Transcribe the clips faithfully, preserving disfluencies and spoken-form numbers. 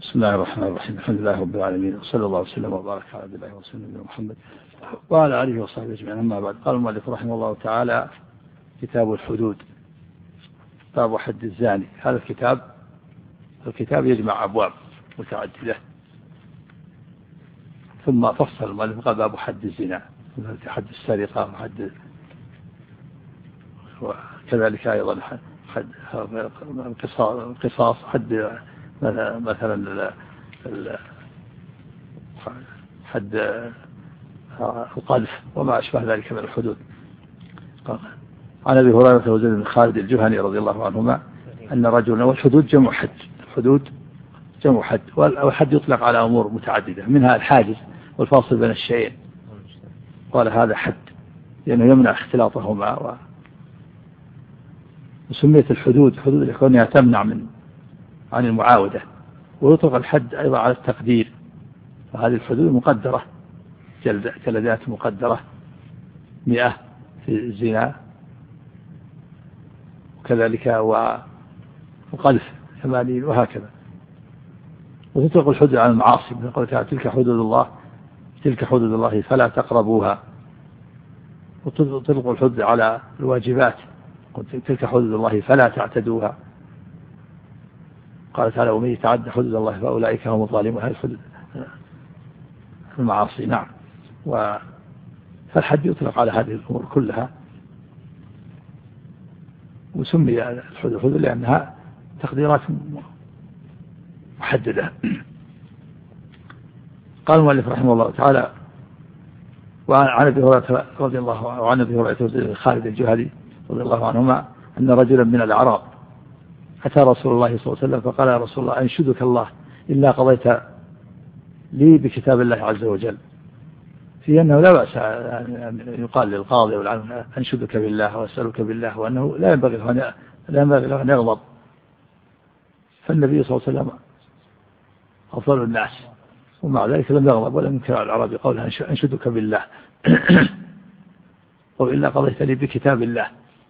بسم الله الرحمن الرحيم. الحمد لله رب العالمين، وصلى الله وسلم وبارك على عبد الله ورسوله نبينا محمد وعلى آله وصحبه أجمعين. أما بعد، قال المؤلف رحمه الله تعالى: كتاب الحدود، باب حد الزاني. هذا الكتاب الكتاب يجمع أبواب متعددة، ثم فصل المؤلف قال: باب حد الزنا، حد السرقة، وحد وكذلك أيضا حد القصاص، حد مثلا حد القذف وما أشبه ذلك من الحدود. عن أبي هريرة وزيد بن خالد الجهني رضي الله عنهما أن رجلا، والحدود جمع حد، الحدود جمع حد، والحد يطلق على أمور متعددة، منها الحاجز والفاصل بين الشيئين، قال هذا حد لأنه يمنع اختلاطهما. و... وسميت الحدود حدود لكونها تمنع من عن المعاودة. ويطلق الحد أيضا على التقدير، وهذه الحدود مقدرة، جلدات مقدرة، مئة في الزنا، وكذلك وقذف ثمانين، وهكذا. وتطلق الحدود على المعاصي، من قوله تعالى: تلك حدود الله تلك حدود الله فلا تقربوها. وتطلق الحدود على الواجبات، تلك حدود الله فلا تعتدوها. قال تعالى: ومن يتعدى حدود الله فأولئك هم الظالمون. هذه الحدود المعاصي. نعم. فالحد يطلق على هذه الأمور كلها، وسمي الحدود حدود لأنها تقديرات محددة. قال المؤلف رحمه الله تعالى: وعن أبي هريرة رضي الله عنه وعن أبي هريرة خالد الجهني رضي الله عنهما أن رجلا من الأعراب أتى رسول الله صلى الله عليه وسلم فقال: يا رسول الله، أنشدك الله إلا قضيت لي بكتاب الله عز وجل. في أنه لا بأس أن يقال للقاضي والعالم: أنشدك بالله وأسألك بالله، وأنه لا ينبغي لا ينبغي له أن يغضب. فالنبي صلى الله عليه وسلم أفضل الناس، ومع ذلك لم يغضب ولم ينكر على العرب قولها: أنشدك بالله أو إلا قضيت لي بكتاب الله.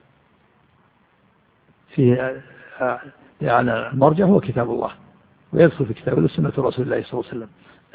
فيه يعني المرجع هو كتاب الله، ويدخل في كتاب الله سنة رسول الله صلى الله عليه وسلم،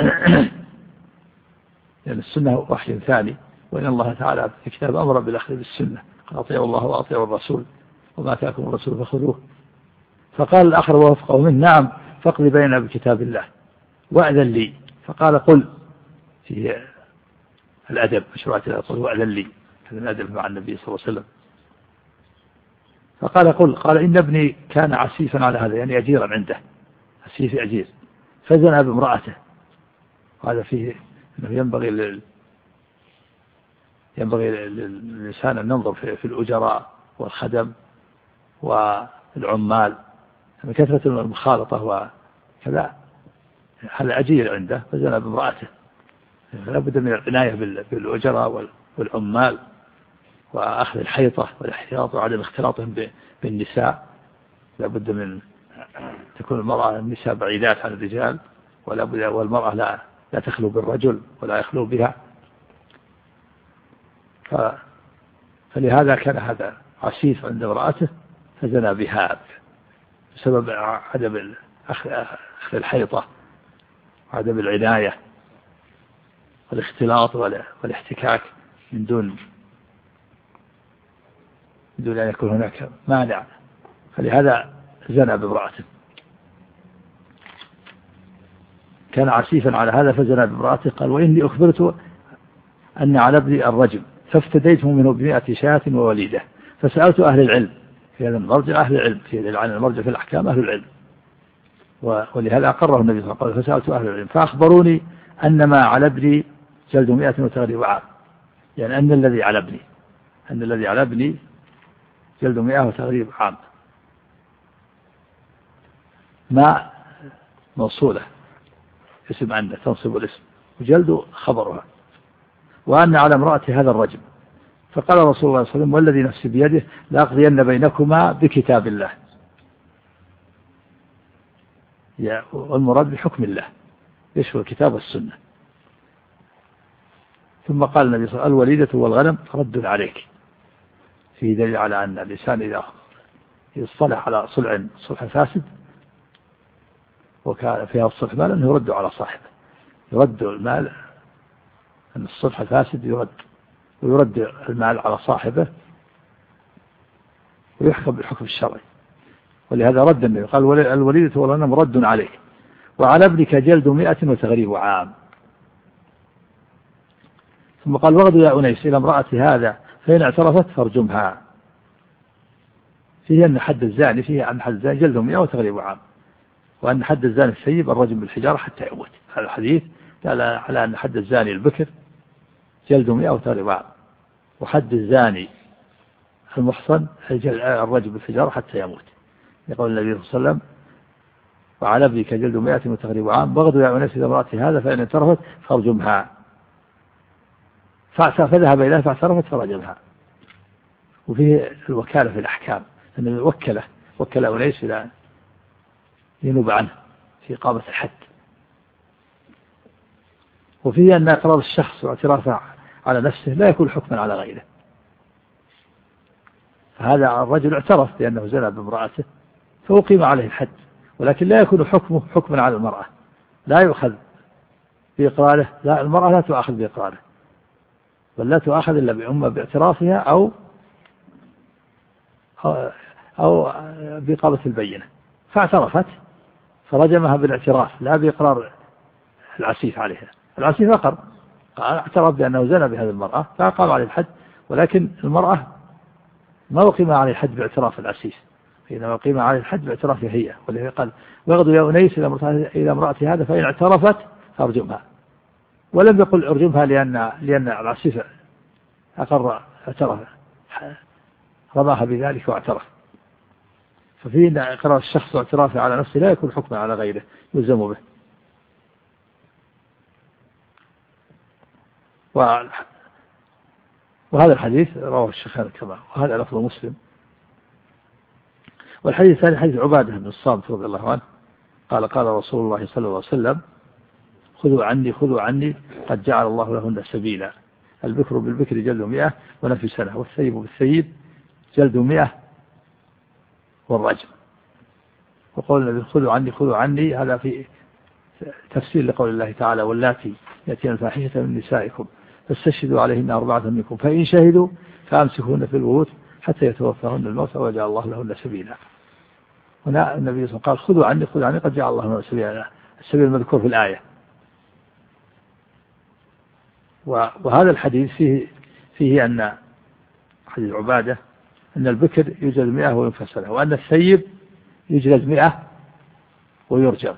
لأن السنة وحي ثاني، وإن الله تعالى في كتاب أمر بالأخذ بالسنة: أطيعوا الله وأطيعوا الرسول وما أتاكم الرسول فخذوه. فقال الآخر ووافقه منه: نعم، فاقض بيننا بكتاب الله وأذن لي. فقال: قل. في الأدب مشروعة الأقل وأذن لي، هذا الأدب مع النبي صلى الله عليه وسلم. فقال: قل. قال: إن ابني كان عسيفا على هذا، يعني أجيرا عنده، عسيف أجير، فزنى بامرأته. وهذا فيه أنه ينبغي لل... ينبغي للإنسان أن ننظر في, في الأجراء والخدم والعمال، من كثرة المخالطة وكذا. هذا أجير عنده فزنى بامرأته، فلا بد من العناية بالأجراء والعمال، وأخذ الحيطة والاحتياط وعدم اختلاطهم بالنساء. لا بد من تكون المرأة النساء بعيدات عن الرجال، ولا بد والمرأة لا لا تخلو بالرجل ولا يخلو بها. ف... فلهذا كان هذا عسيف عند امرأته فزنى بها بسبب عدم أخذ الحيطة وعدم العناية والاختلاط والاحتكاك من دون دون أن يكون هناك مانع، فلهذا زنى بامرأته. كان عسيفا على هذا فزنى بامرأته. قال: وإني أخبرت أن على ابني الرجم فافتديته منه بمئة شاة ووليدة، فسألت أهل العلم في هذا المرجع، أهل العلم في عن المرجع في الأحكام أهل العلم، ولهذا أقره النبي صلى الله عليه وسلم. فسألت أهل العلم فأخبروني أن ما على ابني جلد مئة وتغريب عام، يعني أن الذي على ابني أن الذي على ابني جلد مئة وتغريب عام. ما موصولة اسم أن تنصب الاسم، وجلد خبرها، وأن على امرأة هذا الرجم. فقال رسول الله صلى الله عليه وسلم: والذي نفسي بيده لأقضين بينكما بكتاب الله. والمراد بحكم الله يشمل الكتاب والسنة. ثم قال النبي صلى الله عليه وسلم: الوليدة والغنم رد عليك. في دليل على أن الإنسان إذا يصطلح على صلح صلح فاسد وكان فيها الصلح مال أنه يرد على صاحبه، يرد المال، أن الصلح الفاسد يرد، ويرد المال على صاحبه ويحكم بالحكم الشرعي. ولهذا رد النبي قال الوليدة والغنم رد عليه، وعلى ابنك جلد مئة وتغريب عام. ثم قال وغد يا أنيس إلى امرأة هذا فإن اعترفت فارجمها. فيه أن حد الزاني فيه أن حد الزاني جلد مئة وتغريب عام، وأن حد الزاني السيب الرجم بالحجارة حتى يموت. هذا الحديث على أن حد الزاني البكر جلد مئة وتغريب عام، وحد الزاني المحصن الرجم بالحجارة حتى يموت. يقول النبي صلى الله عليه وسلم وعلى ابنك جلد مئة وتغريب عام وغد يا أنيس إلى امرأة هذا فإن اعترفت فارجمها. فذهب إليها فاعترفت فرجمها. وفيه الوكالة في الأحكام، أنه وكله وكل أنيس إلى ينوب عنه في إقامة الحد. وفيه أن إقرار الشخص واعترافه على نفسه لا يكون حكما على غيره. فهذا الرجل اعترف بأنه زنى بامرأته فأقيم عليه الحد، ولكن لا يكون حكمه حكما على المرأة، لا يؤخذ بإقراره، لا المرأة لا تؤخذ بإقراره، بل لا تؤخذ إلا بأمة باعترافها أو أو بإقامة البينة. فاعترفت فرجمها بالاعتراف لا بإقرار العسيف عليها. العسيف أقر، اعترف بأنه زنى بهذه المرأة فأقام عليه الحد، ولكن المرأة ما أقيم عليه الحد باعتراف العسيف، إنما أقيم عليه الحد باعترافها هي. ولذلك قال ويغدو يا أنيس إلى امرأة هذا فإن اعترفت فارجمها، ولم يقل ارجمها لأن لأن العسيف أقر اعترف رضاها بذلك واعترف. ففي أن إقرار الشخص واعترافه على نفسه لا يكون حكما على غيره يلزم به. وهذا الحديث رواه الشيخان كما، وهذا لفظ مسلم. والحديث الثاني حديث عبادة بن الصامت رضي الله عنه قال قال رسول الله صلى الله عليه وسلم خذوا عني خذوا عني قد جعل الله لهن سبيلا، البكر بالبكر جلد مئة ونفي سنة، والثيب بالثيب جلد مئة والرجم. وقول النبي خذوا عني خذوا عني هذا في تفسير لقول الله تعالى واللاتي يأتين الفاحشة من نسائكم فاستشهدوا عليهن أربعة منكم فإن شهدوا فأمسكوهن في البيوت حتى يتوفاهن الموت وجعل الله لهن سبيلا. هنا النبي صلى الله عليه وسلم قال خذوا عني خذوا عني قد جعل الله لهن سبيلا، السبيل المذكور في الآية. وهذا الحديث فيه فيه أن حديث عبادة أن البكر يجلد مئة وينفى سنة، وأن الثيب يجلد مئة ويرجم.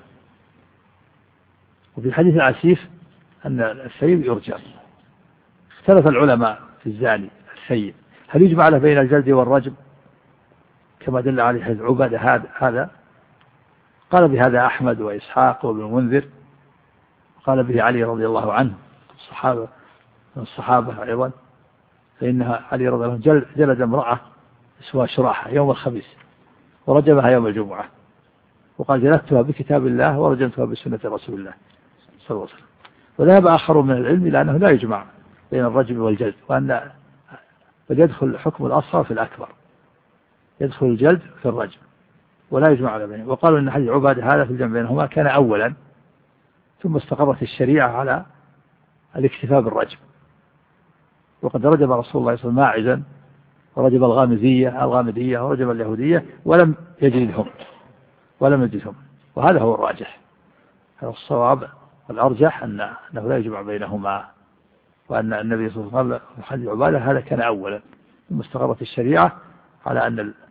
وفي الحديث العسيف أن الثيب يرجم. اختلف العلماء في الزاني الثيب هل يجمع له بين الجلد والرجم كما دل عليه حديث عبادة هذا؟ قال بهذا أحمد وإسحاق وابن المنذر، قال به علي رضي الله عنه الصحابة من الصحابة أيضا، فإنها علي رضي الله عنه جلد امرأة اسمها شراحة يوم الخميس ورجمها يوم الجمعة، وقال جلدتها بكتاب الله ورجمتها بسنة رسول الله صلى الله عليه وسلم. وذهب آخر من العلم إلى أنه لا يجمع بين الرجم والجلد، وأن يدخل حكم الأصغر في الأكبر، يدخل الجلد في الرجم ولا يجمع على بينه. وقالوا أن حديث عبادة هذا في الجمع بينهما كان أولا، ثم استقرت الشريعة على الاكتفاء بالرجم. وقد رجم رسول الله صلى الله عليه وسلم ماعزا ورجم الغامدية الغامدية ورجم اليهودية ولم يجلدهم ولم يجلدهم وهذا هو الراجح. هذا الصواب والأرجح أن أنه لا يجمع بينهما، وأن النبي صلى الله عليه وسلم في حديث عبادة هذا كان أولا، ثم استقرت الشريعة على أن ال...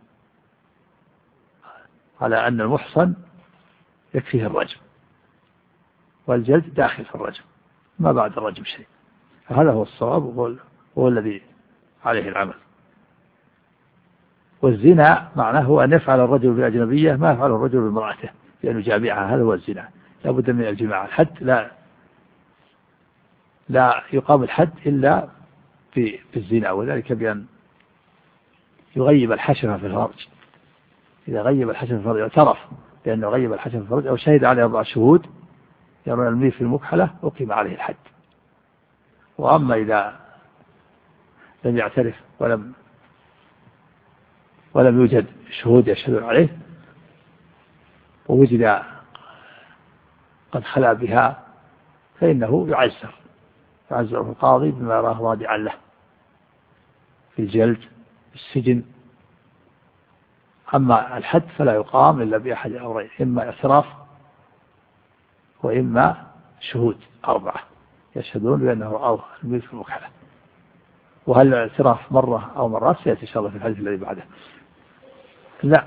على أن المحصن يكفيه الرجم والجلد داخل في الرجم ما بعد الرجم شيء. فهذا هو الصواب وهو الذي عليه العمل. والزنا معناه هو أن يفعل الرجل بالأجنبية ما يفعل الرجل بامرأته بأن يجامعها، هذا هو الزنا، لا بد من الجماع. الحد لا لا يقام الحد إلا في الزنا، وذلك بأن يغيب الحشفة في الفرج. إذا غيب الحشفة في الفرج اعترف بأنه غيب الحشفة في الفرج أو شهد عليه أربع شهود يرون الميل في المكحلة أقيم عليه الحد. وأما إذا لم يعترف ولم ولم يوجد شهود يشهدون عليه ووجد قد خلا بها فإنه يعزر يعزر القاضي بما يراه رادعا له في الجلد في السجن. أما الحد فلا يقام إلا بأحد أمرين، إما اعتراف وإما شهود أربعة يشهدون بأنه رأى الملك المكحلة. وهل الاعتراف مرة أو مرات سيأتي إن شاء الله في الحديث الذي بعده. لا،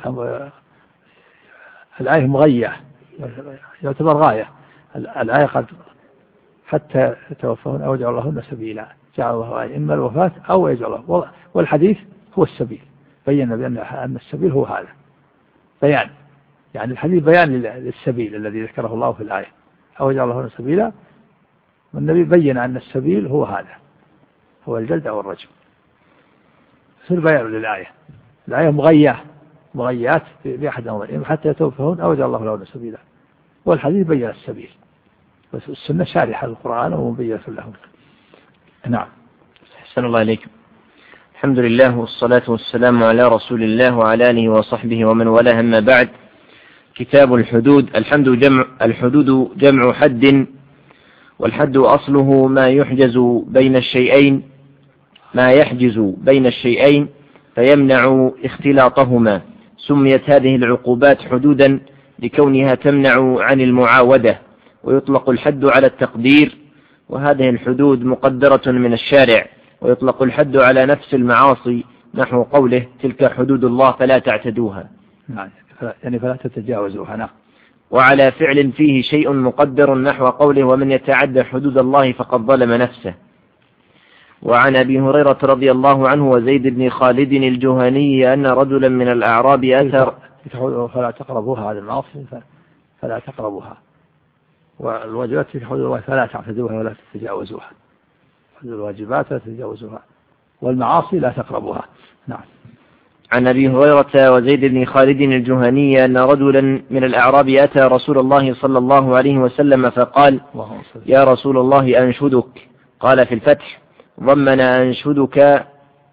الآية مغية يعتبر غاية. الآية قد حتى يتوفون أو يجعل لهن سبيلا، جعل الله آية إما الوفاة أو يجعل الله، والحديث هو السبيل، بيّن بأن أن السبيل هو هذا بيان، يعني الحديث بيان للسبيل الذي ذكره الله في الآية أو يجعل لهن سبيلا، والنبي بيّن أن السبيل هو هذا، هو الجلد أو الرجم. يصير بيان للآية. الآية مغية مغيات بأحد أمرين، حتى يتوفون أو يجعل الله لهن سبيلا، والحديث بيّن السبيل، بس السنة شارحة للقرآن ومبينة لهم. نعم. أحسن الله إليكم. الحمد لله والصلاة والسلام على رسول الله وعلى آله وصحبه ومن والاه، أما بعد. كتاب الحدود. الحمد جمع الحدود جمع حد، والحد أصله ما يحجز بين الشيئين ما يحجز بين الشيئين فيمنع اختلاطهما. سميت هذه العقوبات حدودا لكونها تمنع عن المعاودة، ويطلق الحد على التقدير، وهذه الحدود مقدرة من الشارع. ويطلق الحد على نفس المعاصي نحو قوله تلك حدود الله فلا تعتدوها، يعني فلا تتجاوزوها. نعم. وعلى فعل فيه شيء مقدر نحو قوله ومن يتعدى حدود الله فقد ظلم نفسه. وعن أبي هريرة رضي الله عنه وزيد بن خالد الجهني أن رجلا من الأعراب أتى. فلا تقربوها، هذه المعاصي فلا تقربوها، والواجبات في حدود الله فلا تعتدوها ولا تتجاوزوها. حدود الواجبات لا تتجاوزوها، والمعاصي لا تقربوها. نعم. عن أبي هريرة وزيد بن خالد الجهني أن رجلا من الأعراب أتى رسول الله صلى الله عليه وسلم فقال يا رسول الله أنشدك. قال في الفتح ضمن أنشدك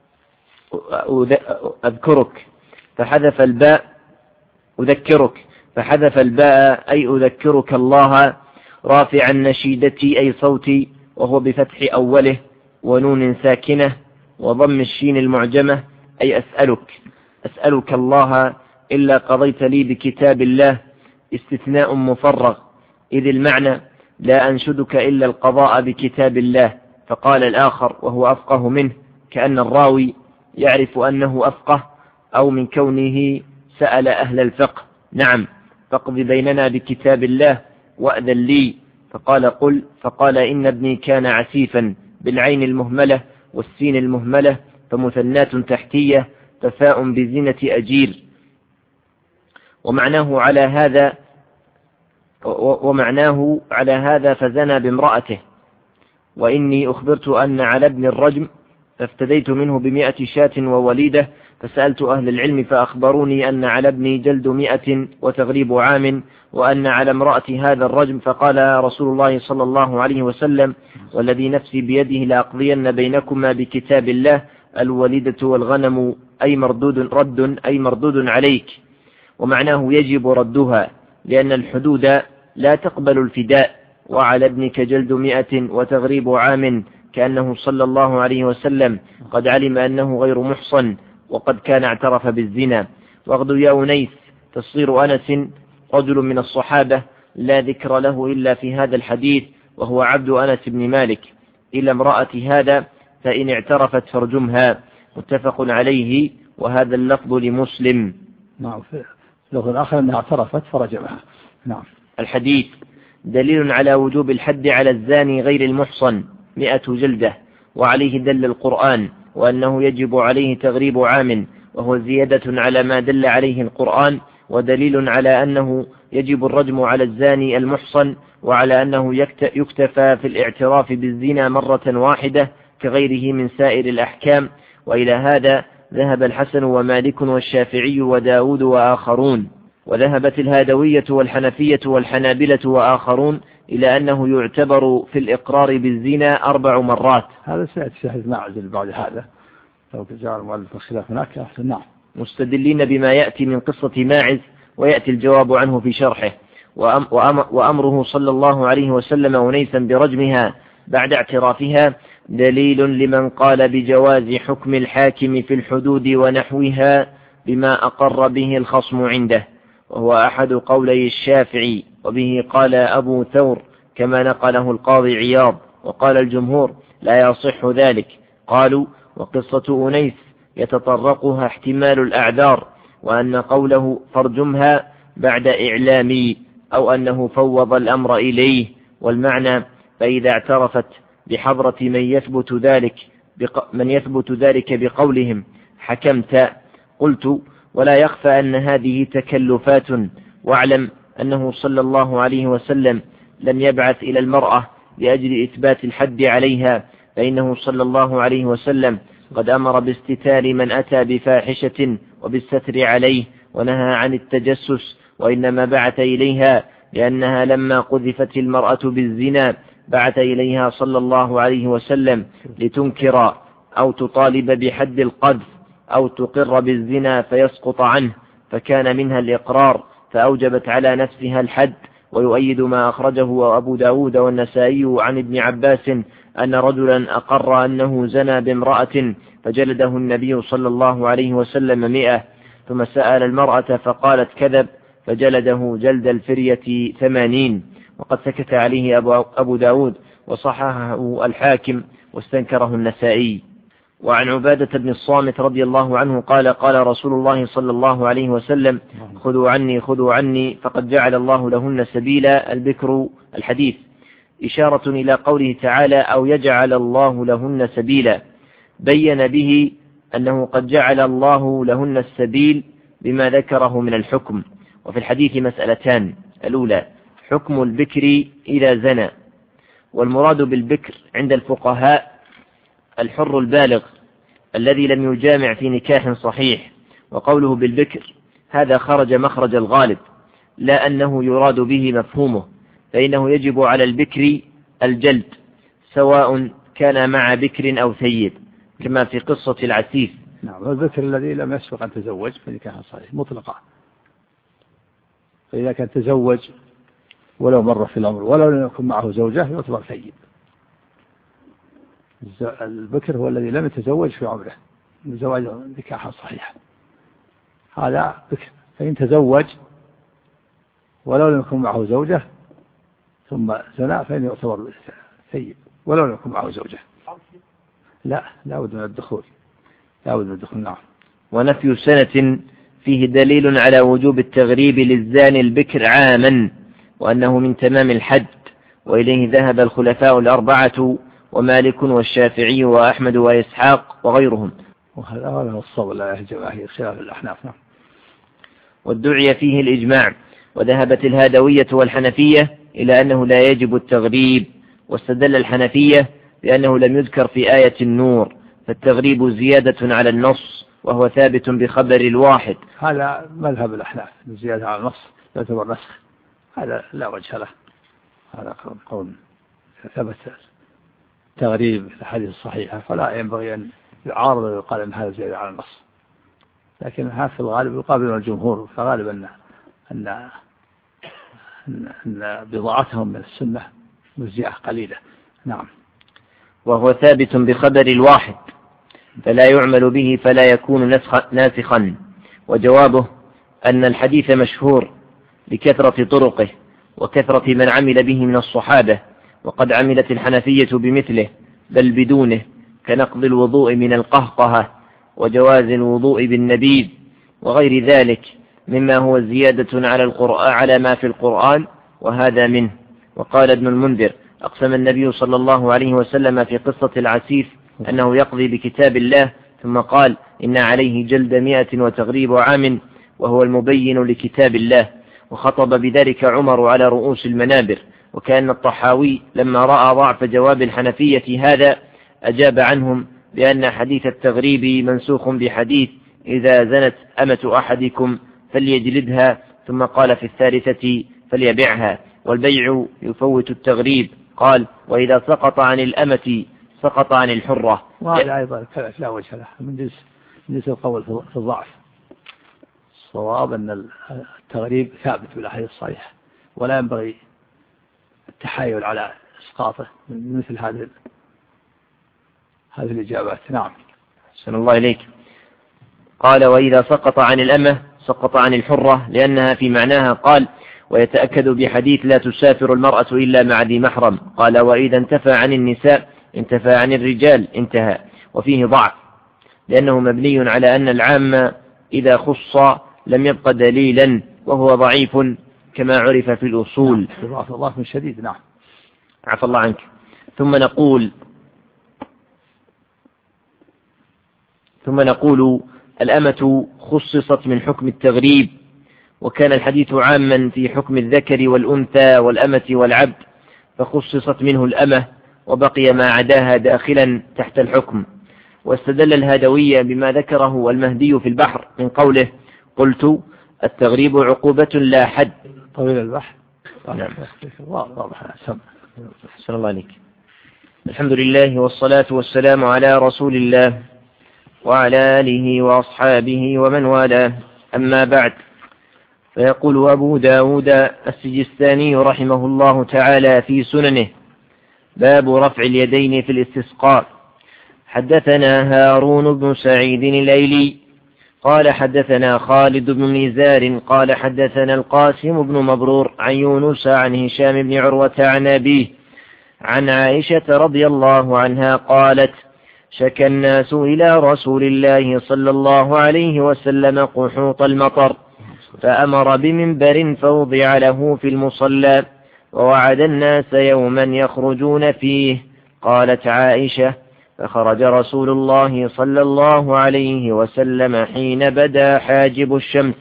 أذكرك فحذف الباء أذكرك فحذف الباء أي أذكرك الله رافعا نشيدتي أي صوتي، وهو بفتح أوله ونون ساكنة وضم الشين المعجمة أي أسألك أسألك الله إلا قضيت لي بكتاب الله، استثناء مفرغ، إذ المعنى لا أنشدك إلا القضاء بكتاب الله. فقال الآخر وهو أفقه منه، كأن الراوي يعرف أنه أفقه، أو من كونه سأل أهل الفقه، نعم فاقض بيننا بكتاب الله وأذن لي. فقال قل. فقال إن ابني كان عسيفا بالعين المهملة والسين المهملة فمثنات تحتية تفاء بزينة أجير. ومعناه على هذا ومعناه على هذا فزنى بامرأته. وإني أخبرت أن على ابن الرجم فافتديت منه بمئة شاة ووليدة، فسألت أهل العلم فأخبروني أن على ابني جلد مئة وتغريب عام، وأن على امرأة هذا الرجم. فقال رسول الله صلى الله عليه وسلم والذي نفسي بيده لأقضين بينكما بكتاب الله، الوليدة والغنم أي مردود رد أي مردود عليك. ومعناه يجب ردها، لأن الحدود لا تقبل الفداء. وعلى ابنك جلد مئة وتغريب عام، كأنه صلى الله عليه وسلم قد علم أنه غير محصن وقد كان اعترف بالزنا. واغدو يا أنيس تصير أنس رجل من الصحابة لا ذكر له إلا في هذا الحديث، وهو عبد أنس بن مالك، إلى امرأة هذا فإن اعترفت فارجمها. متفق عليه، وهذا اللفظ لمسلم. نعم. في اللفظ الآخر أنها اعترفت فرجمها. نعم. الحديث دليل على وجوب الحد على الزاني غير المحصن مئة جلدة، وعليه دل القرآن، وأنه يجب عليه تغريب عام، وهو زيادة على ما دل عليه القرآن، ودليل على أنه يجب الرجم على الزاني المحصن، وعلى أنه يكتفى في الاعتراف بالزنا مرة واحدة كغيره من سائر الأحكام. وإلى هذا ذهب الحسن ومالك والشافعي وداود وآخرون، وذهبت الهادوية والحنفية والحنابلة وآخرون إلى أنه يعتبر في الإقرار بالزنا أربع مرات. هذا سيأتي شاهد معزل بعد هذا، لو جاء المؤلف الخلاف هناك أحسن. نعم. مستدلين بما يأتي من قصة ماعز، ويأتي الجواب عنه في شرحه. وأمره صلى الله عليه وسلم أنيسا برجمها بعد اعترافها دليل لمن قال بجواز حكم الحاكم في الحدود ونحوها بما أقر به الخصم عنده، وهو أحد قولي الشافعي، وبه قال أبو ثور كما نقله القاضي عياض، وقال الجمهور لا يصح ذلك. قالوا وقصة أنيس يتطرقها احتمال الأعذار، وأن قوله فارجمها بعد إعلامي أو أنه فوض الأمر إليه، والمعنى فإذا اعترفت بحضرة من يثبت ذلك من يثبت ذلك بقولهم حكمت. قلت ولا يخفى أن هذه تكلفات، واعلم أنه صلى الله عليه وسلم لم يبعث إلى المرأة لأجل إثبات الحد عليها، فإنه صلى الله عليه وسلم قد أمر باستتار من أتى بفاحشة وبالستر عليه، ونهى عن التجسس، وإنما بعث إليها لأنها لما قذفت المرأة بالزنا بعث إليها صلى الله عليه وسلم لتنكر أو تطالب بحد القذف أو تقر بالزنا فيسقط عنه، فكان منها الإقرار فأوجبت على نفسها الحد. ويؤيد ما أخرجه أبو داود والنسائي عن ابن عباس أن رجلا أقر أنه زنى بامرأة فجلده النبي صلى الله عليه وسلم مئة، ثم سأل المرأة فقالت كذب فجلده جلد الفرية ثمانين، وقد سكت عليه أبو داود وصححه الحاكم واستنكره النسائي. وعن عبادة بن الصامت رضي الله عنه قال قال رسول الله صلى الله عليه وسلم خذوا عني خذوا عني فقد جعل الله لهن سبيلا البكر الحديث، إشارة إلى قوله تعالى أو يجعل الله لهن سبيلا، بين به أنه قد جعل الله لهن السبيل بما ذكره من الحكم. وفي الحديث مسألتان: الأولى حكم البكر إذا زنى، والمراد بالبكر عند الفقهاء الحر البالغ الذي لم يجامع في نكاح صحيح، وقوله بالبكر هذا خرج مخرج الغالب، لا أنه يراد به مفهومه، فإنه يجب على البكر الجلد سواء كان مع بكر أو ثيب، كما في قصة العسيف. نعم، البكر الذي لم يسبق أن تزوج في نكاح صحيح مطلقا، فإذا كان تزوج ولو مرة في الأمر ولو لم يكن معه زوجة يعتبر ثيب. البكر هو الذي لم يتزوج في عمره من زواج نكاحا صحيحا، هذا بكر. فإن تزوج ولو لم يكن معه زوجة ثم زنا فإنه يعتبر ثيب ولو لم يكن معه زوجة. لا لا بد من الدخول، لا بد من الدخول. نعم. ونفي سنة فيه دليل على وجوب التغريب للزاني البكر عاما، وأنه من تمام الحد، وإليه ذهب الخلفاء الأربعة ومالك والشافعي وأحمد وإسحاق وغيرهم، وهذا هو الصواب لا يهجم خلاف الأحناف. نعم. وادعي فيه الإجماع، وذهبت الهادوية والحنفية إلى أنه لا يجب التغريب، واستدل الحنفية بأنه لم يذكر في آية النور، فالتغريب زيادة على النص وهو ثابت بخبر الواحد. هذا مذهب الأحناف، زيادة على النص يعتبر نسخ، هذا لا وجه له، هذا قول ثبت تغريب الحديث الصحيحة، فلا ينبغي أن يعارض ويقال أن هذا زيادة على النص، لكن هذا في الغالب يقابل الجمهور، فغالب أن أن أن, أن بضاعتهم من السنة مزيئة قليلة. نعم. وهو ثابت بخبر الواحد فلا يعمل به فلا يكون ناسخا. وجوابه أن الحديث مشهور لكثرة طرقه وكثرة من عمل به من الصحابة، وقد عملت الحنفية بمثله بل بدونه، كنقض الوضوء من القهقهة وجواز الوضوء بالنبيذ وغير ذلك مما هو زيادة على القرآن على ما في القرآن، وهذا منه. وقال ابن المنذر أقسم النبي صلى الله عليه وسلم في قصة العسيف أنه يقضي بكتاب الله، ثم قال إن عليه جلد مئة وتغريب عام، وهو المبين لكتاب الله. وخطب بذلك عمر على رؤوس المنابر. وكأن الطحاوي لما رأى ضعف جواب الحنفية هذا أجاب عنهم بأن حديث التغريب منسوخ بحديث إذا زنت أمة أحدكم فليجلدها، ثم قال في الثالثة فليبيعها، والبيع يفوت التغريب. قال وإذا سقط عن الأمة سقط عن الحرة. وهذا أيضا لا وجه له من جنس جنس القول في الضعف. الصواب أن التغريب ثابت بالأحاديث الصحيحة، ولا ينبغي التحايل على إسقاطه من مثل هذه هذه الإجابات. نعم. أحسن الله إليك. قال وإذا سقط عن الأمة سقط عن الحرة لأنها في معناها. قال ويتأكد بحديث لا تسافر المرأة إلا مع ذي محرم. قال وإذا انتفى عن النساء انتفى عن الرجال انتهى. وفيه ضعف لأنه مبني على أن العام إذا خص لم يبق دليلا وهو ضعيف كما عرف في الأصول. ضعف ضعف شديد. نعم. عفى الله عنك. ثم نقول ثم نقول الأمة خصصت من حكم التغريب، وكان الحديث عاما في حكم الذكر والأنثى والأمة والعبد، فخصصت منه الأمة وبقي ما عداها داخلا تحت الحكم. واستدل الهادوية بما ذكره المهدي في البحر من قوله قلت التغريب عقوبة لا حد. طويل البحر. نعم. واضح. أحسن الله عليك. الحمد لله والصلاة والسلام على رسول الله وعلى آله وأصحابه ومن والاه. أما بعد، فيقول أبو داود السجستاني رحمه الله تعالى في سننه باب رفع اليدين في الاستسقاء. حدثنا هارون بن سعيد الأيلي قال حدثنا خالد بن نزار قال حدثنا القاسم بن مبرور عن يونس عن هشام بن عروة عن أبيه عن عائشة رضي الله عنها قالت شكى الناس إلى رسول الله صلى الله عليه وسلم قحوط المطر فأمر بمنبر فوضع له في المصلى ووعد الناس يوما يخرجون فيه. قالت عائشة فخرج رسول الله صلى الله عليه وسلم حين بدا حاجب الشمس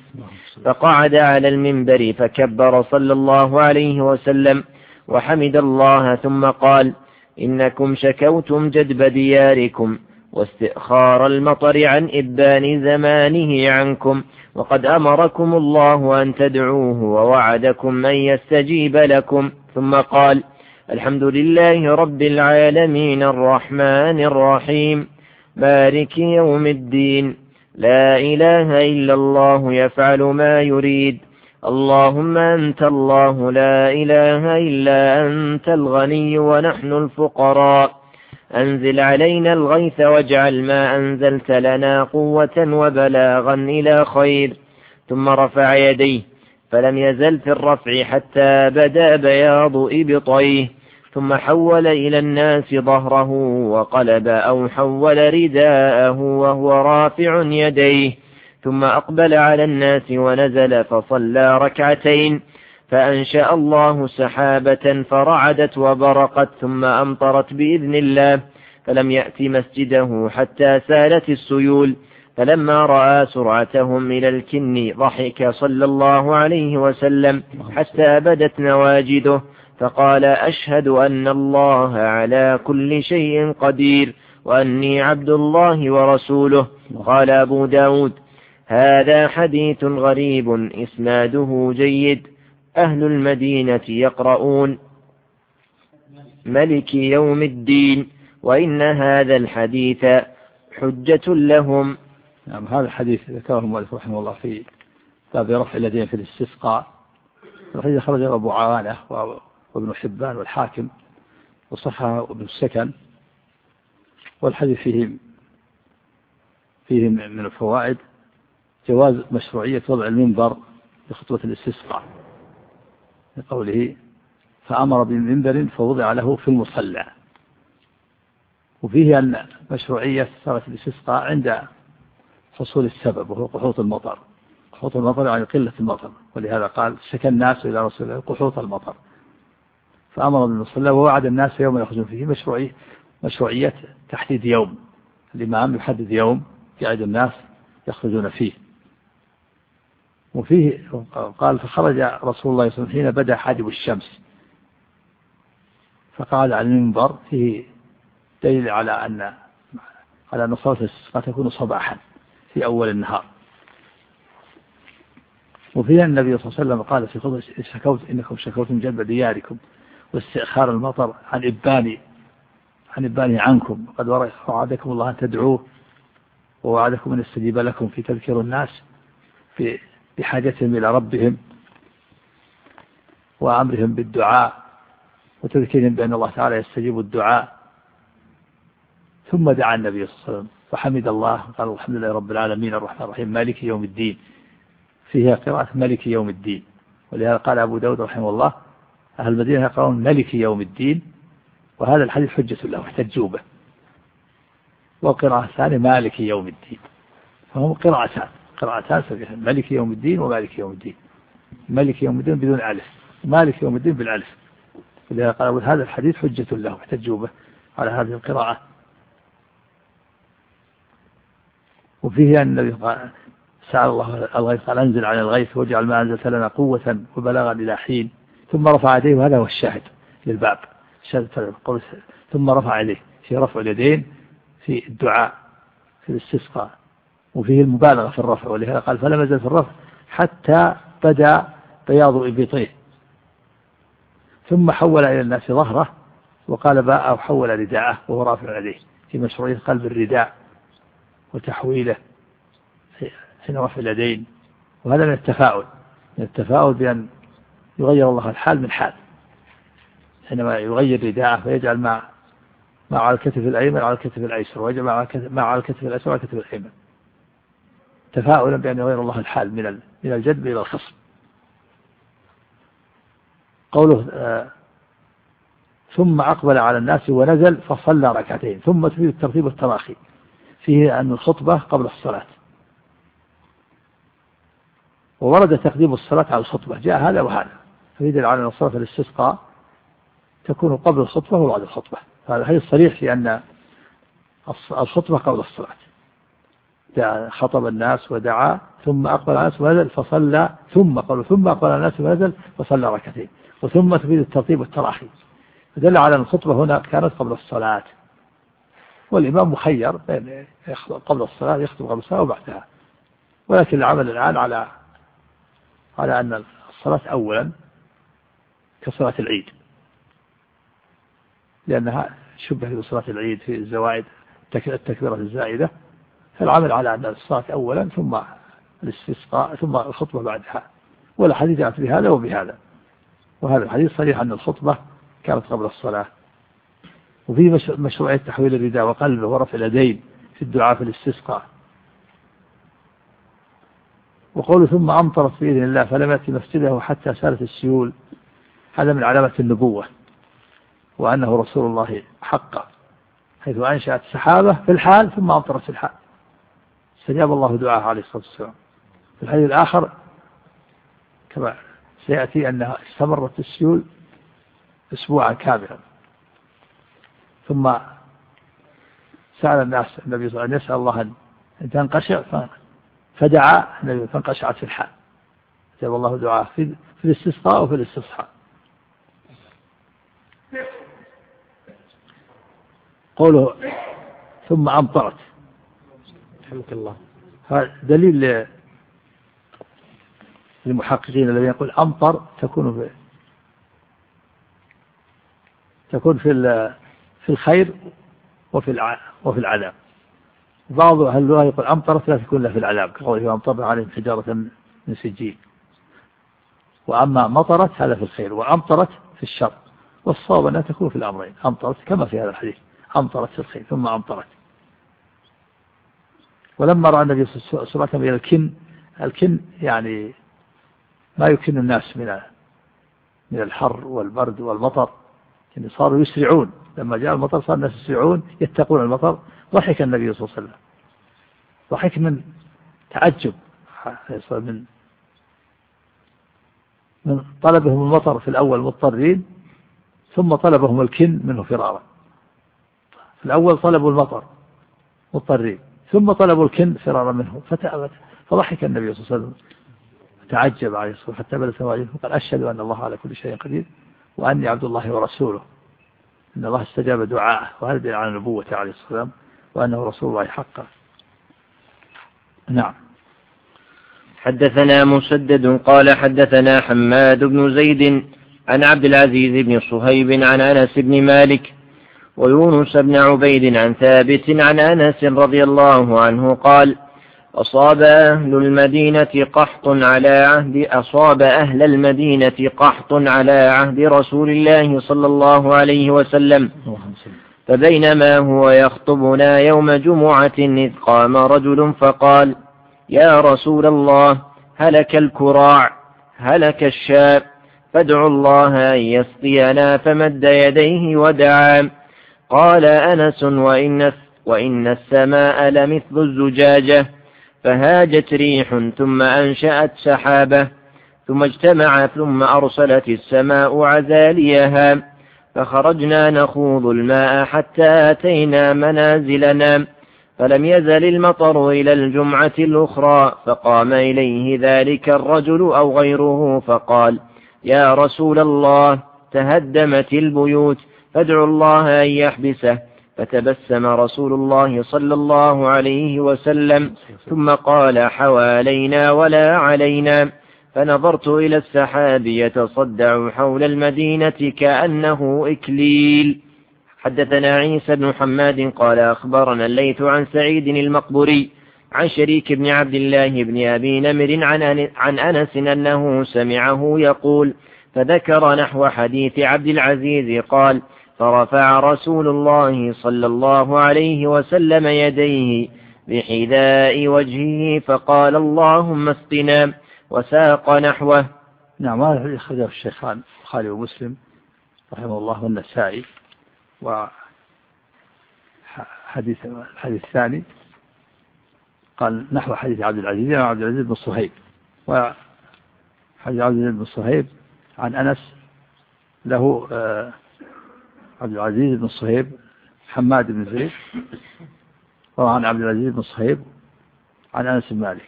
فقعد على المنبر فكبر صلى الله عليه وسلم وحمد الله ثم قال إنكم شكوتم جدب دياركم واستئخار المطر عن إبان زمانه عنكم وقد أمركم الله أن تدعوه ووعدكم أن يستجيب لكم. ثم قال الحمد لله رب العالمين الرحمن الرحيم مالك يوم الدين لا إله إلا الله يفعل ما يريد اللهم أنت الله لا إله إلا أنت الغني ونحن الفقراء أنزل علينا الغيث واجعل ما أنزلت لنا قوة وبلاغا إلى خير. ثم رفع يديه فلم يزل في الرفع حتى بدا بياض إبطيه ثم حول إلى الناس ظهره وقلب أو حول رداءه وهو رافع يديه ثم أقبل على الناس ونزل فصلى ركعتين فأنشأ الله سحابة فرعدت وبرقت ثم أمطرت بإذن الله فلم يأت مسجده حتى سالت السيول فلما رأى سرعتهم إلى الكن ضحك صلى الله عليه وسلم حتى بدت نواجده فقال أشهد أن الله على كل شيء قدير وأني عبد الله ورسوله. قال أبو داود هذا حديث غريب إسناده جيد. أهل المدينة يقرؤون ملك يوم الدين وإن هذا الحديث حجة لهم. نعم. هذا الحديث ذكره المؤلف رحمه الله في باب رفع اليدين في الاستسقاء. الحديث خرج أبو عوانة وابن حبان والحاكم وصححه ابن السكن. والحديث فيه فيه من الفوائد جواز مشروعية وضع المنبر لخطوة الاستسقاء لقوله فأمر بمنبر فوضع له في المصلى. وفيه أن مشروعية صلاة الاستسقاء عند حصول السبب وهو قحوط المطر. قحوط المطر يعني قلة المطر، ولهذا قال شكى الناس إلى رسول الله قحوط المطر فأمر بالمصلى ووعد الناس يوم يخرجون فيه. مشروعية مشروعية تحديد يوم، الإمام يحدد يوم يعد الناس يخرجون فيه. وفيه قال فخرج رسول الله صلى الله عليه وسلم حين بدأ حاجب الشمس فقعد على المنبر. فيه دليل على أن على أن صلاة الاستسقاء تكون صباحا في أول النهار. وفيه النبي صلى الله عليه وسلم قال في خطبة شكوت إنكم شكوتم جلب دياركم واستئخار المطر عن إبان عن إبانه عنكم قد وعدكم الله أن تدعوه ووعدكم أن يستجيب لكم في تذكير الناس في بحاجتهم إلى ربهم. وأمرهم بالدعاء وتذكيرهم بأن الله تعالى يستجيب الدعاء. ثم دعا النبي صلى الله عليه وسلم فحمد الله قال الحمد لله رب العالمين الرحمن الرحيم مالك يوم الدين، فيها قراءة مالك يوم الدين. ولهذا قال أبو داود رحمه الله أهل المدينة يقرؤون مالك يوم الدين، وهذا الحديث حجة له احتجوا به. والقراءة الثانية مالك يوم الدين، فهم قراءتان قراءتان سبيحة مالك يوم الدين ومالك يوم الدين. مالك يوم الدين بدون ألف، مالك يوم الدين بالألف. ولهذا قال هذا الحديث حجة له احتجوا به على هذه القراءة. وفيه أن النبي سأل الله الغيث قال أنزل على الغيث واجعل ما أنزلت لنا قوة وبلغا إلى حين، ثم رفع يديه، وهذا هو الشاهد للباب الشاهد قول ثم رفع يديه في رفع اليدين في الدعاء في الاستسقاء، وفيه المبالغة في الرفع. ولهذا قال فلم يزل في الرفع حتى بدا بياض إبطيه، ثم حول إلى الناس ظهره وقال باء وحول رداءه وهو رافع يديه في مشروعية قلب الرداء وتحويله حين رفع اليدين. وهذا من التفاؤل من التفاؤل بأن يغير الله الحال من حال، حينما يغير رداءه فيجعل مع مع على الكتف الأيمن على الكتف الأيسر، ويجعل مع مع على الكتف الأيسر على الكتف الأيمن، تفاؤلا بأن يغير الله الحال من من الجدب إلى الخصم. قوله آه ثم أقبل على الناس ونزل فصلى ركعتين، ثم تفيد الترتيب التراخي فيه أن الخطبة قبل الصلاة، وورد تقديم الصلاة على الخطبة، جاء هذا وهذا، فيدل على أن الصلاة الاستسقاء تكون قبل الخطبة وبعد الخطبة. هذا حديث صريح في أن الخطبة قبل الصلاة. خطب الناس ودعا ثم أقبل على الناس ونزل فصلى، ثم قالوا ثم أقبل على الناس ونزل فصلى ركعتين، وثم تفيد الترتيب والتراخي، فدل على أن الخطبة هنا كانت قبل الصلاة، والإمام مخير بين قبل الصلاة يخطب قبل الصلاة وبعدها. ولكن العمل الآن على على أن الصلاة أولا كصلاة العيد، لأنها شبه بصلاة العيد في الزوائد التكبيرة الزائدة، فالعمل على أن الصلاة أولا ثم الاستسقاء ثم الخطبة بعدها. والحديث جاءت بهذا وبهذا، وهذا الحديث صريح أن الخطبة كانت قبل الصلاة. وفي مشروعية تحويل الرداء وقلبه ورفع اليدين في الدعاء في الاستسقاء. وقوله ثم أمطرت بإذن الله فلم يأتي مسجده حتى سالت السيول، هذا من علامة النبوة وأنه رسول الله حقا، حيث أنشأت سحابة في الحال ثم أمطرت في الحال، استجاب الله دعاءه عليه الصلاة والسلام. في الحديث الآخر كما سيأتي أنها استمرت السيول أسبوعا كاملا، ثم سأل الناس النبي صلى الله عليه وسلم أن يسأل الله أن تنقشع، فدعا النبي فانقشعت في الحال، استجاب الله دعاءه في الاستسقاء وفي الاستصحاء. قوله ثم أمطرت رحمك الله، هذا دليل للمحققين الذين يقول أمطر تكون في تكون في في الخير وفي وفي العذاب. بعض أهل اللغة يقول أمطرت لا تكون لا في العذاب، كقوله أمطر عليهم حجارة من سجيل. وأما مطرت هذا في الخير، وأمطرت في الشر، والصواب أنها تكون في الأمرين، أمطرت كما في هذا الحديث أمطرت في الخير ثم أمطرت. ولما رأى النبي صلى الله عليه وسلم الكن الكن يعني ما يكن الناس من من الحر والبرد والمطر، يعني صاروا يسرعون، لما جاء المطر صار الناس يسرعون يتقون المطر. ضحك النبي صلى الله عليه وسلم، ضحك من تعجب من من طلبهم المطر في الأول مضطرين، ثم طلبهم الكن منه فرارا. في الأول طلبوا المطر مضطرين، ثم طلبوا الكن فرارا منه، فتأبت. فضحك النبي صلى الله عليه وسلم تعجب عليه الصلاة والسلام حتى بلت وجهه وقال أشهد أن الله على كل شيء قدير وأني عبد الله ورسوله، إن الله استجاب دعاءه، وهذا دليل على نبوته عليه الصلاة والسلام وأنه رسول الله حقا. نعم. حدثنا مسدد قال حدثنا حماد بن زيد عن عبد العزيز بن صهيب عن أنس بن مالك ويونس بن عبيد عن ثابت عن أنس رضي الله عنه قال أصاب أهل المدينة قحط على عهد أصاب أهل المدينة قحط على عهد رسول الله صلى الله عليه وسلم، فبينما هو يخطبنا يوم جمعة إذ قام رجل فقال: يا رسول الله، هلك الكراع، هلك الشاب، فادعوا الله أن يسقينا، فمد يديه ودعا. قال أنس: وإن, وإن السماء لمثل الزجاجة، فهاجت ريح ثم أنشأت سحابة، ثم اجتمع ثم أرسلت السماء عزاليها، فخرجنا نخوض الماء حتى أتينا منازلنا، فلم يزل المطر إلى الجمعة الأخرى، فقام إليه ذلك الرجل أو غيره فقال: يا رسول الله، تهدمت البيوت، فادعوا الله أن يحبسه. فتبسم رسول الله صلى الله عليه وسلم ثم قال: حوالينا ولا علينا. فنظرت إلى السحاب يتصدع حول المدينة كأنه إكليل. حدثنا عيسى بن حماد قال أخبرنا الليث عن سعيد المقبري عن شريك بن عبد الله بن أبي نمر عن أنس أنه سمعه يقول: فذكر نحو حديث عبد العزيز قال: فرفع رسول الله صلى الله عليه وسلم يديه بحذاء وجهه فقال: اللهم اسقنا، وساق نحوه. نعم، هذا يخرجه الشيخان البخاري ومسلم رحمه الله والنسائي. وحديث الحديث الثاني قال نحو حديث عبد العزيز عن عبد العزيز بن صهيب، وحديث عبد العزيز بن صهيب عن أنس له عبد العزيز بن صهيب حماد بن زيد، وعن عبد العزيز بن صهيب عن أنس بن مالك،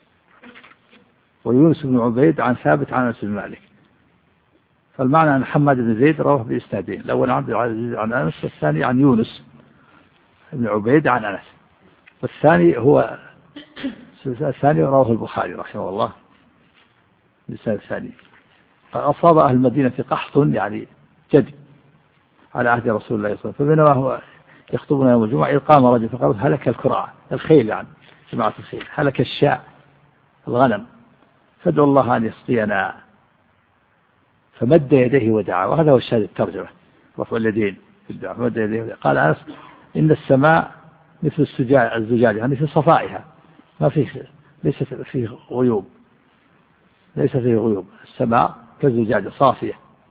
ويونس بن عبيد عن ثابت عن أنس بن مالك. فالمعنى أن حماد بن زيد رواه بإسنادين، الأول عن عبد العزيز عن أنس، والثاني عن يونس بن عبيد عن أنس، والثاني هو الثاني رواه البخاري رحمه الله بإسناد الثاني. أصاب أهل المدينة قحط يعني جد على عهد رسول الله صلى الله عليه وسلم، فبينما هو يخطبنا يوم الجمعة إذ قام رجل فقال: هلك الكراع، الخيل يعني جماعة الخيل، هلك الشاء الغنم، فادعوا الله أن يسقينا، فمد يديه ودعا. وهذا هو الشاهد الترجمة، رفع اليدين في الدعاء، فمد يديه ودعا. قال أنس: إن السماء مثل الزجاج، يعني في صفائها، ما فيه ليس فيه غيوب، ليس فيه غيوب، السماء كالزجاجة صافية.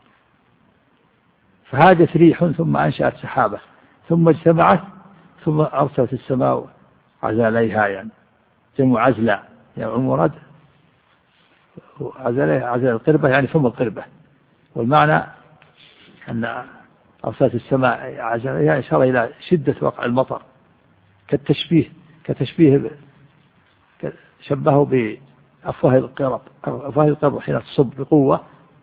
فهاجت ريح ثم أنشأت سحابة ثم اجتمعت ثم أرسلت السماء عزاليها، يعني جمع عزلا، يعني المراد عزاليها، عزل القربة يعني فم القربة، والمعنى أن أرسلت السماء عزاليها إشارة إلى شدة وقع المطر، كالتشبيه كتشبيه شبهه بأفواه القرب، أفواه القرب حين تصب بقوة،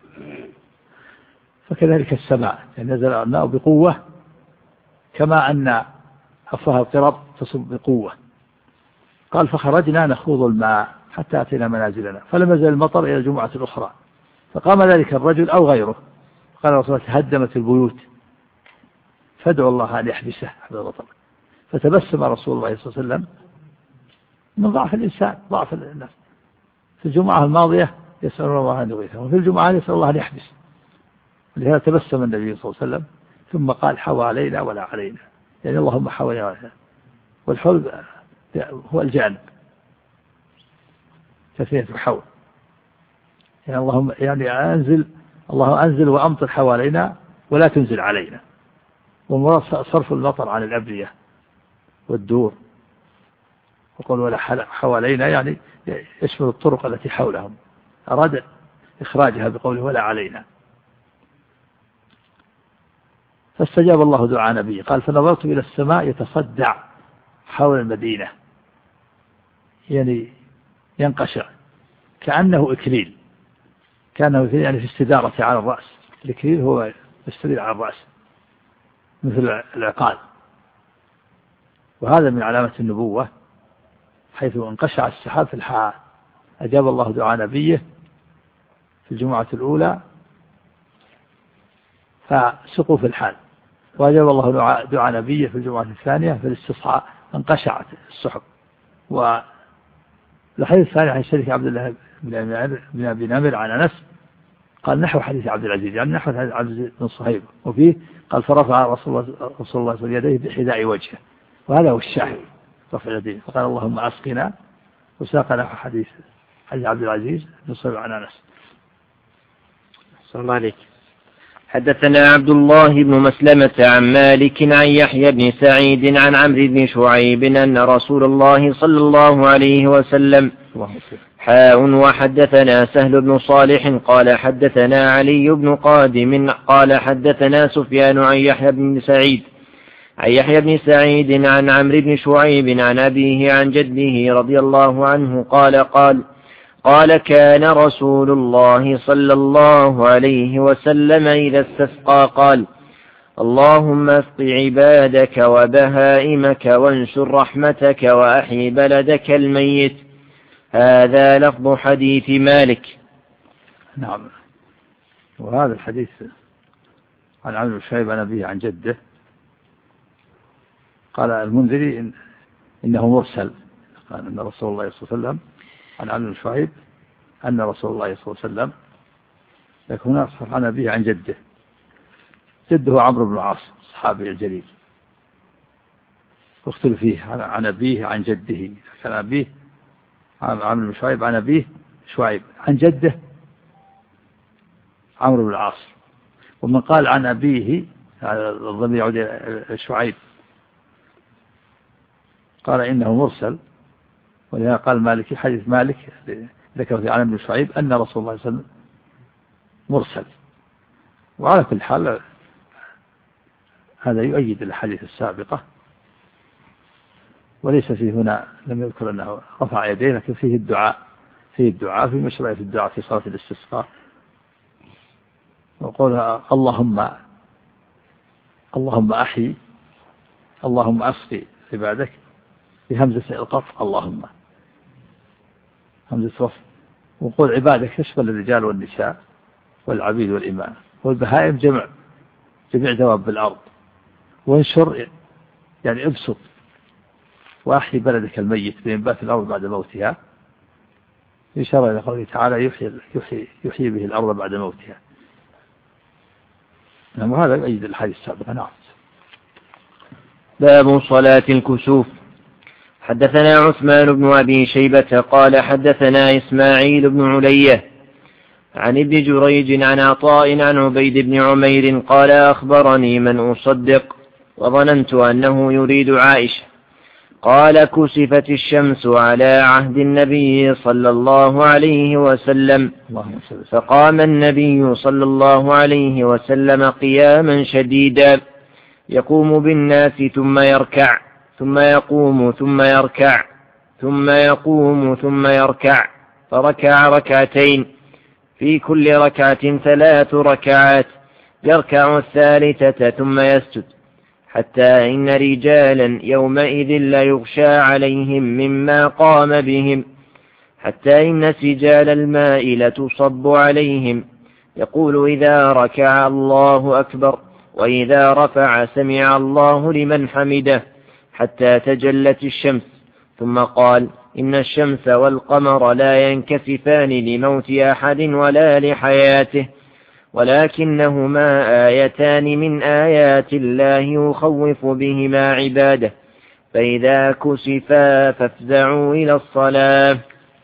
فكذلك السماء يعني نزل الماء بقوة، كما أن أفواه القرب تصب بقوة. قال: فخرجنا نخوض الماء حتى أتينا منازلنا، فلم يزل المطر إلى الجمعة الأخرى، فقام ذلك الرجل أو غيره قال: رسول الله، تهدمت البيوت، فادعوا الله أن يحبسه هذا المطر. فتبسم رسول الله صلى الله عليه وسلم من ضعف الإنسان، ضعف الناس. في الجمعة الماضية يسأل الله أن يغيثه، وفي الجمعة يسأل الله أن يحبس. لهذا تبسم النبي صلى الله عليه وسلم ثم قال: حوى علينا ولا علينا، يعني اللهم حوى علينا. والحول هو الجانب، تثنية الحول، يعني اللهم يعني أنزل، الله أنزل وأمطر حوالينا ولا تنزل علينا. ومراد صرف المطر عن الأبنية والدور، وقال ولا حوالينا يعني يشمل الطرق التي حولهم، أراد إخراجها بقوله ولا علينا. فاستجاب الله دعاء نبيه، قال: فنظرت إلى السماء يتصدع حول المدينة، يعني ينقشع كأنه إكليل، كأنه إكليل يعني في استدارة على الرأس. الإكليل هو يستدير على الرأس مثل العقال، وهذا من علامة النبوة، حيث انقشع السحاب في الحال. أجاب الله دعاء نبيه في الجمعة الأولى فسقوا في الحال، وأجاب الله دعاء نبيه في الجمعة الثانية في الاستصحاء، انقشعت السحب الحديث الثاني عن شريك عبد الله بن أبي نمر عن أنس قال نحو حديث عبد العزيز، يعني نحو حديث عبد العزيز بن صهيب، وفيه قال فرفع رسول الله رسول الله صلى الله عليه وسلم يديه بحذاء وجهه، وهذا هو الشاهد رفع يديه، فقال اللهم أسقنا، وساق نحو حديث حديث عبد العزيز بن صهيب عن أنس. صلى الله عليك. حدثنا عبد الله بن مسلمة عن مالك عن يحيى بن سعيد عن عمرو بن شعيب أن رسول الله صلى الله عليه وسلم حاء وحدثنا سهل بن صالح قال حدثنا علي بن قادم قال حدثنا سفيان عن يحيى بن سعيد عن يحيى بن سعيد عن عمرو بن شعيب عن أبيه عن جده رضي الله عنه قال قال قال كان رسول الله صلى الله عليه وسلم إذا استسقى قال اللهم اسق عبادك وبهائمك وانشر رحمتك وأحي بلدك الميت. هذا لفظ حديث مالك. نعم. وهذا الحديث عن عمرو بن شعيب عن أبيه عن جده قال المنذري إن إنه مرسل، قال أن رسول الله صلى الله عليه وسلم عن عمرو بن شعيب أن رسول الله صلى الله عليه وسلم، لكن هنا عن أبيه عن جده، جده عمرو بن العاص الصحابي الجليل، واختلف فيه عن أبيه عن جده، كان أبيه عمرو بن شعيب عن أبيه شعيب عن جده عمرو بن العاص، ومن قال عن أبيه الضمير يعود إلى شعيب قال إنه مرسل، ولهذا قال مالك حديث مالك ذكر في عن ابن شعيب أن رسول الله صلى الله عليه وسلم مرسل. وعلى كل حال هذا يؤيد الحديث السابقة، وليس فيه هنا لم يذكر أنه رفع يديه، لكن فيه الدعاء فيه الدعاء في مشروعية الدعاء في صلاة الاستسقاء، وقولها اللهم اللهم أحي اللهم أسقي عبادك بهمزة القطع اللهم همزة وصف، وقول عبادك يشمل الرجال والنساء والعبيد والإمام، والبهائم جمع جميع دواب بالأرض، وانشر يعني ابسط، وأحي بلدك الميت بإنبات الأرض بعد موتها، إشارة إلى قوله تعالى يحيي, يحيي, يحيي به الأرض بعد موتها. نعم. وهذا يؤيد الحديث السابق. نعم. باب صلاة الكسوف. حدثنا عثمان بن أبي شيبة قال حدثنا إسماعيل بن علية عن ابن جريج عن عطاء عن عبيد بن عمير قال أخبرني من أصدق وظننت أنه يريد عائشة قال كسفت الشمس على عهد النبي صلى الله عليه وسلم، فقام النبي صلى الله عليه وسلم قياما شديدا يقوم بالناس ثم يركع ثم يقوم ثم يركع ثم يقوم ثم يركع، فركع ركعتين في كل ركعة ثلاث ركعات، يركع الثالثة ثم يسجد، حتى إن رجالا يومئذ لا يغشى عليهم مما قام بهم، حتى إن سجال الماء لتصب عليهم، يقول إذا ركع الله أكبر، وإذا رفع سمع الله لمن حمده، حتى تجلت الشمس، ثم قال إن الشمس والقمر لا ينكسفان لموت أحد ولا لحياته، ولكنهما آيتان من آيات الله يخوف بهما عباده، فإذا كسفا فافزعوا إلى الصلاة.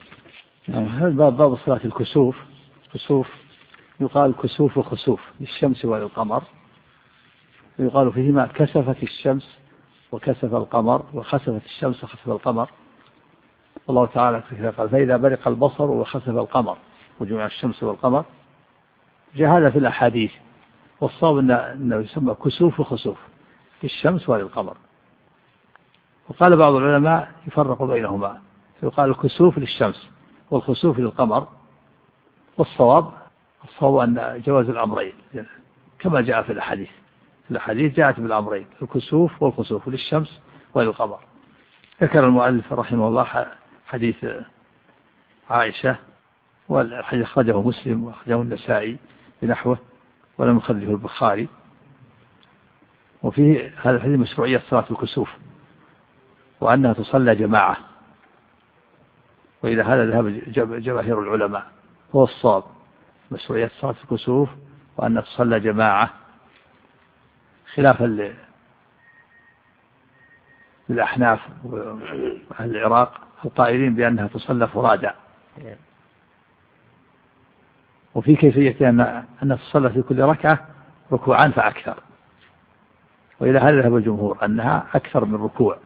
هذا باب باب صلاة الكسوف. كسوف يقال كسوف وخسوف للشمس وللقمر، يقال فيهما كسفت الشمس وكسف القمر، وخسفت الشمس وخسف القمر. الله تعالى قال فإذا برق البصر وخسف القمر وجمع الشمس والقمر. جاء هذا في الأحاديث، والصواب أنه يسمى كسوف وخسوف للشمس وللقمر. وقال بعض العلماء يفرق بينهما، يقال الكسوف للشمس والخسوف للقمر، والصواب الصواب أن جواز الأمرين كما جاء في الأحاديث. الأحاديث جاءت بالأمرين الكسوف والخسوف للشمس وللقمر. ذكر المؤلف رحمه الله حديث عائشة، والحديث أخرجه مسلم وأخرجه النسائي بنحوه ولم يخرجه البخاري، وفيه هذا الحديث مشروعية صلاة الكسوف، وأنها تصلى جماعة، وإلى هذا ذهب جماهير العلماء. هو الصواب مشروعية صلاة الكسوف وأن تصلى جماعة، خلافا للأحناف وأهل العراق القائلين بأنها تصلى فرادى، وفي كيفية أن تصلى في كل ركعة ركوعان فأكثر، وإلى هذا ذهب الجمهور أنها أكثر من ركوع.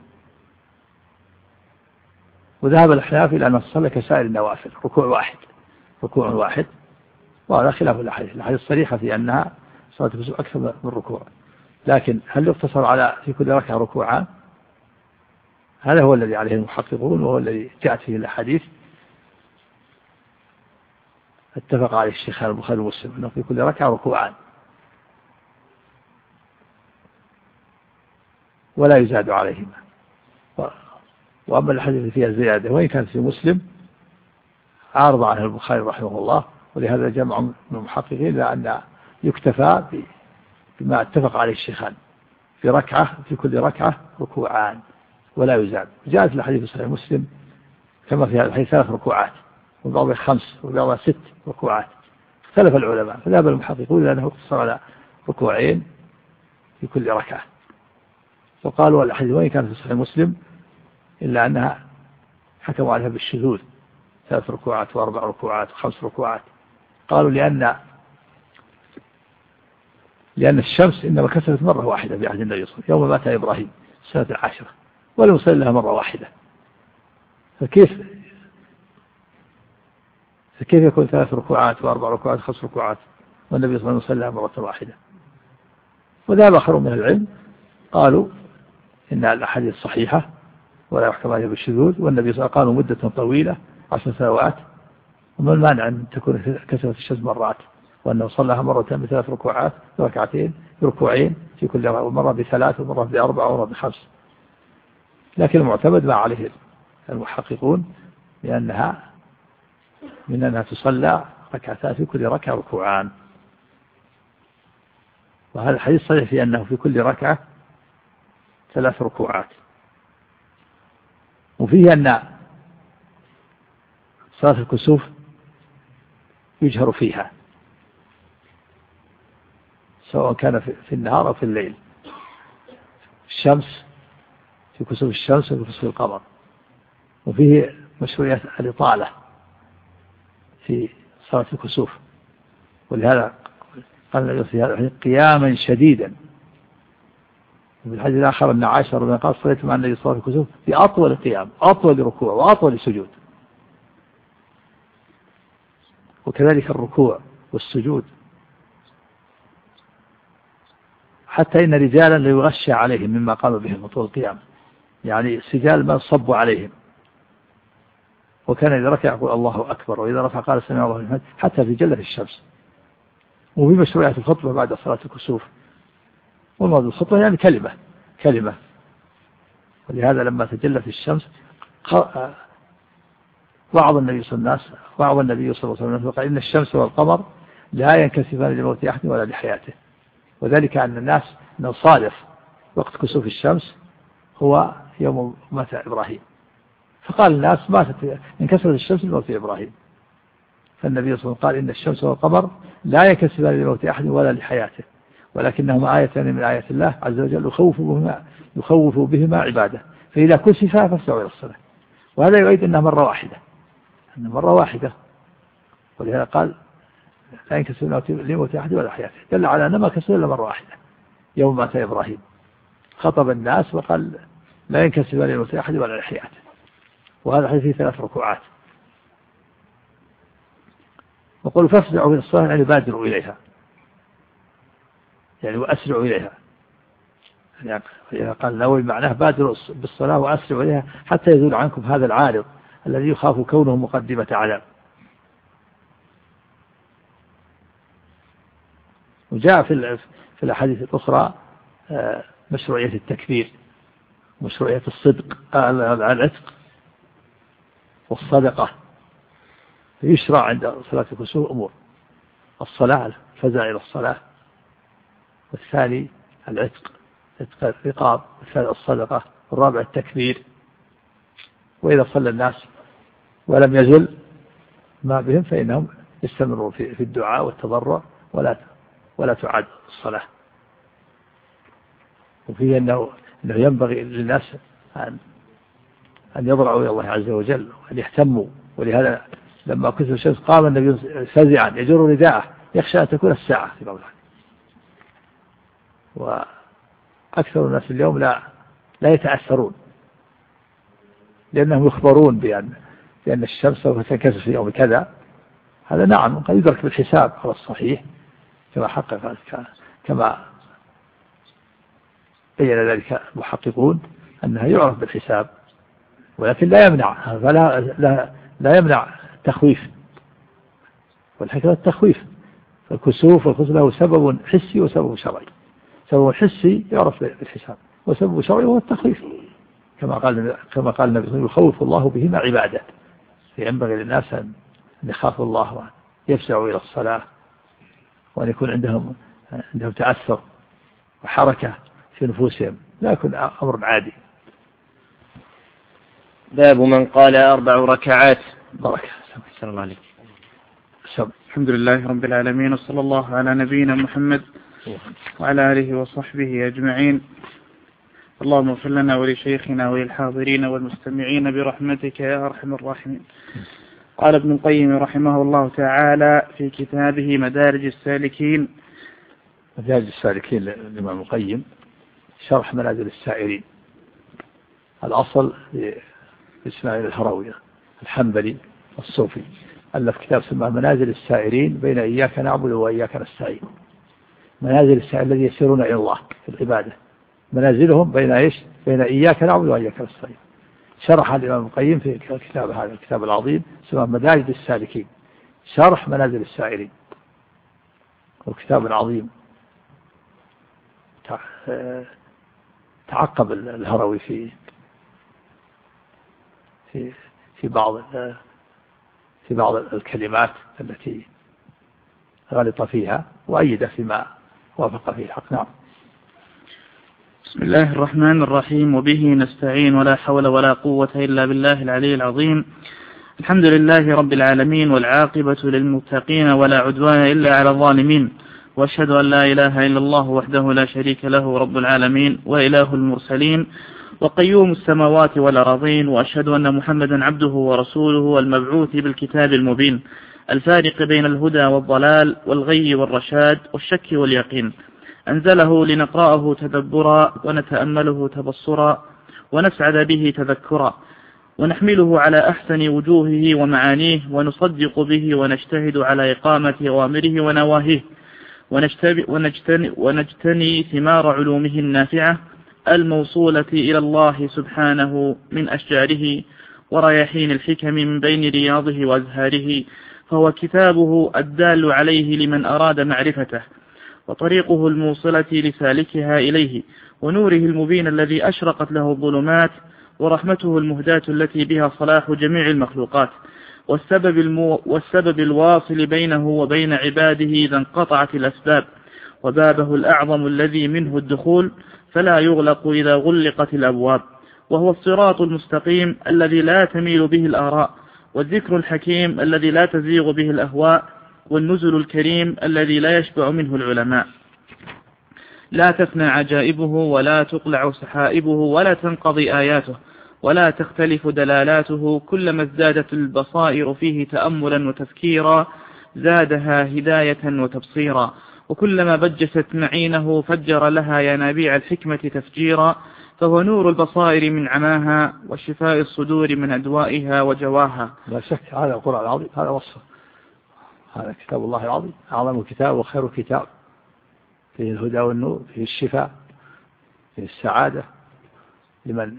وذهب الأحناف إلى أن تصلى كسائر النوافل ركوع واحد ركوع واحد، وهذا خلاف الأحاديث. الأحاديث الصريحة في أنها صلاة الكسوف أكثر من ركوع، لكن هل يقتصر على في كل ركعة ركوعان؟ هذا هو الذي عليه المحققون، وهو الذي جاءت فيه الأحاديث اتفق عليه الشيخ البخاري ومسلم أنه في كل ركعة ركوعان ولا يزاد عليهما. وأما الحديث فيها زيادة وإن كانت في مسلم عارض عنه البخاري رحمه الله، ولهذا جمع من المحققين لأن يكتفى بما اتفق عليه الشيخان في ركعة في كل ركعة ركوعان ولا يزاد. جاءت الحديث في صحيح مسلم كما في هذا الحديث ثلاث ركوعات وبعضها خمس وبعضها ست ركوعات. اختلف العلماء، فذهب المحققون لأنه اقتصر على ركوعين في كل ركعة، وقالوا الحديث وإن كان في صحيح مسلم إلا أنها حكموا عليها بالشذوذ، ثلاث ركوعات وأربع ركوعات وخمس ركوعات. قالوا لأن لأن الشمس إنما كسرت مرة واحدة في عهد النبي صلى الله عليه وسلم يوم مات إبراهيم سنة العاشرة، ولم يصل لها مرة واحدة، فكيف فكيف يكون ثلاث ركوعات وأربع ركوعات وخمس ركوعات والنبي صلى الله عليه وسلم لها مرة واحدة؟ وذهب آخرون من العلم قالوا إن الأحاديث صحيحة ولا يحكم عليها بالشذوذ، والنبي صلى الله عليه وسلم قالوا مدة طويلة عشر سنوات، وما المانع أن تكون كسرت الشمس مرات، وأنه صلىها مرة بثلاث ركوعات ركعتين بركوعين في كل مرة بثلاث ومرة بأربع ومرة بخمس. لكن المعتمد ما عليه المحققون لأنها من أنها تصلى ركعتان في كل ركعة ركوعان. وهذا الحديث صحيح في أنه في كل ركعة ثلاث ركوعات. وفيه أن صلاة الكسوف يجهر فيها سواء كان في النهار أو في الليل، الشمس في كسوف الشمس وفي كسوف القمر. وفيه مشروعية الإطالة في صلاة الكسوف، ولهذا قال النبي في هذا الحديث قياما شديدا. وفي الحديث الآخر أن عائشة رضي الله عنها قالت صليت مع النبي صلى الله عليه وسلم في أطول قيام أطول ركوع وأطول سجود. وكذلك الركوع والسجود، حتى إن رجالا ليغشى عليهم مما قام بهم طول القيام، يعني سجال ما صبوا عليهم. وكان إذا ركع يقول الله أكبر، وإذا رفع قال سمع الله لمن حمده، حتى في جلة الشمس. وفي مشروعية الخطبة بعد صلاة الكسوف، والمراد الخطبة يعني كلمة كلمة ولهذا لما تجلت الشمس وعظ النبي صلى الله عليه وسلم وعظ النبي صلى الله عليه وسلم وقال إن الشمس والقمر لا ينكسفان لموت أحد ولا لحياته. وذلك أن الناس أنه صادف وقت كسوف الشمس هو يوم مات إبراهيم، فقال الناس ماتت انكسرت الشمس لموت إبراهيم، فالنبي صلى الله عليه وسلم قال إن الشمس والقمر لا ينكسفان لموت أحد ولا لحياته، ولكنهما آيتان من آيات الله عز وجل يخوف بهما, يخوف بهما عباده، فإذا كسفا فاسعوا إلى الصلاة. وهذا يعيد أنها مرة واحدة أنها مرة واحدة ولهذا قال لا ينكسف لموت أحد ولا حياته، دل على أنه ما كسر إلا مرة واحدة يوم مات إبراهيم. خطب الناس وقال لا ينكسف لموت أحد ولا لحياته. وهذا حديث فيه ثلاث ركوعات. وقالوا فافزعوا إلى الصلاة يعني بادروا إليها، يعني وأسرعوا إليها، يعني قال نووي معناه بادروا بالصلاة وأسرعوا إليها حتى يزول عنكم هذا العارض الذي يخاف كونه مقدمة عذاب. وجاء في في الأحاديث الأخرى مشروعية التكبير، مشروعية الصدق العتق والصدقة. يشرع عند صلاة الكسوف أمور: الصلاة الفزع إلى الصلاة، والثاني العتق عتق الرقاب، والثالث الصدقة، والرابع التكبير. وإذا صلى الناس ولم يزل ما بهم فإنهم يستمروا في الدعاء والتضرع ولا ولا تعاد الصلاة. وفيه أنه, أنه ينبغي للناس أن أن يضرعوا إلى الله عز وجل وأن يهتموا. ولهذا لما كسف الشمس قام النبي فزعا يجر رداءه يخشى أن تكون الساعة في بعض الحديث. وأكثر الناس اليوم لا لا يتأثرون لأنهم يخبرون بأن بأن الشمس سوف تنكسف في يوم كذا. هذا نعم قد يدرك بالحساب على الصحيح كما حقق كما بين ذلك المحققون أنها يعرف بالحساب، ولكن لا يمنع فلا لا, لا يمنع التخويف. والحكمة التخويف. فالكسوف والخسوف له سبب حسي وسبب شرعي. سبب حسي يعرف بالحساب، وسبب شرعي هو التخويف كما قال كما قال النبي صلى الله عليه وسلم يخوف الله بهما عباده. فينبغي للناس أن يخافوا الله وأن يفزعوا إلى الصلاة وأن يكون عندهم عندهم تأثر وحركة في نفوسهم، لا يكون أمر عادي. باب من قال أربع ركعات. بركة. صلى الله عليه وسلم. الحمد لله رب العالمين، وصلى الله على نبينا محمد وعلى آله وصحبه أجمعين. اللهم اغفر لنا ولشيخنا وللحاضرين والمستمعين برحمتك يا أرحم الراحمين. قال ابن القيم رحمه الله تعالى في كتابه مدارج السالكين. مدارج السالكين للإمام القيم شرح منازل السائرين. الأصل لإسماعيل الهروي الحنبلي الصوفي ألف كتاب اسمه منازل السائرين بين إياك نعبد وإياك نستعين. منازل السائرين الذين يسيرون إلى الله في العبادة منازلهم بين إيش؟ بين إياك نعبد وإياك نستعين. شرح الإمام القيم في الكتاب هذا الكتاب العظيم اسمه مدارج السالكين شرح منازل السائرين، وكتاب عظيم. تعقب الهروي في في في بعض في بعض الكلمات التي غلط فيها وأيد فيما وافق فيه الحق. نعم. بسم الله الرحمن الرحيم، وبه نستعين، ولا حول ولا قوة إلا بالله العلي العظيم. الحمد لله رب العالمين، والعاقبة للمتقين، ولا عدوان إلا على الظالمين، وأشهد أن لا إله إلا الله وحده لا شريك له رب العالمين وإله المرسلين وقيوم السماوات والأراضين، وأشهد أن محمدا عبده ورسوله المبعوث بالكتاب المبين الفارق بين الهدى والضلال والغي والرشاد والشك واليقين، أنزله لنقرأه تدبرا ونتأمله تبصرا ونسعد به تذكرا، ونحمله على أحسن وجوهه ومعانيه، ونصدق به ونجتهد على إقامة أوامره ونواهيه، ونجتني, ونجتني ثمار علومه النافعة الموصولة إلى الله سبحانه من أشجاره ورياحين الحكم من بين رياضه وأزهاره، فهو كتابه الدال عليه لمن أراد معرفته، وطريقه الموصلة لسالكها إليه، ونوره المبين الذي أشرقت له الظلمات، ورحمته المهداة التي بها صلاح جميع المخلوقات، والسبب, المو والسبب الواصل بينه وبين عباده إذا انقطعت الأسباب، وبابه الأعظم الذي منه الدخول فلا يغلق إذا غلقت الأبواب، وهو الصراط المستقيم الذي لا تميل به الآراء، والذكر الحكيم الذي لا تزيغ به الأهواء، والنزل الكريم الذي لا يشبع منه العلماء، لا تفنى عجائبه ولا تقلع سحائبه ولا تنقضي آياته ولا تختلف دلالاته، كلما ازدادت البصائر فيه تأملا وتفكيرا زادها هداية وتبصيرا، وكلما بجست معينه فجر لها ينابيع الحكمة تفجيرا، فهو نور البصائر من عماها وشفاء الصدور من أدوائها وجواها. لا شك هذا القرآن العظيم هذا وصفه، هذا كتاب الله العظيم أعظم كتاب وخير كتاب، فيه الهدى والنور، فيه الشفاء، فيه السعادة لمن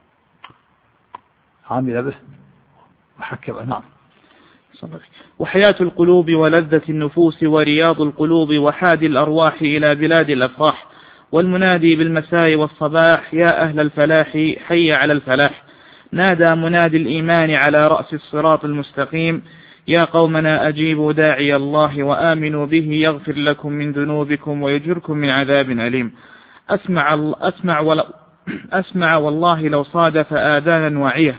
عامل به وحكم. نعم. وحياة القلوب ولذة النفوس ورياض القلوب وحادي الأرواح إلى بلاد الأفراح، والمنادي بالمساء والصباح يا أهل الفلاح حي على الفلاح، نادى منادي الإيمان على رأس الصراط المستقيم يا قومنا أجيبوا داعي الله وآمنوا به يغفر لكم من ذنوبكم ويجركم من عذاب أليم. أسمع, أسمع, أسمع والله لو صادف آذانا واعية،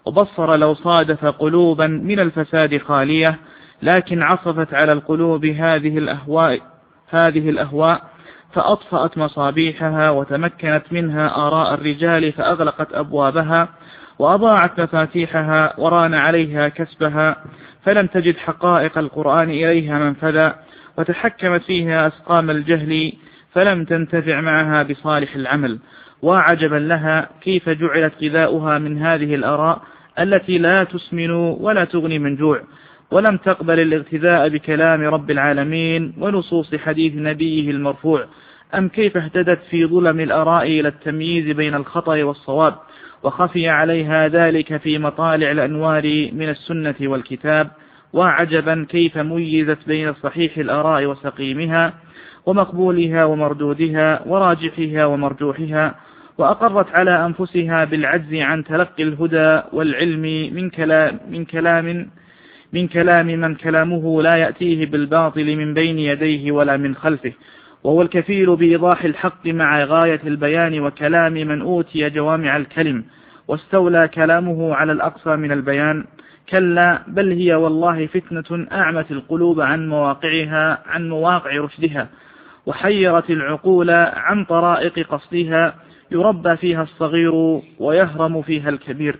وبصر لو صادف قلوبا من الفساد خالية، لكن عصفت على القلوب هذه الأهواء هذه الأهواء فأطفأت مصابيحها، وتمكنت منها آراء الرجال فأغلقت أبوابها، وأضاعت مفاتيحها، وران عليها كسبها، فلم تجد حقائق القرآن إليها منفذا، وتحكمت فيها أسقام الجهل، فلم تنتفع معها بصالح العمل. وعجبا لها كيف جعلت غذاؤها من هذه الآراء التي لا تسمن ولا تغني من جوع، ولم تقبل الاغتذاء بكلام رب العالمين ونصوص حديث نبيه المرفوع. أم كيف اهتدت في ظلم الآراء إلى التمييز بين الخطأ والصواب، وخفي عليها ذلك في مطالع الأنوار من السنة والكتاب. وعجبا كيف ميزت بين صحيح الآراء وسقيمها، ومقبولها ومردودها، وراجحها ومرجوحها، وأقرت على أنفسها بالعجز عن تلقي الهدى والعلم من كلام من كلام من كلام من كلامه لا يأتيه بالباطل من بين يديه ولا من خلفه، وهو الكفيل بإيضاح الحق مع غاية البيان، وكلام من أوتي جوامع الكلم واستولى كلامه على الأقصى من البيان. كلا بل هي والله فتنة أعمت القلوب عن مواقعها عن مواقع رشدها، وحيرت العقول عن طرائق قصدها، يربى فيها الصغير ويهرم فيها الكبير.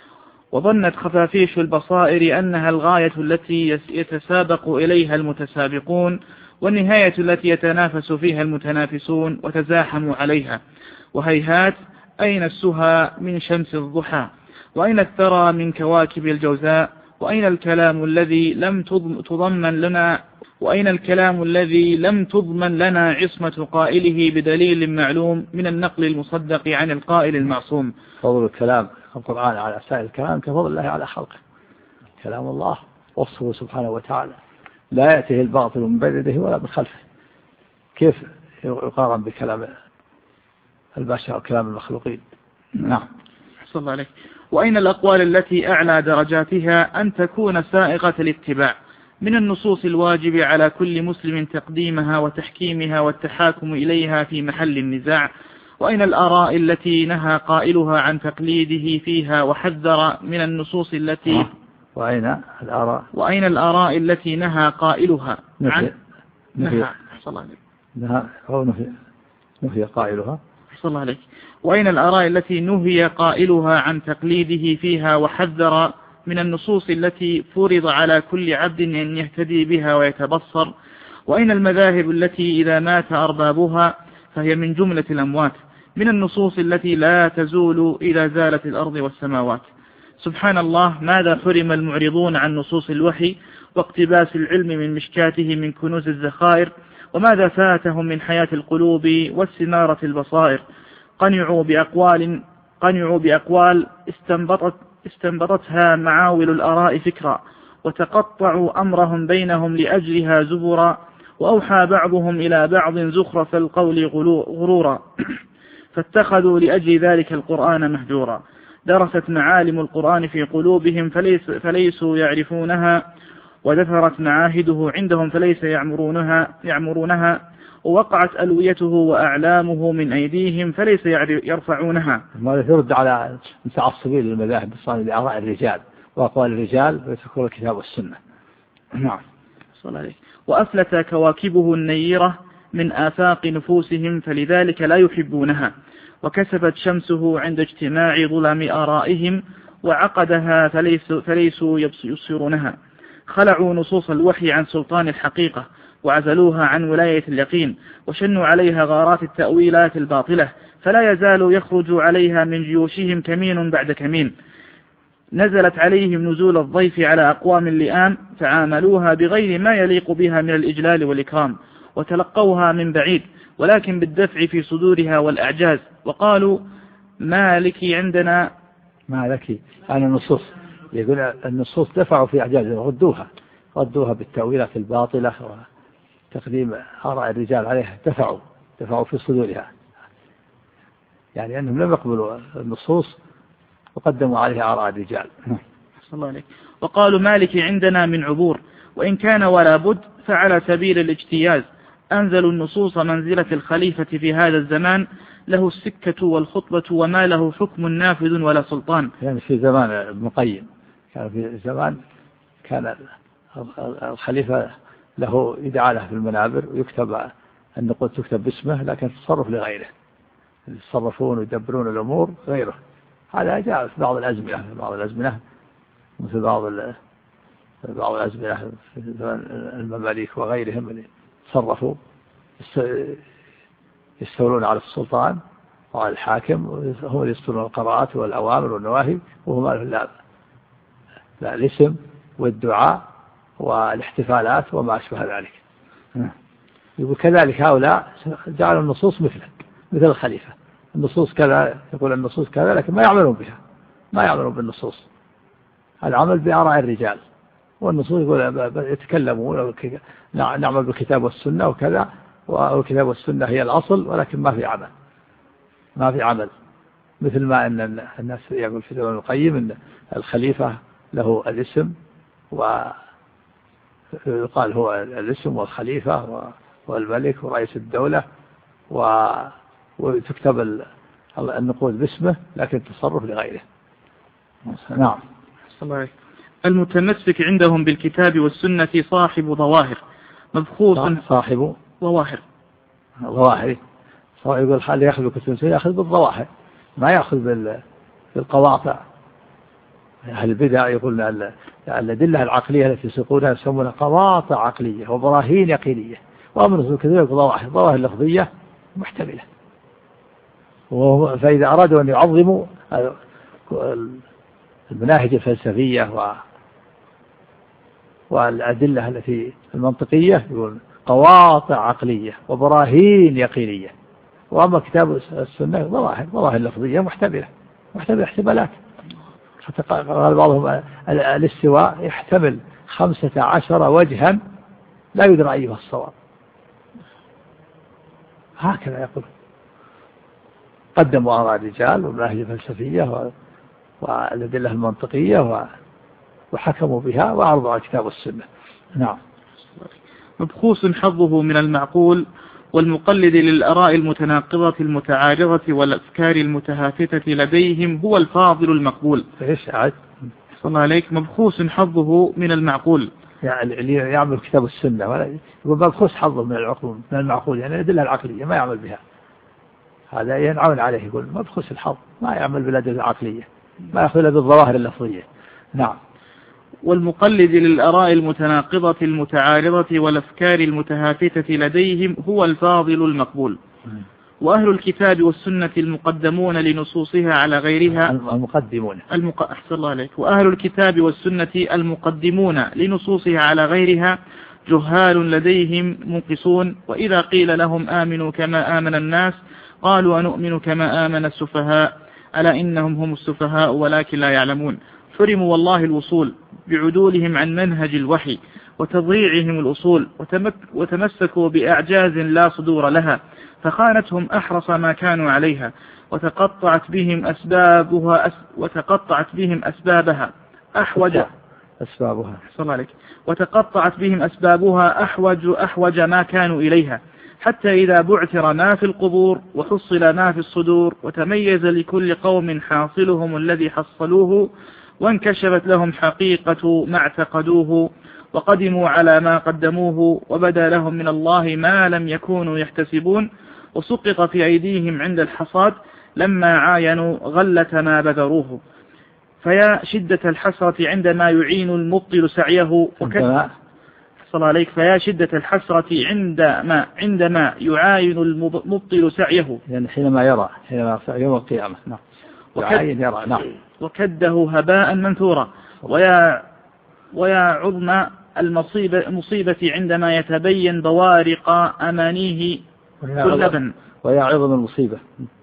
وظنت خفافيش البصائر أنها الغاية التي يتسابق إليها المتسابقون، والنهاية التي يتنافس فيها المتنافسون وتزاحموا عليها. وهيهات، أين السهى من شمس الضحى، وأين الثرى من كواكب الجوزاء، وأين الكلام الذي لم تضمن لنا وأين الكلام الذي لم تضمن لنا عصمة قائله بدليل معلوم من النقل المصدق عن القائل المعصوم. فضل الكلام القرآن على سائر الكلام كفضل الله على خلقه. كلام الله وصفه سبحانه وتعالى لا يأتيه الباطل من بين يديه ولا من خلفه. كيف يقارن بكلام البشر وكلام المخلوقين؟ نعم. صلى الله عليه. وأين الأقوال التي أعلى درجاتها أن تكون سائغة الاتباع من النصوص الواجب على كل مسلم تقديمها وتحكيمها والتحاكم إليها في محل النزاع؟ وأين الآراء التي نهى قائلها عن تقليده فيها وحذر من النصوص التي وأين الآراء وأين الآراء التي نهى قائلها عن نهى نهى أو نهي نهي قائلها صلى الله عليه. وأين الآراء التي نهي قائلها عن تقليده فيها وحذر من النصوص التي فرض على كل عبد أن يهتدي بها ويتبصر؟ وأين المذاهب التي إذا مات أربابها فهي من جملة الأموات، من النصوص التي لا تزول إذا زالت الأرض والسماوات؟ سبحان الله، ماذا حرم المعرضون عن نصوص الوحي واقتباس العلم من مشكاته من كنوز الذخائر، وماذا فاتهم من حياة القلوب واستنارة البصائر؟ قنعوا بأقوال قنعوا بأقوال استنبطت استنبطتها معاول الآراء فكرا، وتقطعوا أمرهم بينهم لأجلها زبرا، وأوحى بعضهم إلى بعض زخرف القول غرورا، فاتخذوا لأجل ذلك القرآن مهجورا. درست معالم القرآن في قلوبهم فليس فليسوا يعرفونها، ودثرت معاهده عندهم فليس يعمرونها, يعمرونها ووقعت ألويته وأعلامه من أيديهم فليس يرفعونها. ما يرد على متعصبين للمذاهب الصالحة لآراء الرجال وأقوال الرجال ويتركون الكتاب والسنة. نعم. صلى الله عليه. وأفلت كواكبه النيرة من آفاق نفوسهم فلذلك لا يحبونها، وكسبت شمسه عند اجتماع ظلم آرائهم وعقدها فليس فليسوا يبصرونها. خلعوا نصوص الوحي عن سلطان الحقيقة وعزلوها عن ولاية اليقين، وشنوا عليها غارات التأويلات الباطلة، فلا يزال يخرج عليها من جيوشهم كمين بعد كمين. نزلت عليهم نزول الضيف على أقوام اللئام، فعاملوها بغير ما يليق بها من الإجلال والإكرام، وتلقوها من بعيد ولكن بالدفع في صدورها والأعجاز، وقالوا ما لك عندنا ما لك. أنا النصوص يقول النصوص دفعوا في أعجازها ردوها ردوها بالتأويلات الباطلة وتقديم آراء الرجال عليها، دفعوا دفعوا في صدورها، يعني أنهم لم يقبلوا النصوص وقدموا عليها آراء الرجال. صلى الله عليه. وقالوا ما لك عندنا من عبور، وإن كان ولا بد فعلى سبيل الاجتياز أنزلوا النصوص منزلة الخليفة في هذا الزمان له السكة والخطبة وما له حكم نافذ ولا سلطان. يعني في زمان ابن القيم كان في زمان كان الخليفة له يدعى له في المنابر ويكتب النقود تكتب باسمه لكن تصرف لغيره، يتصرفون ويدبرون الأمور غيره. هذا جاء في بعض الأزمنة في بعض الأزمنة مثل بعض بعض الأزمنة في المماليك وغيرهم اللي تصرفوا يستولون على السلطان وعلى الحاكم، هم اللي يصدرون القرارات والأوامر والنواهي، وهم لا لا الاسم والدعاء والاحتفالات وما أشبه ذلك. يقول كذلك هؤلاء جعلوا النصوص مثله مثل الخليفة، النصوص كذا، يقول النصوص كذا لكن ما يعملون بها، ما يعملون بالنصوص، العمل بآراء الرجال، والنصوص يقول يتكلمون نعمل بالكتاب والسنة وكذا، والكتاب والسنة هي الأصل ولكن ما في عمل، ما في عمل. مثل ما أن الناس يقول في ابن القيم أن الخليفة له الاسم ويقال هو الاسم والخليفة والملك ورئيس الدولة وتكتب النقود باسمه لكن التصرف لغيره. نعم. المتمسك عندهم بالكتاب والسنة صاحب ظواهر مبخوص. صاحب ظواهر ظواهر يقول الحال يأخذ بالكتب يأخذ بالظواهر ما يأخذ بالقواطع. أهل البدع يقولون الأدلة العقلية التي يسوقونها يسمونها قواطع عقلية وبراهين يقينية، وأمر الكتاب يقول ظواهر ظواهر لفظية محتملة. فإذا أرادوا أن يعظموا المناهج الفلسفية والأدلة التي المنطقية يقول قواطع عقلية وبراهين يقينية، وأما كتاب السنة ظواهر ظواهر لفظية محتملة محتملة احتمالات. قال بعضهم الاستواء يحتمل خمسة عشر وجها لا يدرى أيها الصواب، هكذا يقول. قدموا آراء الرجال والمناهج الفلسفية والأدلة المنطقية وحكموا بها وعرضوا على كتاب السنة. نعم. مبخوص حظه من المعقول والمقلد للآراء المتناقضة المتعارضة والأفكار المتهافتة لديهم هو الفاضل المقبول. إيش عاد؟ صلى الله عليك. مبخوص حظه من المعقول يعني اللي يعمل كتاب السنة ولا يقول مبخوص حظه من العقول من المعقول، يعني الأدلة العقلية ما يعمل بها، هذا ينعون عليه، يقول مبخوص الحظ ما يعمل بالأدلة العقلية، ما يأخذ بالظواهر اللفظية. نعم. والمقلد للآراء المتناقضة المتعارضة والأفكار المتهافتة لديهم هو الفاضل المقبول. وأهل الكتاب والسنة المقدمون لنصوصها على غيرها المقدمون المق... أحسن الله عليك. وأهل الكتاب والسنة المقدمون لنصوصها على غيرها جهال لديهم منقصون، وإذا قيل لهم آمنوا كما آمن الناس قالوا أنؤمن كما آمن السفهاء ألا إنهم هم السفهاء ولكن لا يعلمون. حرموا والله الوصول بعدولهم عن منهج الوحي وتضييعهم الأصول، وتمك وتمسكوا بأعجاز لا صدور لها، فخانتهم أحرص ما كانوا عليها، وتقطعت بهم أسبابها أس وتقطعت بهم أسبابها أحوج أسبابها صلى الله عليك وتقطعت بهم أسبابها أحوج أحوج ما كانوا إليها، حتى إذا بعثر ما في القبور وحصل ما في الصدور وتميز لكل قوم حاصلهم الذي حصلوه وانكشفت لهم حقيقة ما اعتقدوه وقدموا على ما قدموه وبدا لهم من الله ما لم يكونوا يحتسبون، وسقط في أيديهم عند الحصاد لما عاينوا غلة ما بذروه. فيا شدة الحسرة عندما يعين المبطل سعيه وكذا صلى عليك فيا شدة الحسرة عندما عندما يعاين المبطل سعيه، يعني حينما يرى حينما يوم القيامة. نعم. يعاين يرى. نعم. وكده هباء منثورا. ويا ويا عظم المصيبة مصيبة عندما يتبين بوارق أمانيه خلبا. ويا عظم المصيبة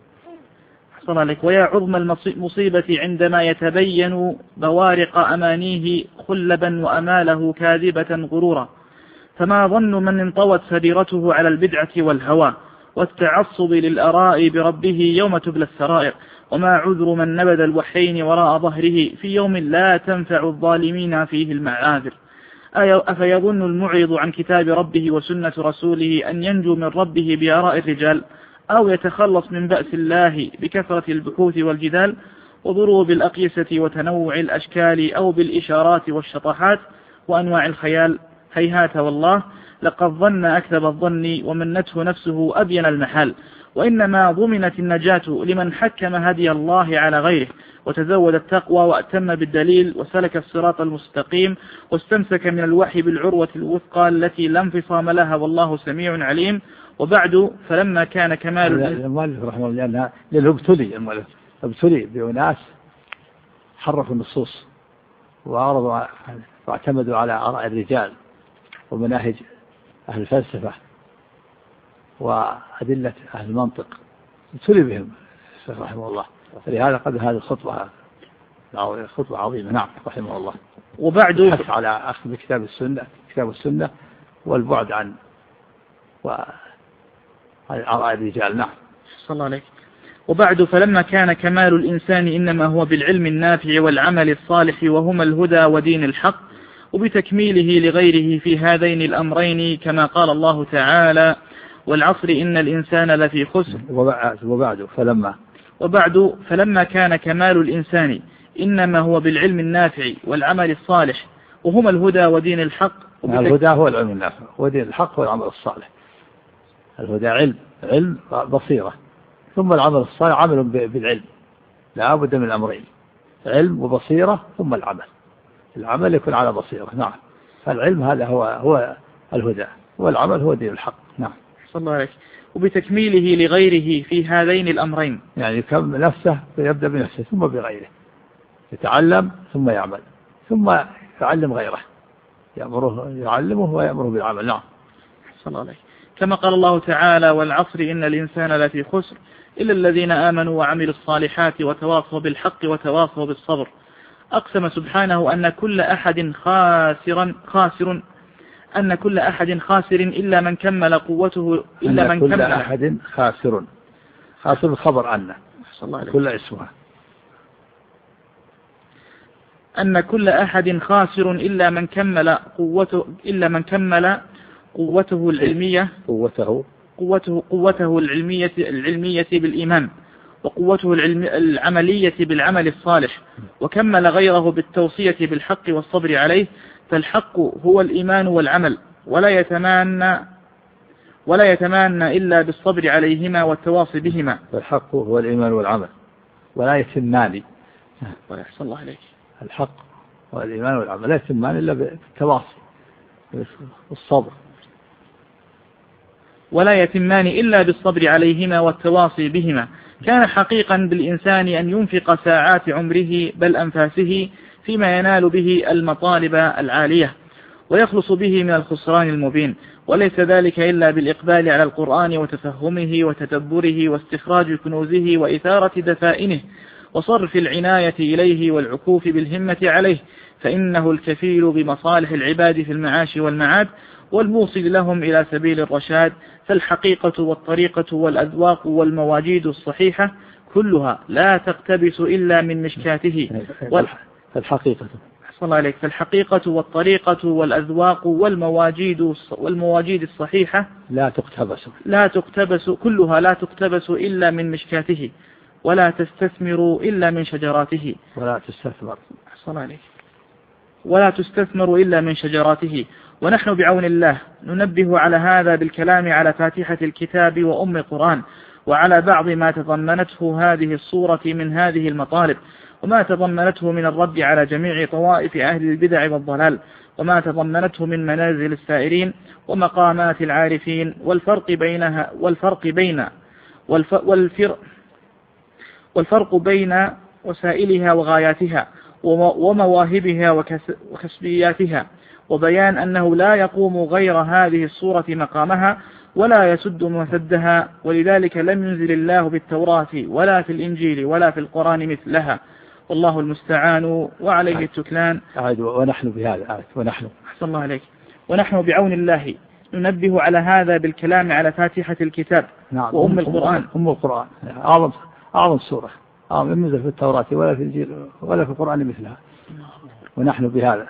صلى عليك ويا عظم المصيبة عندما يتبين بوارق أمانيه خلبا وأماله كاذبة غرورا. فما ظن من انطوت سريرته على البدعة والهوى والتعصب للآراء بربه يوم تبلى السرائر، وما عذر من نبذ الوحيين وراء ظهره في يوم لا تنفع الظالمين فيه المعاذر. أفيظن المعرض عن كتاب ربه وسنة رسوله أن ينجو من ربه بآراء الرجال؟ أو يتخلص من بأس الله بكثرة البحوث والجدال وضروب الأقيسة وتنوع الأشكال أو بالإشارات والشطحات وأنواع الخيال. هيهات والله، لقد ظن أكذب الظن ومنته نفسه أبين المحال، وإنما ضمنت النجاة لمن حكم هدي الله على غيره وتزود التقوى وأتم بالدليل وسلك الصراط المستقيم واستمسك من الوحي بالعروة الوثقى التي لا انفصام لها، والله سميع عليم. وبعد فلما كان كمال المؤلف رحمه الله لأنها للابتلي المؤلف ابتلي بأناس حرفوا النصوص وعرضوا واعتمدوا على آراء الرجال ومناهج أهل الفلسفة وأدلة أهل المنطق، ابتلي بهم رحمه الله. فلهذا قد هذه الخطبة خطبة عظيمة. نعم رحمه الله. وبعد الحث على أخذ كتاب السنة كتاب السنة والبعد عن آراء الرجال. نعم. صلى الله عليه. وبعد فلما كان كمال الإنسان إنما هو بالعلم النافع والعمل الصالح وهما الهدى ودين الحق، وبتكميله لغيره في هذين الأمرين كما قال الله تعالى: والعصر إن الإنسان لفي خسر. وبعد فلما وبعد فلما كان كمال الإنسان إنما هو بالعلم النافع والعمل الصالح وهما الهدى ودين الحق. الهدى هو العلم النافع ودين الحق هو العمل الصالح. الهدى علم علم بصيرة، ثم العمل الصالح عمل بالعلم، لا بد من الأمرين، علم وبصيرة ثم العمل. العمل يكون على بصيرة. نعم. فالعلم هذا هو هو الهدى والعمل هو دين الحق. نعم. صلى الله عليه. وبتكميله لغيره في هذين الأمرين، يعني يكمل نفسه فيبدأ بنفسه ثم بغيره، يتعلم ثم يعمل ثم يعلم غيره، يأمره يعلمه ويأمره بالعمل. نعم. صلى الله عليه. كما قال الله تعالى: والعصر إن الإنسان لفي خسر إلا الذين آمنوا وعملوا الصالحات وتواصوا بالحق وتواصوا بالصبر. أقسم سبحانه أن كل أحد خاسر خاسر أن كل أحد خاسر إلا من كمل قوته إلا من كل كمل أحد خاسر. خاسر الخبر عنه كل اسمها أن كل أحد خاسر إلا من كمل قوته إلا من كمل قوته العلمية قوته قوته قوته العلمية العلمية بالإيمان، وقوته العلم العملية بالعمل الصالح، وكمل غيره بالتوصية بالحق والصبر عليه. فالحق هو الإيمان والعمل، ولا يتمانى ولا يتمانى إلا بالصبر عليهما والتواصي بهما. الحق هو الإيمان والعمل ولا يتمان. ويحصل الله عليك. الحق هو الإيمان والعمل لا يتمان إلا بالتواصي والصبر، ولا يتمان إلا بالصبر عليهما والتواصي بهما. كان حقيقا بالإنسان أن ينفق ساعات عمره بل أنفاسه فيما ينال به المطالب العالية ويخلص به من الخسران المبين، وليس ذلك إلا بالإقبال على القرآن وتفهمه وتدبره واستخراج كنوزه وإثارة دفائنه وصرف العناية إليه والعكوف بالهمة عليه، فإنه الكفيل بمصالح العباد في المعاش والمعاد والموصل لهم إلى سبيل الرشاد. فالحقيقة والطريقة والأذواق والمواجيد الصحيحة كلها لا تقتبس إلا من مشكاته. فالحقيقة صلى الله عليك. فالحقيقة والطريقة والأذواق والمواجيد والمواجيد الصحيحة لا تقتبس لا تقتبس كلها لا تقتبس إلا من مشكاته، ولا تستثمر إلا من شجراته ولا تستثمر صلى الله عليك ولا تستثمر إلا من شجراته. ونحن بعون الله ننبه على هذا بالكلام على فاتحة الكتاب وأم القرآن، وعلى بعض ما تضمنته هذه الصورة من هذه المطالب، وما تضمنته من الرد على جميع طوائف أهل البدع والضلال، وما تضمنته من منازل السائرين ومقامات العارفين، والفرق بينها والفرق بين والف والفرق والفرق بين وسائلها وغاياتها ومواهبها وكسبياتها، وبيان أنه لا يقوم غير هذه الصورة مقامها ولا يسد مسدها، ولذلك لم ينزل الله بالتوراة ولا في الإنجيل ولا في القرآن مثلها، والله المستعان وعليه التكلان. ونحن بهذا ونحن أحسن الله عليك. ونحن بعون الله ننبه على هذا بالكلام على فاتحة الكتاب نعم. وأم القرآن. أم القرآن أعظم أعظم سورة، أعظم لم ينزل في التوراة ولا في الإنجيل ولا في القرآن مثلها. ونحن بهذا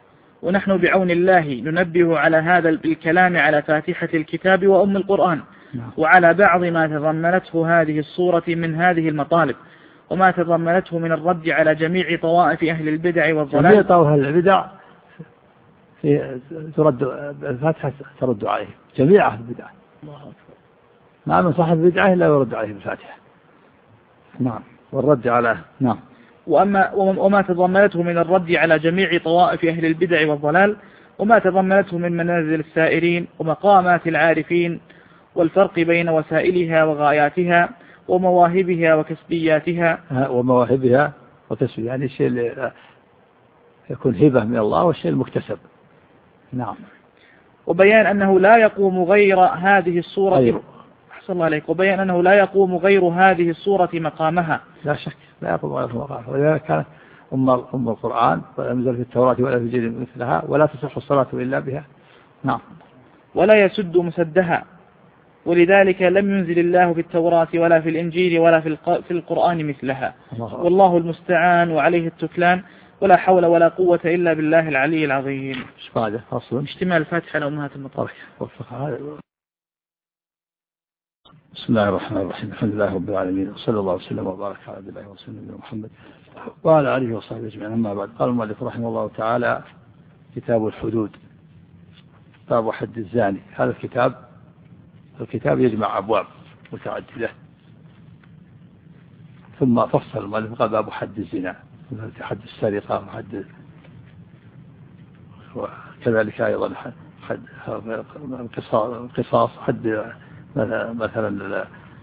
ونحن بعون الله ننبه على هذا بالكلام على فاتحة الكتاب وأم القرآن وعلى بعض ما تضمنته هذه الصورة من هذه المطالب، وما تضمنته من الرد على جميع طوائف أهل البدع والضلال. جميع طوائف أهل البدع في ترد الفاتحة ترد عليه جميع أهل البدع، ما من صاحب بدعة إلا يرد عليه بالفاتحة. نعم. والرد على نعم. وأما وما تضمنته من الرد على جميع طوائف أهل البدع والضلال، وما تضمنته من منازل السائرين ومقامات العارفين، والفرق بين وسائلها وغاياتها ومواهبها وكسبياتها. ومواهبها وكسبياتها يعني الشيء اللي يكون هبة من الله والشيء المكتسب. نعم. وبيان أنه لا يقوم غير هذه الصورة غير. أحسن الله عليك. وبيان أنه لا يقوم غير هذه الصورة مقامها. لا شك لا يقوم غير مقامها، ولذلك كانت أم أم القرآن ولا ينزل في التوراة ولا في الإنجيل مثلها، ولا تصح الصلاة إلا بها. نعم. ولا يسد مسدها، ولذلك لم ينزل الله في التوراة ولا في الإنجيل ولا في في القرآن مثلها. والله المستعان وعليه التكلان، ولا حول ولا قوة إلا بالله العلي العظيم. هذا فصل اشتمال الفاتحة على أمهات المطارح. بسم الله الرحمن الرحيم. الحمد لله رب العالمين، وصلى الله وسلم وبارك على عبد الله ورسوله نبينا محمد وعلى آله وصحبه أجمعين. أما بعد، قال المؤلف رحمه الله تعالى: كتاب الحدود، باب حد الزاني. هذا الكتاب الكتاب يجمع أبواب متعددة، ثم فصل المؤلف قال: باب حد الزنا، حد السرقة وحد، وكذلك أيضا حد القصاص، حد مثلا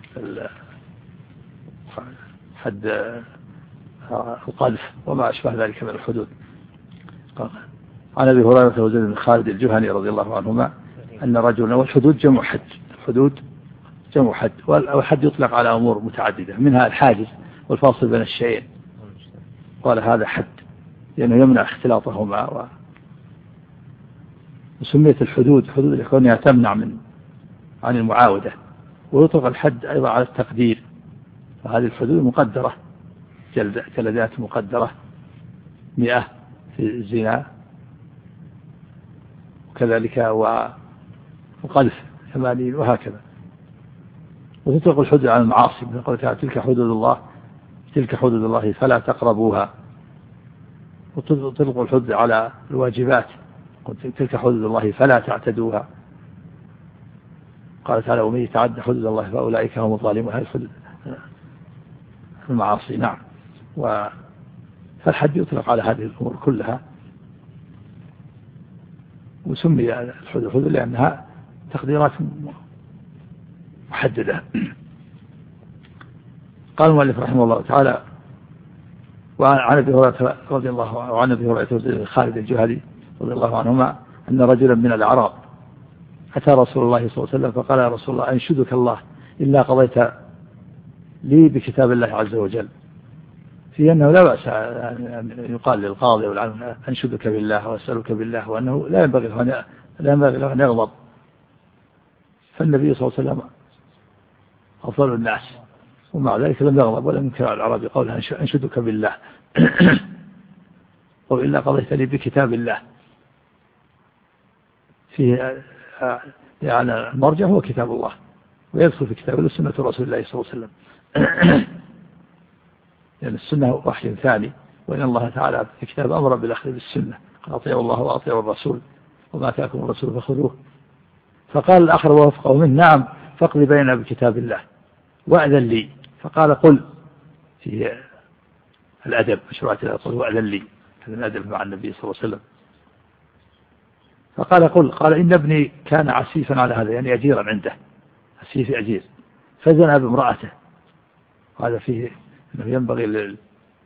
حد القذف وما أشبه ذلك من الحدود. عن أبي هريرة وزيد بن خالد الجهني رضي الله عنهما أن رجلا، والحدود جمع حد، الحدود جمع حد، والحد يطلق على أمور متعددة، منها الحاجز والفاصل بين الشيئين، قال هذا حد لأنه يمنع اختلاطهما. و... وسميت الحدود حدود لكونها تمنع من عن المعاودة. ويطلق الحد أيضا على التقدير، وهذه الحدود مقدرة، جلدات مقدرة مئة في الزنا، وكذلك وقذف ثمانين، وهكذا. وتطلق الحدود على المعاصي، من قوله تعالى: تلك حدود الله تلك حدود الله فلا تقربوها. وتطلق الحدود على الواجبات، تلك حدود الله فلا تعتدوها. قال تعالى: ومن يتعدى حدود الله فأولئك هم الظالمون. هذه الحدود المعاصي. نعم. فالحد يطلق على هذه الأمور كلها، وسمي الحدود حدود لأنها تقديرات محددة. قال المؤلف رحمه الله تعالى: وعن أبي هريرة رضي الله عنه وعن أبي هريرة خالد الجهني رضي الله عنهما أن رجلا من الأعراب أتى رسول الله صلى الله عليه وسلم فقال: يا رسول الله، أنشدك الله إلا قضيت لي بكتاب الله عز وجل. في أنه لا بأس أن يقال للقاضي والعلم: أنشدك بالله وأسألك بالله، وأنه لا ينبغي لا ينبغي له أن يغضب. فالنبي صلى الله عليه وسلم أفضل الناس، ومع ذلك لم يغضب ولم ينكر على العرب قول: أنشدك بالله أو إلا قضيت لي بكتاب الله. في يعني المرجع هو كتاب الله، ويدخل في كتاب الله سنة رسول الله صلى الله عليه وسلم، لأن السنة وحي ثاني، وإن الله تعالى في كتاب أمر بالأخذ بالسنة: أطيعوا الله وأطيعوا الرسول وما آتاكم الرسول فخذوه. فقال الآخر ووافقه منه: نعم، فاقض بيننا بكتاب الله وأذن لي. فقال: قل. في الأدب مشروعة الأقل وأذن لي، هذا الأدب مع النبي صلى الله عليه وسلم. فقال: قل. قال: إن ابني كان عسيفا على هذا، يعني أجيرا عنده، عسيف أجير، فزنى بامرأته. وهذا فيه أنه ينبغي لل...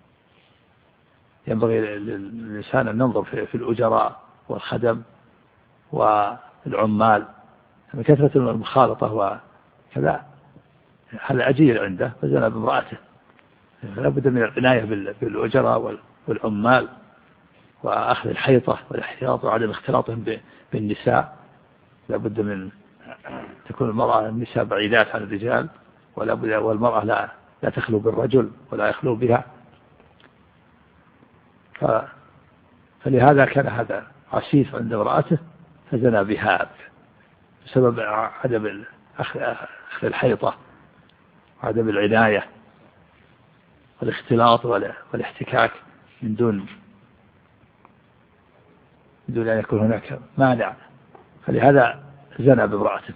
ينبغي للإنسان أن ننظر في, في الأجراء والخدم والعمال، من كثرة المخالطة وكذا. هذا أجير عنده فزنى بامرأته، فلا بد من العناية بالأجراء والعمال، وأخذ الحيطة والاحتياط وعدم اختلاطهم بالنساء. لا بد من تكون المرأة النساء بعيدات عن الرجال، ولا بد والمرأة لا لا تخلو بالرجل ولا يخلو بها. ف... فلهذا كان هذا عسيف عند امرأته فزنى بها بسبب عدم أخذ الحيطة وعدم العناية والاختلاط والاحتكاك من دون من دون أن يكون هناك مانع، فلهذا زنى بامرأته.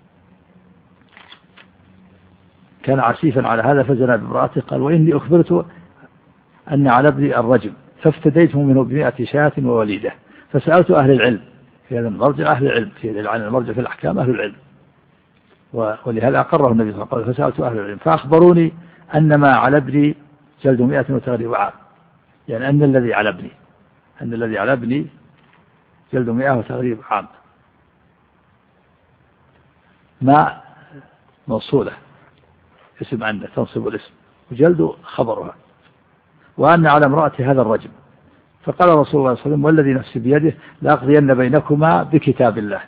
كان عسيفا على هذا فزنى بامرأته. قال وإني أخبرت أن على ابني الرجم فافتديته منه بمئة شاة ووليدة، فسألت أهل العلم في هذا المرجع، أهل العلم في عن المرجع في الأحكام أهل العلم، ولهذا أقره النبي صلى الله عليه وسلم. فسألت أهل العلم فأخبروني أن ما على ابني جلد مئة وتغريب عام، يعني أن الذي على ابني أن الذي على ابني جلد مئة وتغريب عام. ما موصولة اسم أن تنصب الاسم، وجلد خبرها، وأن على امرأة هذا الرجم. فقال رسول الله صلى الله عليه وسلم والذي نفسي بيده لأقضين بينكما بكتاب الله،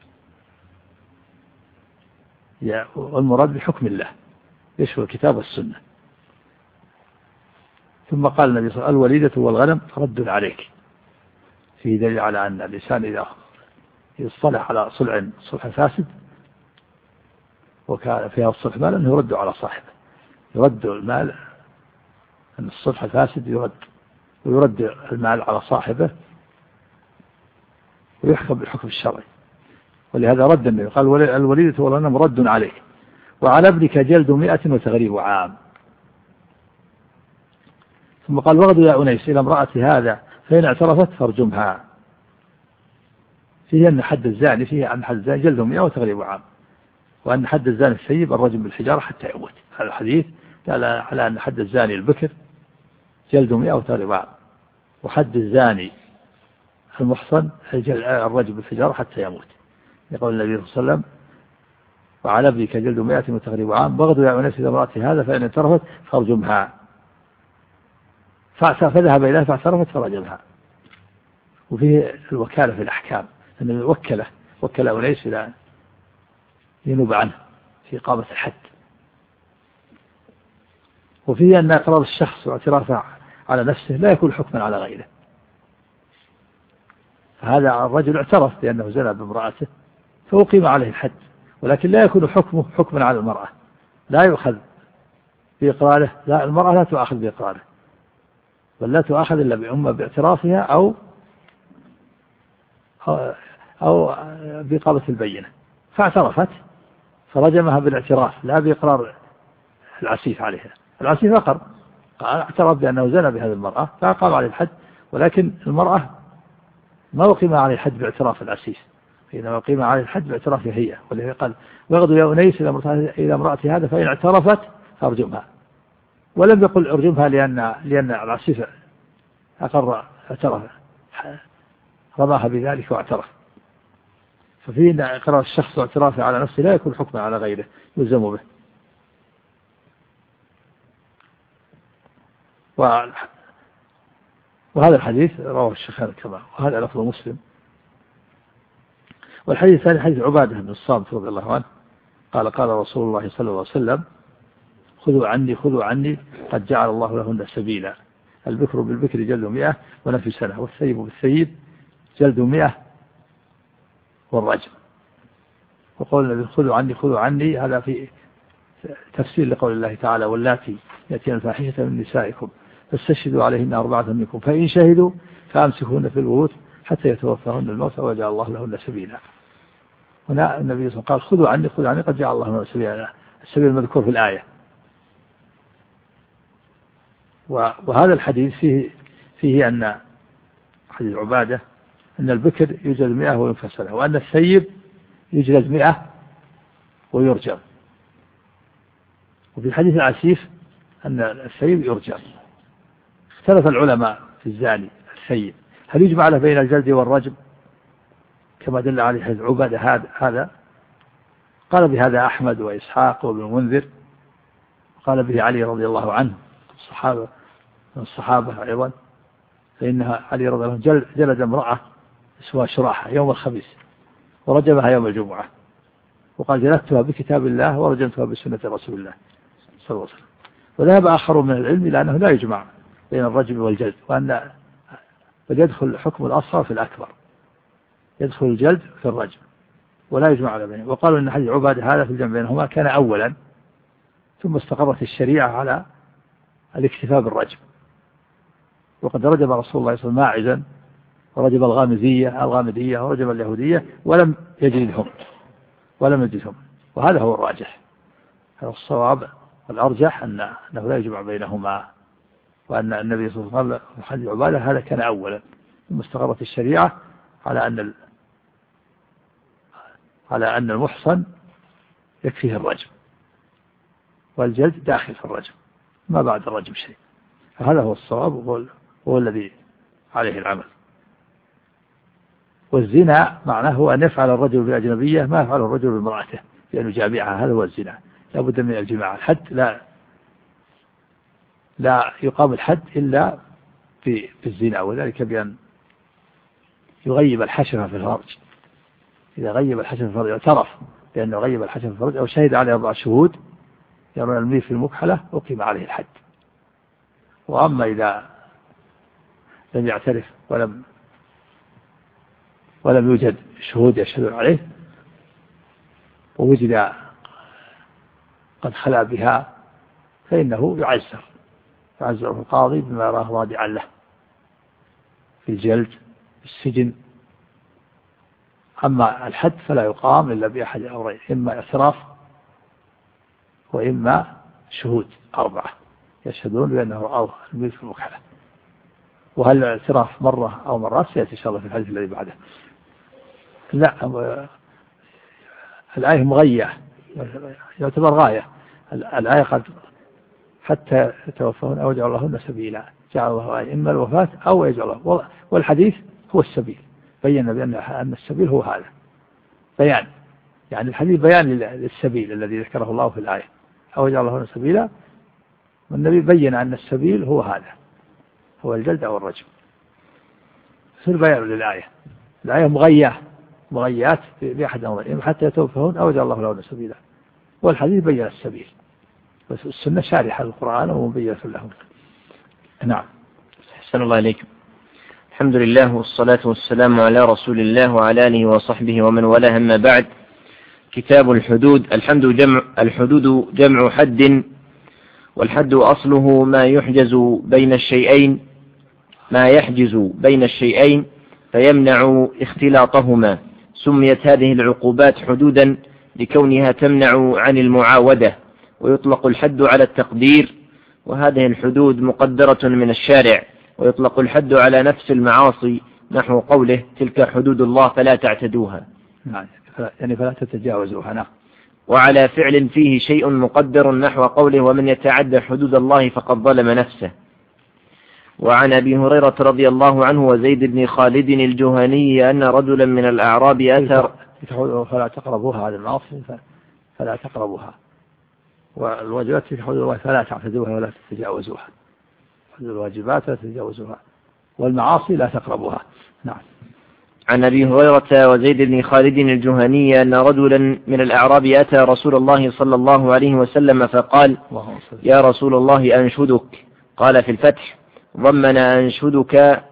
والمراد بحكم الله يشمل الكتاب والسنة. ثم قال النبي صلى الله عليه وسلم الوليدة والغنم رد عليك، فيه دليل على أن الإنسان إذا يصطلح على صلح صلح فاسد وكان فيها الصلح مال أنه يرد على صاحبه، يرد المال، أن الصلح الفاسد يرد ويرد المال على صاحبه ويحكم بالحكم الشرعي. ولهذا رد النبي قال الوليدة والغنم رد عليك، وعلى ابنك جلد مئة وتغريب عام. ثم قال وغدوا يا أنيس إلى امرأة هذا فإن اعترفت فارجمها. فيه أن حد الزاني فيه أن حد الزاني جلد مئة وتغريب عام، وأن حد الزاني السيب الرجم بالحجارة حتى يموت. هذا الحديث على أن حد الزاني البكر جلد مئة وتغريب عام، وحد الزاني المحصن الرجم بالحجارة حتى يموت. يقول النبي صلى الله عليه وسلم وعلى ابنك جلد مئة وتغريب عام، وغدوا يا أنيس إلى امرأة هذا فإن اعترفت فارجمها. فذهب إليها فاعترفت فرجمها. وفيه الوكالة في الأحكام، أن وكله وكل أنيس إلى ينوب عنه في إقامة الحد. وفيه أن إقرار الشخص واعترافه على نفسه لا يكون حكما على غيره. فهذا الرجل اعترف بأنه زنى بامرأته فأقيم عليه الحد، ولكن لا يكون حكمه حكما على المرأة، لا يؤخذ بإقراره، لا المرأة لا تؤخذ بإقراره، بل لا تؤخذ إلا بأمة باعترافها أو أو بإقامة البينة. فاعترفت فرجمها بالاعتراف لا بإقرار العسيف عليها. العسيف أقر، اعترف بأنه زنى بهذه المرأة فأقام عليه الحد، ولكن المرأة ما أقيم عليه الحد باعتراف العسيف، إنما أقيم عليه الحد باعترافها هي. ولذلك قال ويغدو يا أنيس إلى امرأة هذا فإن اعترفت فارجمها، ولم يقل ارجمها لأن لأن العسيف أقر اعترف رضاها بذلك واعترف. ففي أن إقرار الشخص واعترافه على نفسه لا يكون حكما على غيره يلزم به. وهذا الحديث رواه الشيخان كما، وهذا لفظ مسلم. والحديث الثاني حديث عبادة بن الصامت رضي الله عنه قال قال رسول الله صلى الله عليه وسلم خذوا عني خذوا عني قد جعل الله لهن سبيلا، البكر بالبكر جلد مئة ونفي سنة، والثيب بالثيب جلد مئة والرجم. وقول النبي خذوا عني خذوا عني هذا في تفسير لقول الله تعالى واللاتي يأتين الفاحشة من نسائكم فاستشهدوا عليهن أربعة منكم فإن شهدوا فأمسكوهن في البيوت حتى يتوفاهن الموت وجعل الله لهن سبيلا. هنا النبي صلى الله عليه وسلم قال خذوا عني خذوا عني قد جعل الله لهن سبيلا، السبيل المذكور في الآية. وهذا الحديث فيه فيه أن حديث عبادة أن البكر يجلد مئة وينفى سنة، وأن الثيب يجلد مئة ويرجم. وفي الحديث العسيف أن الثيب يرجم. اختلف العلماء في الزاني الثيب هل يجمع له بين الجلد والرجم كما دل عليه حديث عبادة هذا؟ قال بهذا أحمد وإسحاق وابن المنذر، قال به علي رضي الله عنه الصحابة من الصحابة أيضا، فإنها علي رضي الله عنه جلد امرأة اسمها شراحة يوم الخميس ورجمها يوم الجمعة، وقال جلدتها بكتاب الله ورجمتها بسنة رسول الله صلى الله عليه وسلم. وذهب آخر من العلم إلى أنه لا يجمع بين الرجم والجلد، وأن بل يدخل حكم الأصغر في الأكبر، يدخل الجلد في الرجم ولا يجمع على بينهما. وقالوا إن حديث عبادة هذا في الجمع بينهما كان أولا، ثم استقرت الشريعة على الاكتفاء بالرجم. وقد رجم رسول الله صلى الله عليه وسلم ماعزا، ورجم الغامدية الغامدية ورجم اليهودية ولم يجلدهم ولم يجلدهم وهذا هو الراجح. هذا الصواب والأرجح أنه لا يجمع بينهما، وأن النبي صلى الله عليه وسلم في حديث عبادة هذا كان أولا، ثم استقرت الشريعة على أن على أن المحصن يكفيه الرجم، والجلد داخل في الرجم، ما بعد الرجم شيء. فهذا هو الصواب وهو الذي عليه العمل. والزنا معناه هو أن يفعل الرجل بأجنبية ما يفعل الرجل بامرأته، بأن يجامعها، هذا هو الزنا. لا بد من الجماع. الحد لا لا يقام الحد إلا في الزنا، وذلك بأن يغيب الحشفة في الفرج. إذا غيب الحشفة في الفرج اعترف بأنه غيب الحشفة في الفرج أو شهد عليه أربع شهود يرون الميل في المكحلة أقيم عليه الحد. وأما إذا لم يعترف ولم ولم يوجد شهود يشهدون عليه ووجد قد خلا بها فإنه يعزر يعزر القاضي بما يراه رادعا له في الجلد في السجن. أما الحد فلا يقام إلا بأحد أمرين، إما اعتراف وإما شهود أربعة يشهدون بأنه رأى الميل في المكحلة. وهل الاعتراف مرة أو مرات سيأتي إن شاء الله في الحديث الذي بعده. لا، الآية مغية يعتبر غاية. الآية قد حتى يتوفون أو يجعل لهن سبيلا، جعل الله آية إما الوفاة أو يجعل الله، والحديث هو السبيل، بيّن بأن أن السبيل هو هذا بيان، يعني الحديث بيان للسبيل الذي ذكره الله في الآية أو يجعل لهن سبيلا، والنبي بيّن أن السبيل هو هذا، هو الجلد أو الرجم. يصير بيان للآية. الآية مغية مغيات بأحد أمرين، حتى يتوفون أو يجعل الله لهن سبيلا، والحديث بيّن السبيل، بس السنة شارحة للقرآن ومبينة لهم. نعم. أحسن الله إليكم. الحمد لله والصلاة والسلام على رسول الله وعلى آله وصحبه ومن والاه، أما بعد. كتاب الحدود. الحمد جمع الحدود جمع حد، والحد أصله ما يحجز بين الشيئين ما يحجز بين الشيئين فيمنع اختلاطهما. سميت هذه العقوبات حدودا لكونها تمنع عن المعاودة، ويطلق الحد على التقدير، وهذه الحدود مقدرة من الشارع. ويطلق الحد على نفس المعاصي نحو قوله تلك حدود الله فلا تعتدوها، يعني فلا تتجاوزوها. نعم. وعلى فعل فيه شيء مقدر نحو قوله ومن يتعدى حدود الله فقد ظلم نفسه. وعن أبي هريرة رضي الله عنه وزيد بن خالد الجهني أن رجلا من الأعراب أثر فلا تقربوها، هذه المعاصي فلا تقربوها، والواجبات في حدود الله فلا تعتدوها ولا تتجاوزوها. حدود الواجبات لا تتجاوزوها، والمعاصي لا تقربوها. نعم. عن أبي هريرة وزيد بن خالد الجهني أن رجلا من الأعراب أتى رسول الله صلى الله عليه وسلم فقال يا رسول الله أنشدك. قال في الفتح ضمن أنشدك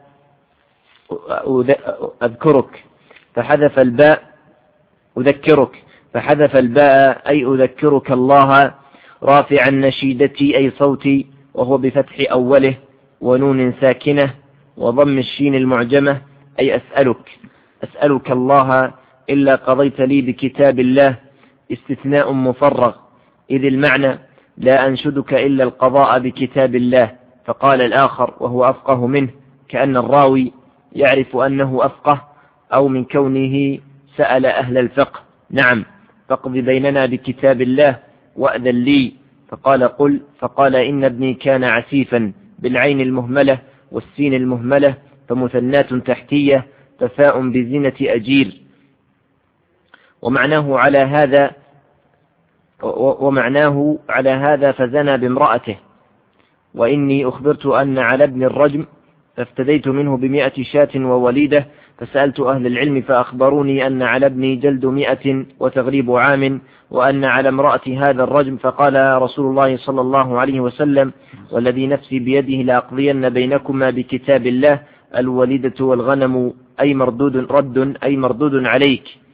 أذكرك فحذف الباء أذكرك فحذف الباء أي أذكرك الله رافعا نشيدتي أي صوتي، وهو بفتح أوله ونون ساكنة وضم الشين المعجمة أي أسألك أسألك الله إلا قضيت لي بكتاب الله، استثناء مفرغ، إذ المعنى لا أنشدك إلا القضاء بكتاب الله. فقال الآخر وهو أفقه منه، كأن الراوي يعرف أنه أفقه أو من كونه سأل أهل الفقه، نعم فاقض بيننا بكتاب الله وأذن لي. فقال قل. فقال إن ابني كان عسيفا بالعين المهملة والسين المهملة فمثنات تحتية ففاء بزينة أجير. ومعناه على هذا ومعناه على هذا فزنى بامرأته. وإني أخبرت أن على ابن الرجم فافتديت منه بمئة شاة ووليدة، فسألت أهل العلم فأخبروني أن على ابني جلد مئة وتغريب عام، وأن على امرأة هذا الرجم. فقال رسول الله صلى الله عليه وسلم والذي نفسي بيده لأقضين بينكما بكتاب الله، الوليدة والغنم أي مردود رد أي مردود عليك.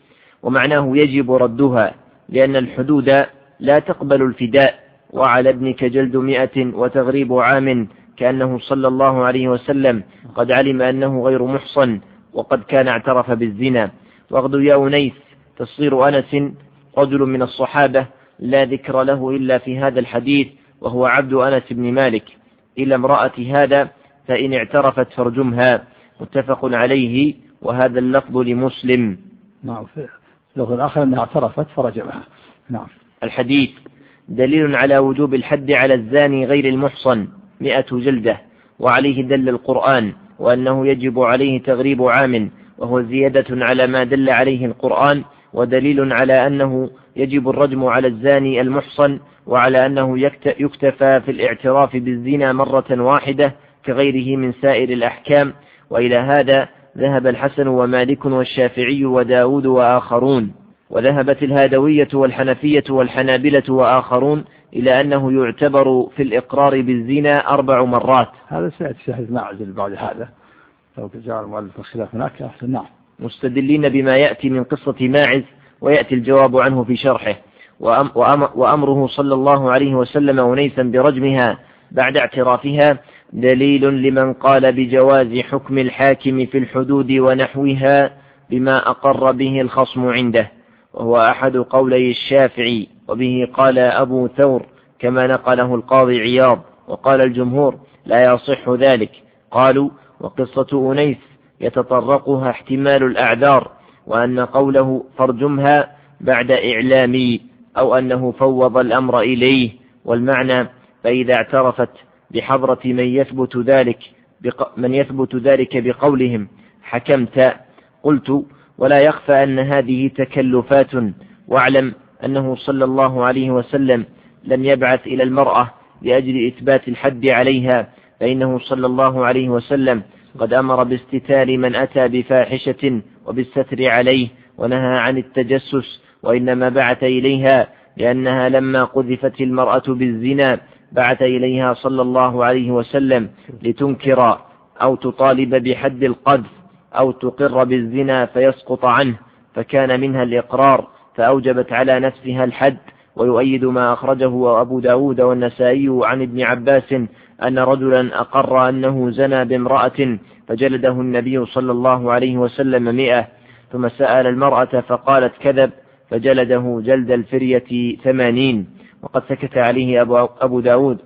ومعناه يجب ردها، لأن الحدود لا تقبل الفداء. وعلى ابنك جلد مئة وتغريب عام، كأنه صلى الله عليه وسلم قد علم أنه غير محصن وقد كان اعترف بالزنا. واغدو يا أنيس تصير أنس رجل من الصحابة لا ذكر له إلا في هذا الحديث، وهو عبد أنس بن مالك، إلى امرأة هذا فإن اعترفت فارجمها. متفق عليه، وهذا اللفظ لمسلم. نعم، في اللفظ الآخر أنها اعترفت فرجمها. نعم. الحديث دليل على وجوب الحد على الزاني غير المحصن مئة جلدة، وعليه دل القرآن، وأنه يجب عليه تغريب عام، وهو زيادة على ما دل عليه القرآن، ودليل على أنه يجب الرجم على الزاني المحصن، وعلى أنه يكتفى في الاعتراف بالزنا مرة واحدة كغيره من سائر الأحكام. وإلى هذا ذهب الحسن ومالك والشافعي وداود وآخرون، وذهبت الهادوية والحنفية والحنابلة وآخرون إلى أنه يعتبر في الإقرار بالزنا أربع مرات. هذا سيأتي شاهد معزل بعد هذا لو جاء المؤلف الخلاف هناك. نعم. مستدلين بما يأتي من قصة ماعز، ويأتي الجواب عنه في شرحه. وأم وأمره صلى الله عليه وسلم أنيسا برجمها بعد اعترافها دليل لمن قال بجواز حكم الحاكم في الحدود ونحوها بما أقر به الخصم عنده، وهو أحد قولي الشافعي، وبه قال أبو ثور كما نقله القاضي عياض. وقال الجمهور لا يصح ذلك. قالوا وقصة أنيس يتطرقها احتمال الأعذار، وأن قوله فارجمها بعد إعلامي، أو أنه فوض الأمر إليه، والمعنى فإذا اعترفت بحضرة من يثبت ذلك من يثبت ذلك بقولهم حكمت. قلت ولا يخفى أن هذه تكلفات، واعلم أنه صلى الله عليه وسلم لم يبعث إلى المرأة لأجل إثبات الحد عليها، فإنه صلى الله عليه وسلم قد أمر باستتار من أتى بفاحشة وبالستر عليه، ونهى عن التجسس، وإنما بعث إليها لأنها لما قذفت المرأة بالزنا بعث إليها صلى الله عليه وسلم لتنكر أو تطالب بحد القذف أو تقر بالزنا فيسقط عنه، فكان منها الإقرار فأوجبت على نفسها الحد. ويؤيد ما أخرجه أبو داود والنسائي عن ابن عباس أن رجلا أقر أنه زنى بامرأة فجلده النبي صلى الله عليه وسلم مئة، ثم سأل المرأة فقالت كذب فجلده جلد الفرية ثمانين. وقد سكت عليه أبو داود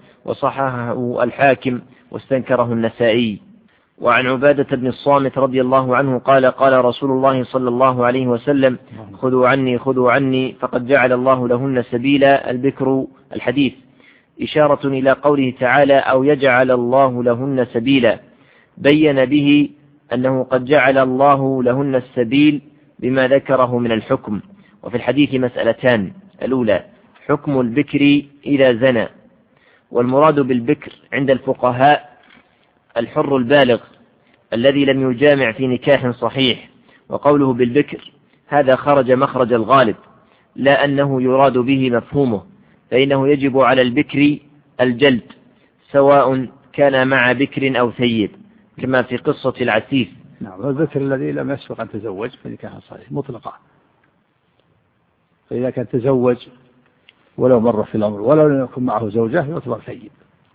وصححه الحاكم واستنكره النسائي. وعن عبادة بن الصامت رضي الله عنه قال قال رسول الله صلى الله عليه وسلم خذوا عني خذوا عني فقد جعل الله لهن سبيلا البكر الحديث، إشارة إلى قوله تعالى أو يجعل الله لهن سبيلا، بين به أنه قد جعل الله لهن السبيل بما ذكره من الحكم. وفي الحديث مسألتان: الأولى حكم البكر إذا زنى، والمراد بالبكر عند الفقهاء الحر البالغ الذي لم يجامع في نكاح صحيح، وقوله بالبكر هذا خرج مخرج الغالب، لا أنه يراد به مفهومه، فإنه يجب على البكر الجلد سواء كان مع بكر أو ثيب، كما في قصة العسيف. نعم، البكر الذي لم يسبق أن تزوج في نكاح صحيح مطلقا، فإذا كان تزوج ولو مر في الأمر ولو لم يكن معه زوجة يعتبر ثيب.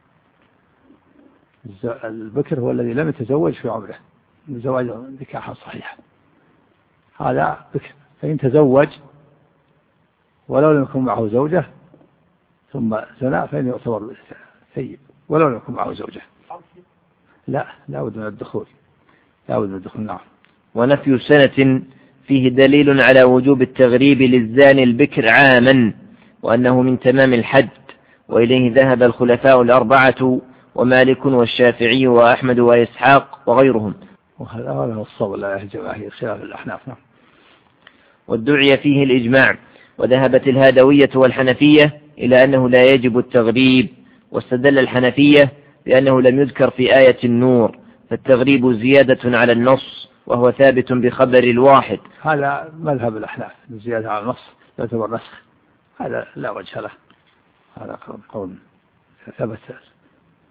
البكر هو الذي لم يتزوج في عمره من زواج نكاحا صحيحا، هذا بكر. فإن تزوج ولو لم يكن معه زوجة ثم زنا فإن يعتبر ثيب ولو لم يكن معه زوجة. لا لا بد من الدخول، لا بد من الدخول. نعم. ونفي سنة فيه دليل على وجوب التغريب للزاني البكر عاما، وأنه من تمام الحد، وإليه ذهب الخلفاء الأربعة ومالك والشافعي وأحمد وإسحاق وغيرهم، وهذا هو الصواب لا يهجم خلاف الأحناف. نعم. وادعي فيه الإجماع، وذهبت الهادوية والحنفية إلى أنه لا يجب التغريب، واستدل الحنفية بأنه لم يذكر في آية النور، فالتغريب زيادة على النص وهو ثابت بخبر الواحد. هذا مذهب الأحناف، زيادة على النص يعتبر نسخ، هذا لا وجه له، هذا قول ثبت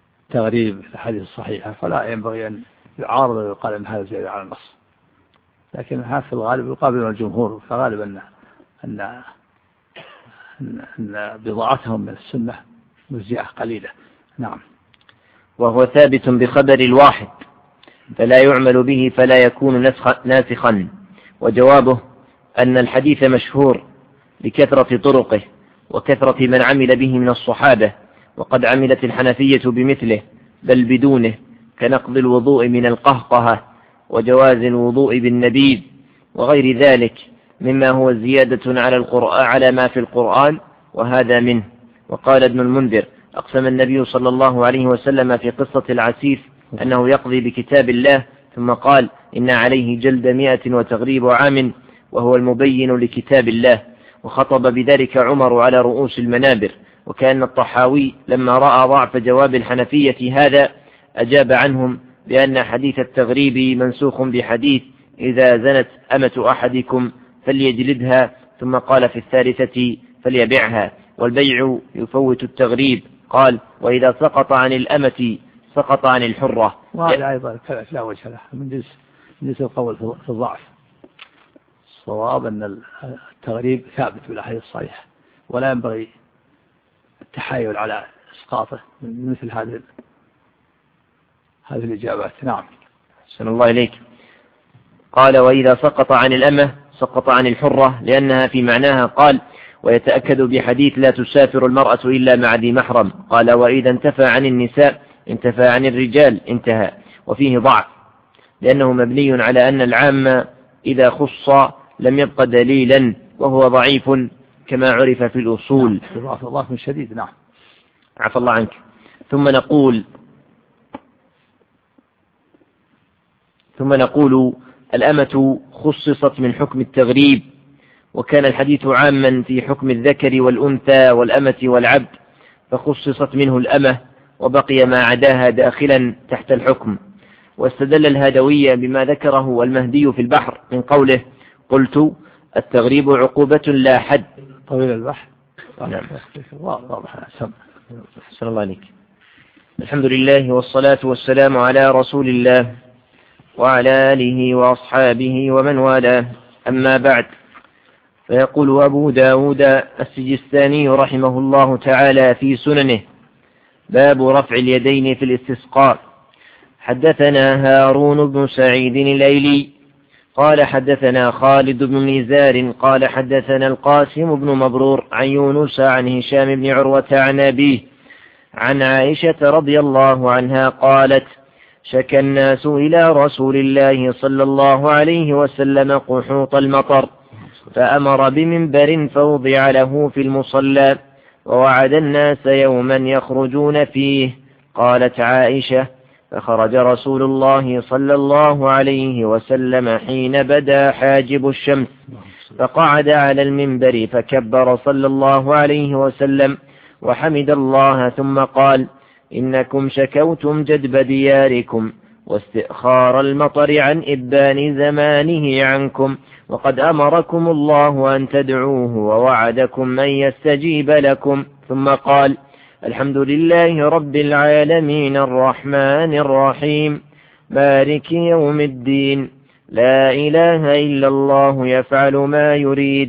تغريب الحديث الصحيحة، فلا ينبغي أن يعارض ويقال أن هذا زيادة على النص. لكن هذا في الغالب يقابل الجمهور، فغالب أن أن أن, أن بضاعتهم من السنة مزجعة قليلة. نعم. وهو ثابت بخبر الواحد فلا يعمل به فلا يكون ناسخا. وجوابه أن الحديث مشهور لكثرة طرقه وكثرة من عمل به من الصحابة، وقد عملت الحنفية بمثله بل بدونه، كنقض الوضوء من القهقهة وجواز الوضوء بالنبيذ وغير ذلك مما هو زيادة على القرآن على ما في القرآن، وهذا منه. وقال ابن المنذر: أقسم النبي صلى الله عليه وسلم في قصة العسيف أنه يقضي بكتاب الله، ثم قال: إن عليه جلد مئة وتغريب عام، وهو المبين لكتاب الله. وخطب بذلك عمر على رؤوس المنابر. وكان الطحاوي لما رأى ضعف جواب الحنفية هذا أجاب عنهم بأن حديث التغريب منسوخ بحديث إذا زنت أمة أحدكم فليجلدها، ثم قال في الثالثة فليبيعها، والبيع يفوت التغريب. قال: وإذا سقط عن الأمة سقط عن الحرة. وهذا أيضا لا وجه له من جنس من جنس القول في الضعف. الصواب أن التغريب ثابت بالأحاديث الصحيحة، ولا ينبغي التحايل على إسقاطه من مثل هذه هذه الإجابات. نعم. أحسن الله إليك. قال: وإذا سقط عن الأمة سقط عن الحرة، لأنها في معناها. قال: ويتأكد بحديث لا تسافر المرأة إلا مع ذي محرم. قال: وإذا انتفى عن النساء انتفى عن الرجال، انتهى. وفيه ضعف لأنه مبني على أن العام إذا خص لم يبق دليلا، وهو ضعيف كما عرف في الأصول. ضعف ضعف شديد. نعم. عفى الله عنك. ثم نقول ثم نقول الأمة خصصت من حكم التغريب، وكان الحديث عاما في حكم الذكر والأنثى والأمة والعبد، فخصصت منه الأمة وبقي ما عداها داخلا تحت الحكم. واستدل الهادوية بما ذكره المهدي في البحر من قوله: قلت التغريب عقوبة لا حد. طويل البحر. نعم. واضح. أحسن الله عليك. الحمد لله والصلاة والسلام على رسول الله وعلى آله وأصحابه ومن والاه، أما بعد. فيقول أبو داود السجستاني رحمه الله تعالى في سننه: باب رفع اليدين في الاستسقاء. حدثنا هارون بن سعيد الأيلي قال حدثنا خالد بن نزار قال حدثنا القاسم بن مبرور عن يونس عن هشام بن عروة عن أبيه عن عائشة رضي الله عنها قالت: شكى الناس إلى رسول الله صلى الله عليه وسلم قحوط المطر، فأمر بمنبر فوضع له في المصلى، ووعد الناس يوما يخرجون فيه. قالت عائشة: فخرج رسول الله صلى الله عليه وسلم حين بدا حاجب الشمس، فقعد على المنبر فكبر صلى الله عليه وسلم وحمد الله، ثم قال: إنكم شكوتم جدب دياركم واستئخار المطر عن إبان زمانه عنكم، وقد أمركم الله أن تدعوه ووعدكم أن يستجيب لكم. ثم قال: الحمد لله رب العالمين الرحمن الرحيم مالك يوم الدين، لا إله إلا الله يفعل ما يريد،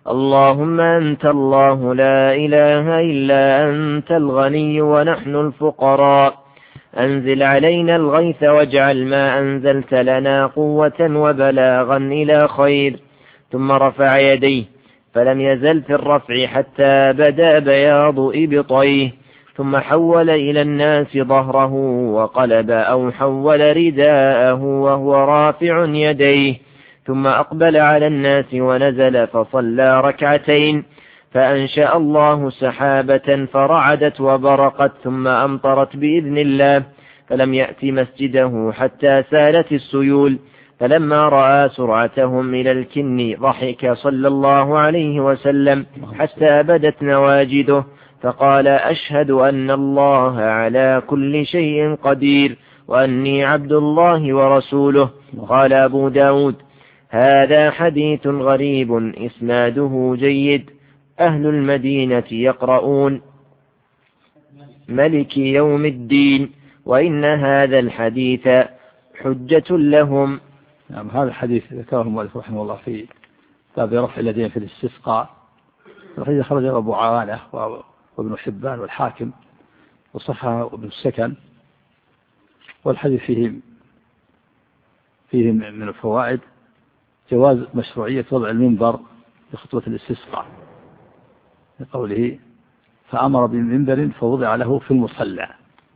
اللهم أنت الله لا إله إلا أنت الغني ونحن الفقراء، أنزل علينا الغيث واجعل ما أنزلت لنا قوة وبلاغا إلى خير. ثم رفع يديه فلم يزل في الرفع حتى بدا بياض إبطيه، ثم حول إلى الناس ظهره وقلب أو حول رداءه وهو رافع يديه، ثم أقبل على الناس ونزل فصلى ركعتين، فأنشأ الله سحابة فرعدت وبرقت ثم أمطرت بإذن الله، فلم يأت مسجده حتى سالت السيول، فلما رأى سرعتهم إلى الكن ضحك صلى الله عليه وسلم حتى بدت نواجده، فقال: أشهد أن الله على كل شيء قدير وأني عبد الله ورسوله. قال أبو داود: هذا حديث غريب إسناده جيد. أهل المدينة يقرؤون ملك يوم الدين، وإن هذا الحديث حجة لهم. نعم. هذا الحديث ذكره المؤلف رحمه الله في باب رفع اليدين في الاستسقاء. الحديث خرجه أبو عوانة وابن حبان والحاكم وصححه ابن السكن. والحديث فيه فيه من الفوائد جواز مشروعية وضع المنبر لخطبة الاستسقاء لقوله فأمر بمنبر فوضع له في المصلى.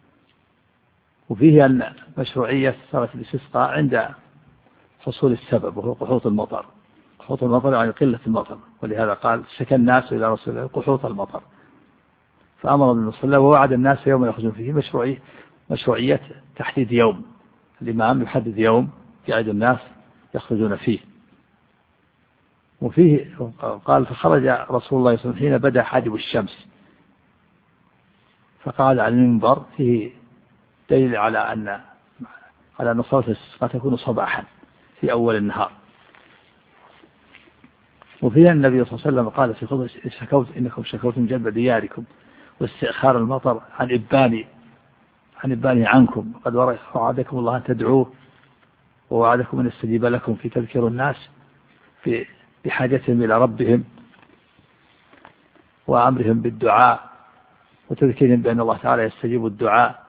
وفيه أن مشروعية صلاة الاستسقاء عند حصول السبب وهو قحوط المطر. قحوط المطر يعني قلة المطر، ولهذا قال شكى الناس إلى رسول الله قحوط المطر فأمر بالمصلى ووعد الناس يوم يخرجون فيه. مشروعية مشروعية تحديد يوم، الإمام يحدد يوم يعد الناس يخرجون فيه. وفيه قال فخرج رسول الله صلى الله عليه وسلم حين بدأ حاجب الشمس فقعد على المنبر. فيه دليل على أن على أن صلاة الاستسقاء تكون صباحا في أول النهار. وفيه النبي صلى الله عليه وسلم قال في خطبة شكوت إنكم شكوتم جلب دياركم واستئخار المطر عن إباني عن إباني عنكم قد وعدكم الله أن تدعوه ووعدكم أن يستجيب لكم في تذكير الناس في بحاجتهم إلى ربهم وأمرهم بالدعاء وتذكيرهم بأن الله تعالى يستجيب الدعاء.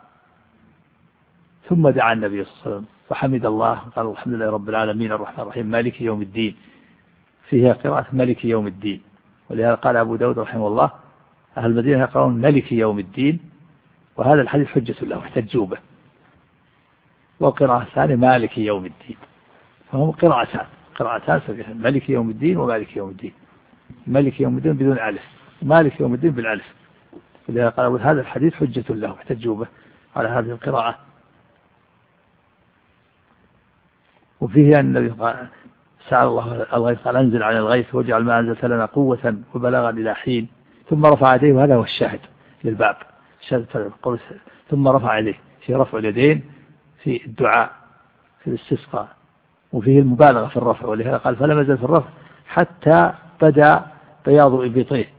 ثم دعا النبي صلى الله عليه وسلم فحمد الله قال الحمد لله رب العالمين الرحمن الرحيم مالك يوم الدين. فيها قراءة مالك يوم الدين، ولهذا قال أبو داود رحمه الله أهل المدينة يقرؤون مالك يوم الدين، وهذا الحديث حجة له احتجوا به. وقراءة ثانية مالك يوم الدين، فهم قراءتان قراءتان سبيحة مالك يوم الدين ومالك يوم الدين. مالك يوم الدين بدون ألف، مالك يوم الدين بالألف. ولهذا قال هذا الحديث حجة له احتجوا به على هذه القراءة. وفيه أن النبي قال سأل الله الغيث قال أنزل على الغيث واجعل ما أنزلت لنا قوة وبلغا إلى حين ثم رفع يديه. وهذا هو الشاهد للباب قول ثم رفع يديه في رفع اليدين في الدعاء في الاستسقاء. وفيه المبالغة في الرفع، ولهذا قال فلم يزل في الرفع حتى بدا بياض إبطيه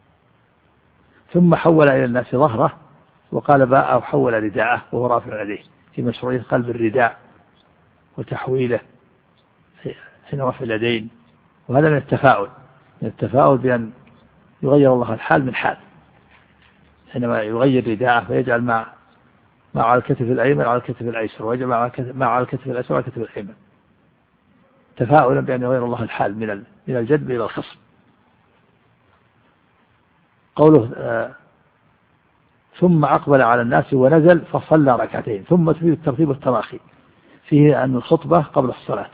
ثم حول إلى الناس ظهره وقال باء وحول رداءه وهو رافع يديه في مشروعية قلب الرداء وتحويله حين رفع اليدين. وهذا من التفاؤل من التفاؤل بأن يغير الله الحال من حال حينما يغير رداءه فيجعل مع مع على الكتف الأيمن على الكتف الأيسر ويجعل مع مع على الكتف الأيسر على الكتف الأيمن، تفاؤلا بأن يغير الله الحال من من الجدب إلى الخصم. قوله آه ثم أقبل على الناس ونزل فصلى ركعتين. ثم تفيد الترتيب التراخي فيه أن الخطبة قبل الصلاة،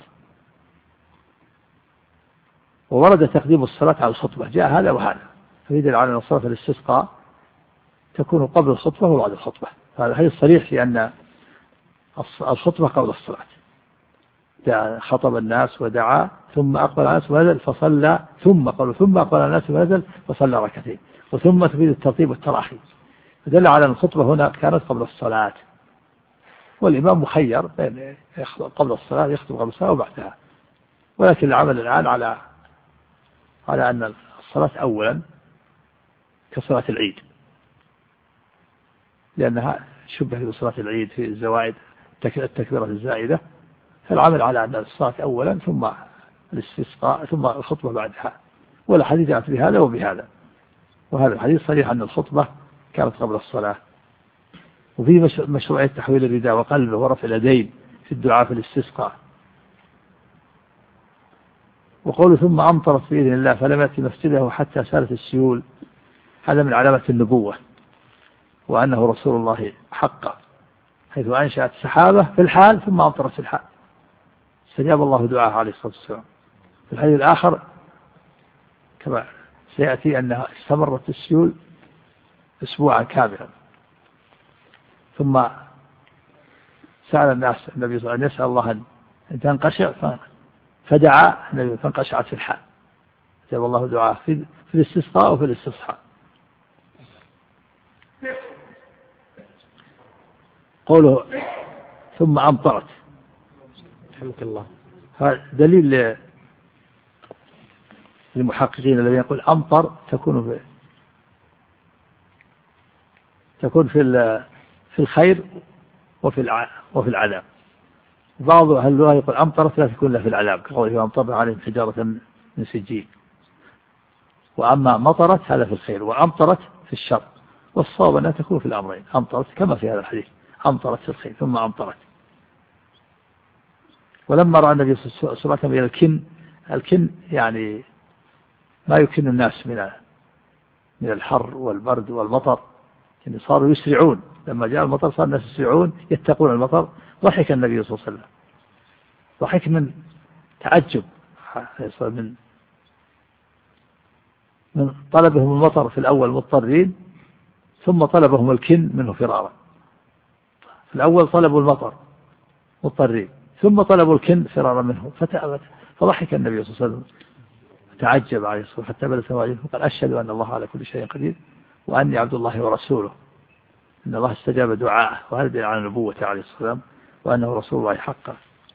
وورد تقديم الصلاة على الخطبة جاء هذا وهذا، فيدل على أن الصلاة الاستسقاء تكون قبل الخطبة وبعد الخطبة. هذا حديث صريح في أن الخطبة قبل الصلاة. خطب الناس ودعا ثم أقبل على الناس ونزل فصلى ثم قالوا ثم أقبل على الناس ونزل فصلى ركعتين. وثم تفيد الترتيب والتراخي، فدل على أن الخطبة هنا كانت قبل الصلاة، والإمام مخير بين قبل الصلاة يخطب قبل الصلاة وبعدها. ولكن العمل الآن على على أن الصلاة أولا كصلاة العيد، لأنها شبه بصلاة العيد في الزوائد التكبيرة الزائدة، فالعمل على أن الصلاة أولا ثم الاستسقاء ثم الخطبة بعدها. والحديث جاءت بهذا وبهذا، وهذا الحديث صريح أن الخطبة كانت قبل الصلاة. وفي مشروعية تحويل الرداء وقلبه ورفع اليدين في الدعاء في الاستسقاء. وقوله ثم أمطرت بإذن الله فلم يأتي مسجده حتى سالت السيول، هذا من علامة النبوة وأنه رسول الله حقا، حيث أنشأت سحابة في الحال ثم أمطرت في الحال، استجاب الله دعاءه عليه الصلاة والسلام. في الحديث الآخر كما سيأتي أنها استمرت السيول أسبوعا كاملا، ثم سأل الناس النبي صلى الله عليه وسلم أن يسأل الله أن تنقشع فدعا النبي فانقشعت في الحال، استجاب الله دعاءه في الاستسقاء وفي الاستصحاء. قوله ثم أمطرت رحمك الله، هذا دليل للمحققين الذين يقول أمطر تكون في تكون في في الخير وفي وفي العذاب. بعض أهل اللغة يقول أمطرت لا تكون لها في العذاب كقوله أمطر عليهم حجارة من سجيل. وأما مطرت هذا في الخير وأمطرت في الشر، والصواب أنها تكون في الأمرين، أمطرت كما في هذا الحديث أمطرت في الخير ثم أمطرت. ولما رأى النبي صلى الله عليه وسلم الكن الكن يعني ما يكن الناس من من الحر والبرد والمطر، يعني صاروا يسرعون لما جاء المطر صار الناس يسرعون يتقون المطر. ضحك النبي صلى الله عليه وسلم، ضحك من تعجب من من طلبهم المطر في الأول مضطرين، ثم طلبهم الكن منه فرارا. في الأول طلبوا المطر مضطرين ثم طلبوا الكن فرارا منه، فتأبت فضحك النبي صلى الله عليه وسلم تعجب عليه الصلاة حتى بلت وجهه وقال أشهد أن الله على كل شيء قدير وأني عبد الله ورسوله، إن الله استجاب دعاءه وهذا دليل على نبوته عليه الصلاة والسلام وأنه رسول الله حقا.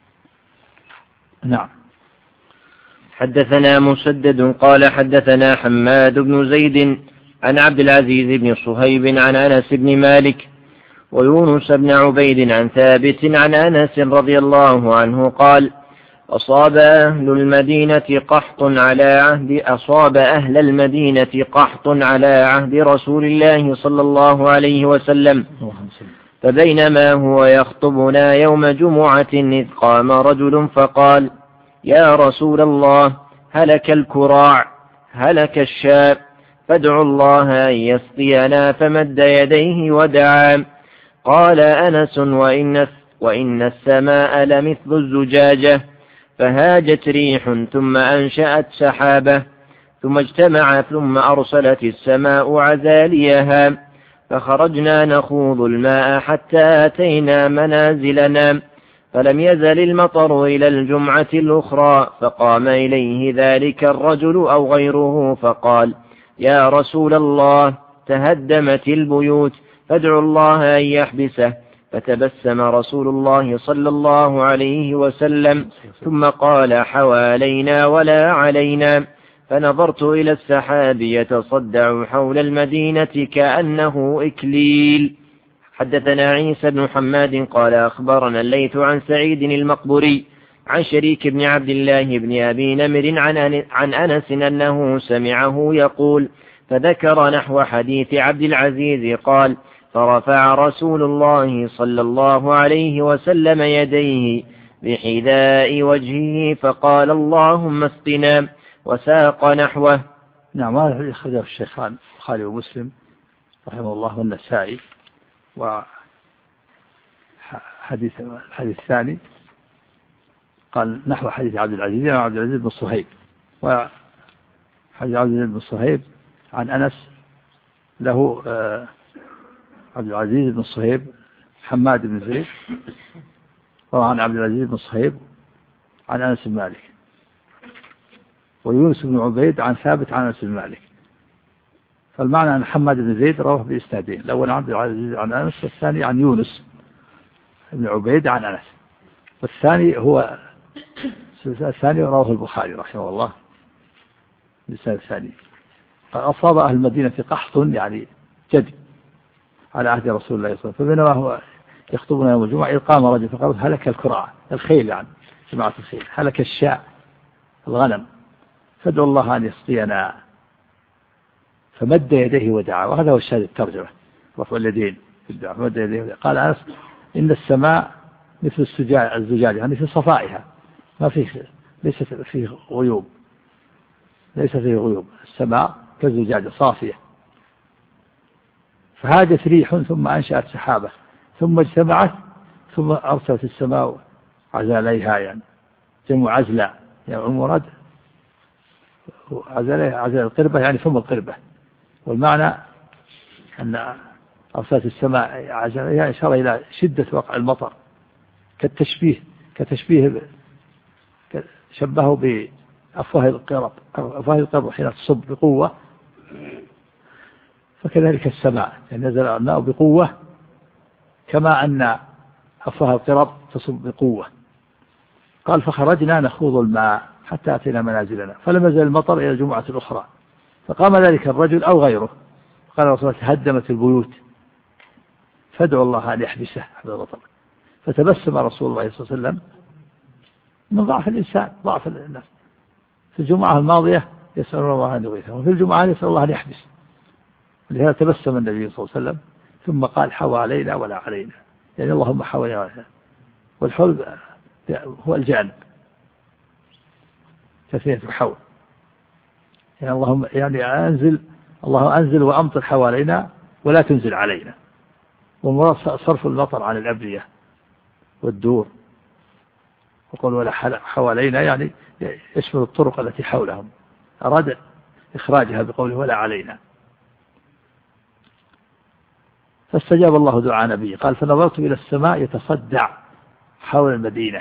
نعم. حدثنا مسدد قال حدثنا حماد بن زيد عن عبد العزيز بن صهيب عن أنس بن مالك ويونس بن عبيد عن ثابت عن أنس رضي الله عنه قال أصاب أهل المدينة قحط على عهد أصاب أهل المدينة قحط على عهد رسول الله صلى الله عليه وسلم، فبينما هو يخطبنا يوم جمعة إذ قام رجل فقال يا رسول الله هلك الكراع هلك الشاب فادعوا الله أن يسقينا، فمد يديه ودعا. قال أنس وإن, وإن السماء لمثل الزجاجة، فهاجت ريح ثم أنشأت سحابة ثم اجتمع ثم أرسلت السماء عزاليها، فخرجنا نخوض الماء حتى أتينا منازلنا، فلم يزل المطر إلى الجمعة الأخرى، فقام إليه ذلك الرجل أو غيره فقال يا رسول الله تهدمت البيوت فادعوا الله أن يحبسه، فتبسم رسول الله صلى الله عليه وسلم ثم قال حوالينا ولا علينا، فنظرت إلى السحاب يتصدع حول المدينة كأنه إكليل. حدثنا عيسى بن حماد قال أخبرنا الليث عن سعيد المقبري عن شريك بن عبد الله بن أبي نمر عن أنس أنه سمعه يقول فذكر نحو حديث عبد العزيز قال فرفع رسول الله صلى الله عليه وسلم يديه بحذاء وجهه فقال اللهم اسقنا، وساق نحوه. نعم. هذا يخرجه الشيخان البخاري ومسلم رحمه الله والنسائي. وحديث الحديث الثاني قال نحو حديث عبد العزيز عن عبد العزيز بن صهيب، وحديث عبد العزيز بن صهيب عن أنس له عبد العزيز بن صهيب حماد بن زيد، وعن عبد العزيز بن صهيب عن أنس بن مالك، ويونس بن عبيد عن ثابت عن أنس بن مالك. فالمعنى أن حماد بن زيد رواه بإسنادين، الأول عن عبد العزيز عن أنس والثاني عن يونس بن عبيد عن أنس، والثاني هو الثاني رواه البخاري رحمه الله بإسناد الثاني. أصاب أهل المدينة قحط يعني جد على عهد رسول الله صلى الله عليه وسلم، فبينما هو يخطبنا يوم الجمعة إذ قام رجل فقال هلك الكراع الخيل يعني جماعة الخيل، هلك الشاء الغنم، فادعوا الله أن يسقينا، فمد يديه ودعا. وهذا هو الشاهد الترجمة رفع اليدين في الدعاء، فمد يديه ودعا. قال أنس إن السماء مثل الزجاج يعني في صفائها ما فيه ليس فيه غيوب، ليس فيه غيوب، السماء كالزجاجة صافية. فهاجت ريح ثم أنشأت سحابة ثم اجتمعت ثم أرسلت السماء عزاليها، يعني جمع عزلا يعني المراد عزاليها عزال القربة يعني ثم القربة، والمعنى أن أرسلت السماء عزاليها إشارة إلى شدة وقع المطر، كالتشبيه كتشبيه شبهه بأفواه القرب، أفواه القرب حين تصب بقوة، فكذلك السماء يعني نزل الماء بقوة كما أن أفواه القرب تصب بقوة. قال فخرجنا نخوض الماء حتى أتينا منازلنا، فلم يزل المطر إلى الجمعة الأخرى، فقام ذلك الرجل أو غيره قال رسول الله تهدمت البيوت فادعوا الله أن يحبسه هذا المطر، فتبسم رسول الله صلى الله عليه وسلم من ضعف الإنسان، ضعف الناس. في الجمعة الماضية يسأل الله أن يغيثه، وفي الجمعة يسأل الله أن يحبس. لهذا تبسم النبي صلى الله عليه وسلم ثم قال حوى علينا ولا علينا، يعني اللهم حوى علينا. والحول هو الجانب، تثنية الحول، يعني اللهم يعني أنزل، الله أنزل وأمطر حوالينا ولا تنزل علينا. ومراد صرف المطر عن الأبنية والدور. وقال ولا حوالينا يعني يشمل الطرق التي حولهم، أراد إخراجها بقوله ولا علينا. فاستجاب الله دعاء نبيه، قال فنظرت إلى السماء يتصدع حول المدينة،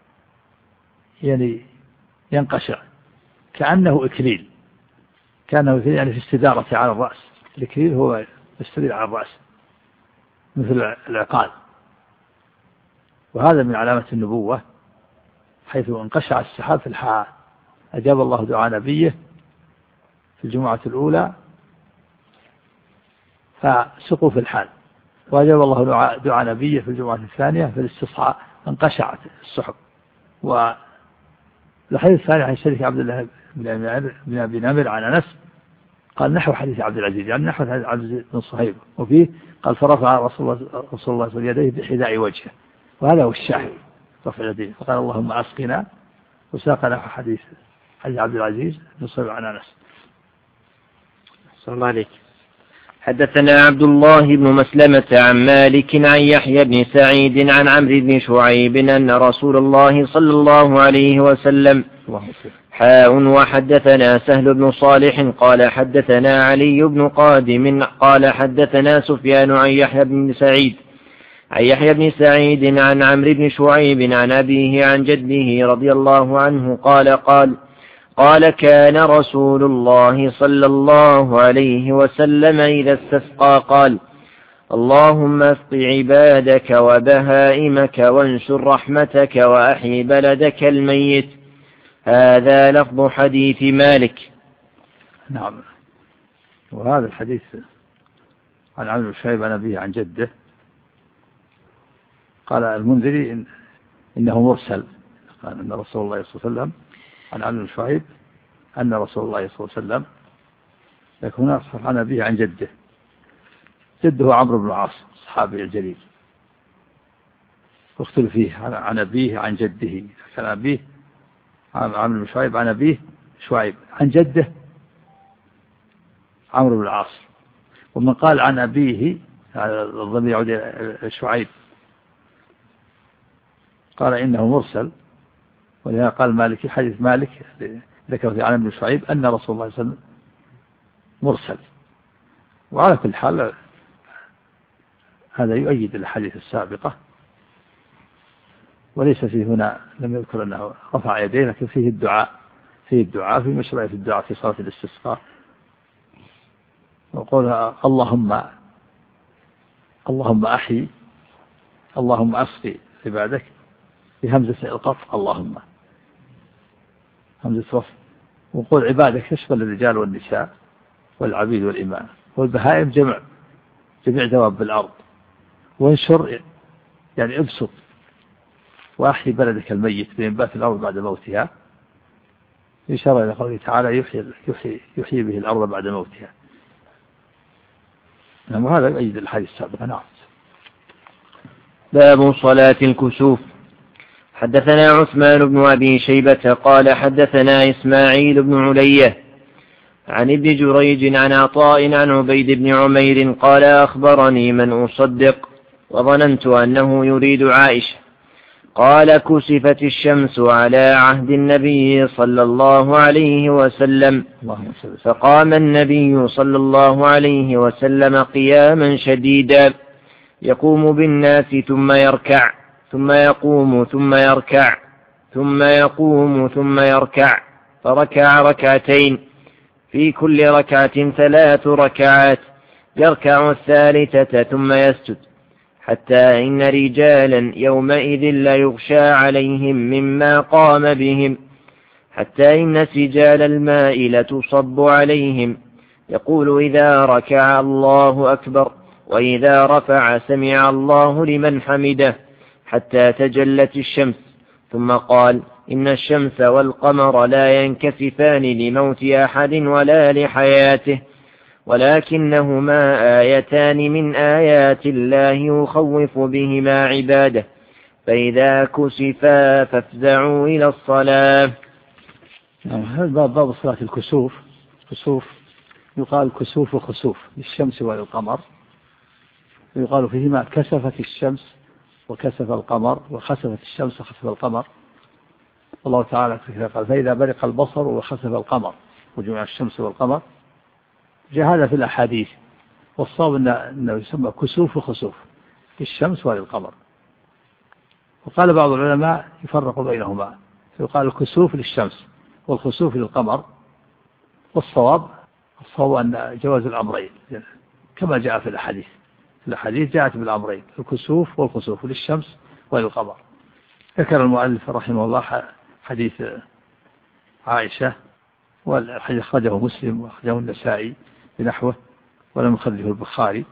يعني ينقشع كأنه إكليل، كأنه إكليل يعني في استدارة على الرأس. الإكليل هو يستدير على الرأس مثل العقال، وهذا من علامة النبوة حيث انقشع السحاب في الحال. أجاب الله دعاء نبيه في الجمعة الأولى فسقوا في الحال، وأجاب الله دعاء نبيه في الجمعة الثانية في الاستصحاء انقشعت السحب. والحديث الثاني عن شريك عبد الله بن أبي نمر عن أنس قال نحو حديث عبد العزيز، يعني نحو حديث عبد العزيز بن صهيب، وفيه قال فرفع رسول الله رسول الله صلى الله عليه وسلم يديه بحذاء وجهه، وهذا هو الشاهد رفع يديه، فقال اللهم أسقنا، وساق نحو حديث حديث عبد العزيز بن صهيب عن أنس. صلى الله عليك. حدثنا عبد الله بن مسلمة عن مالك عن يحيى بن سعيد عن عمرو بن شعيب أن رسول الله صلى الله عليه وسلم حاء وحدثنا سهل بن صالح قال حدثنا علي بن قادم قال حدثنا سفيان عن يحيى بن سعيد عن يحيى بن سعيد عن عمرو بن شعيب عن أبيه عن جده رضي الله عنه قال قال قال كان رسول الله صلى الله عليه وسلم إذا استسقى قال اللهم اسق عبادك وبهائمك وانشر رحمتك وأحي بلدك الميت. هذا لفظ حديث مالك. نعم. وهذا الحديث عن عمرو بن شعيب عن أبيه عن جده قال المنذري إن إنه مرسل، قال أن رسول الله صلى الله عليه وسلم عن عمرو بن شعيب أن رسول الله صلى الله عليه وسلم، لكن هنا صح عن أبيه عن جده. جده عمرو بن العاص الصحابي الجليل، واختلف فيه عن أبيه عن جده. كان أبيه عمرو بن شعيب عن أبيه شعيب عن جده عمرو بن العاص. ومن قال عن أبيه الضمير يعود إلى شعيب قال إنه مرسل، ولهذا قال مالك حديث مالك ذكر عن ابن شعيب أن رسول الله صلى الله عليه وسلم مرسل. وعلى كل حال هذا يؤيد الحديث السابقة، وليس فيه هنا لم يذكر أنه رفع يديه، لكن فيه الدعاء فيه الدعاء في مشروعية الدعاء في صلاة الاستسقاء، وقولها اللهم اللهم أحي اللهم أسقي عبادك بهمزة القطع اللهم همزة وصف. وقول عبادك يشمل الرجال والنساء والعبيد والإمام، والبهائم جمع جميع دواب بالأرض. وانشر يعني ابسط، وأحي بلدك الميت بإنبات الأرض بعد موتها، إشارة إلى قوله تعالى يحيي, يحيي, يحيي به الأرض بعد موتها. نعم. وهذا يؤيد الحديث السابق. نعم. باب صلاة الكسوف. حدثنا عثمان بن أبي شيبة قال حدثنا إسماعيل بن علية عن ابن جريج عن عطاء عن عبيد بن عمير قال أخبرني من أصدق وظننت أنه يريد عائشة قال كسفت الشمس على عهد النبي صلى الله عليه وسلم، فقام النبي صلى الله عليه وسلم قياما شديدا يقوم بالناس ثم يركع ثم يقوم ثم يركع ثم يقوم ثم يركع، فركع ركعتين في كل ركعة ثلاث ركعات، يركع الثالثة ثم يسجد، حتى إن رجالا يومئذ لا يغشى عليهم مما قام بهم، حتى إن سجال الماء لتصب عليهم، يقول إذا ركع الله أكبر، وإذا رفع سمع الله لمن حمده، حتى تجلت الشمس، ثم قال: إن الشمس والقمر لا ينكسفان لموت أحد ولا لحياته، ولكنهما آيتان من آيات الله يخوف بهما عباده، فإذا كسفا فافزعوا إلى الصلاة. هذا باب باب صلاة الكسوف. كسوف يقال كسوف وخسوف للشمس وللقمر، يقال فيهما كسفت الشمس وكسف القمر، وخسفت الشمس وخسف القمر. الله تعالى قال: فإذا برق البصر وخسف القمر وجمع الشمس والقمر. جاء هذا في الأحاديث، والصواب أنه يسمى كسوف وخسوف للشمس وللقمر. وقال بعض العلماء يفرق بينهما، يقال الكسوف للشمس والخسوف للقمر. والصواب الصواب أن جواز الأمرين كما جاء في الأحاديث. الأحاديث جاءت بالأمرين، الكسوف والخسوف للشمس وللقمر. ذكر المؤلف رحمه الله حديث عائشة، والحديث أخرجه مسلم وأخرجه النسائي بنحوه ولم يخرجه البخاري.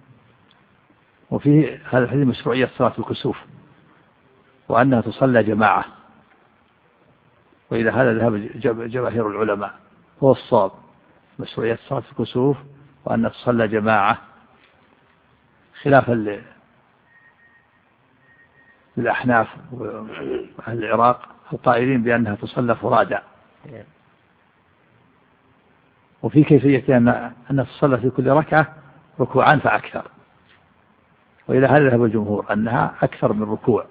وفيه هذا الحديث مشروعية صلاة الكسوف، وأنها تصلى جماعة، وإلى هذا ذهب جماهير العلماء. هو الصواب مشروعية صلاة الكسوف وأنها تصلى جماعة، خلافا للأحناف وأهل العراق القائلين بأنها تصلى فرادى. وفي كيفية أن أن تصلى في كل ركعة ركوعان فأكثر، وإلى هذا ذهب الجمهور أنها أكثر من ركوع.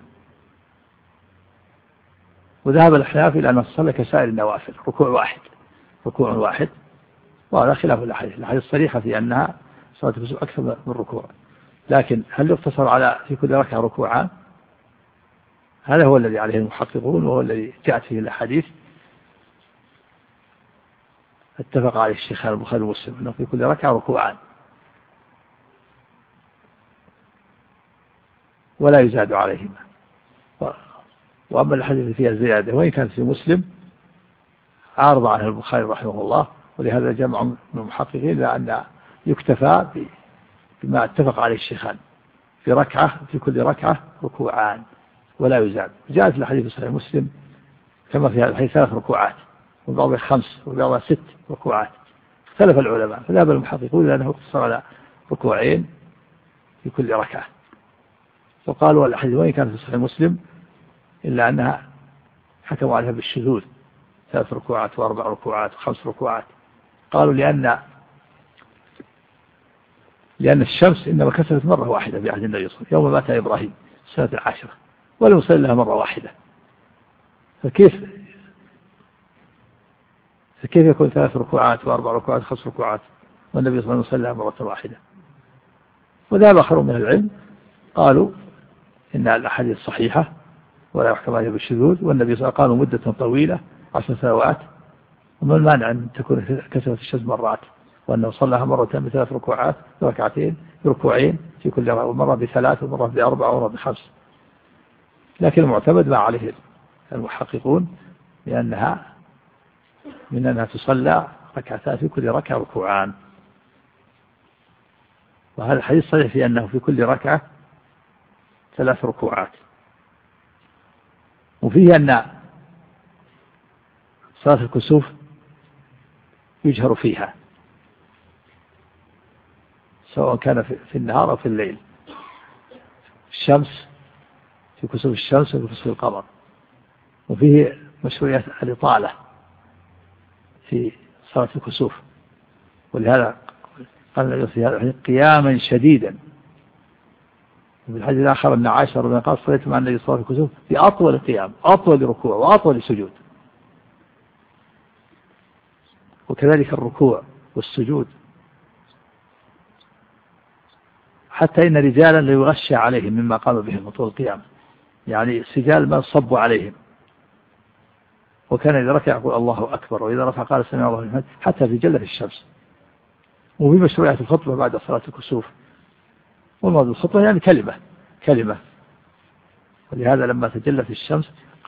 وذهب الأحناف إلى أن تصلى كسائر النوافل ركوع واحد ركوع واحد وهذا خلاف الأحاديث. الأحاديث الصريحة في أنها صلاة الكسوف أكثر من ركوع، لكن هل يقتصر على في كل ركعة ركوعان؟ هذا هو الذي عليه المحققون، وهو الذي جاءت فيه الأحاديث اتفق عليه الشيخ البخاري ومسلم أنه في كل ركعة ركوعان ولا يزاد عليهما. وأما الحديث فيها الزيادة وإن كانت في مسلم عارض عنه البخاري رحمه الله، ولهذا جمع من المحققين لأن يكتفى بما اتفق عليه الشيخان في ركعة في كل ركعة ركوعان ولا يزاد. جاءت الحديث في صحيح مسلم كما في هذا الحديث ثلاث ركوعات، وبعضها خمس وبعضها ست ركوعات. اختلف العلماء، فذهب المحققون لأنه اقتصر على ركوعين في كل ركعة، وقالوا الحديث وإن كانت في صحيح مسلم إلا أنها حكموا عليها بالشذوذ، ثلاث ركوعات وأربع ركوعات وخمس ركوعات. قالوا لأن لأن الشمس إنما كسفت مرة واحدة في عهد النبي صلى الله عليه وسلم يوم مات إبراهيم سنة العاشرة، ولم يصل لها مرة واحدة، فكيف فكيف يكون ثلاث ركوعات وأربع ركوعات وخمس ركوعات والنبي صلى الله عليه وسلم لها مرة واحدة؟ وذهب آخرون من العلم قالوا إن الأحاديث صحيحة ولا يحكم عليها بالشذوذ، والنبي صلى الله عليه وسلم قالوا مدة طويلة عشر سنوات، وما المانع أن تكون كسفت الشمس مرات، وأنه صلىها مرة بثلاث ركوعات ركعتين بركوعين في كل مرة بثلاث ومرة بأربع ومرة بخمس. لكن المعتمد ما عليه المحققون لأنها من أنها تصلى ركعتان في كل ركعة ركوعان. وهذا الحديث صحيح في أنه في كل ركعة ثلاث ركوعات. وفيه أن صلاة الكسوف يجهر فيها سواء كان في النهار أو في الليل، الشمس في كسوف الشمس وفي كسوف القمر. وفيه مشروعية الإطالة في صلاة الكسوف، ولهذا قال النبي في هذا الحديث قياما شديدا. وفي الحديث الآخر أن عائشة رضي الله عنها قالت صليت مع النبي صلى الله عليه وسلم في أطول قيام أطول ركوع وأطول سجود. وكذلك الركوع والسجود، حتى إن رجالا ليغشى عليهم مما قام بهم طول القيام، يعني السجال ما صبوا عليهم. وكان إذا ركع يقول الله أكبر، وإذا رفع قال سمع الله لمن حمده، حتى في جلة الشمس. وفي مشروعية الخطبة بعد صلاة الكسوف، والمراد الخطبة يعني كلمة كلمة ولهذا لما تجلت الشمس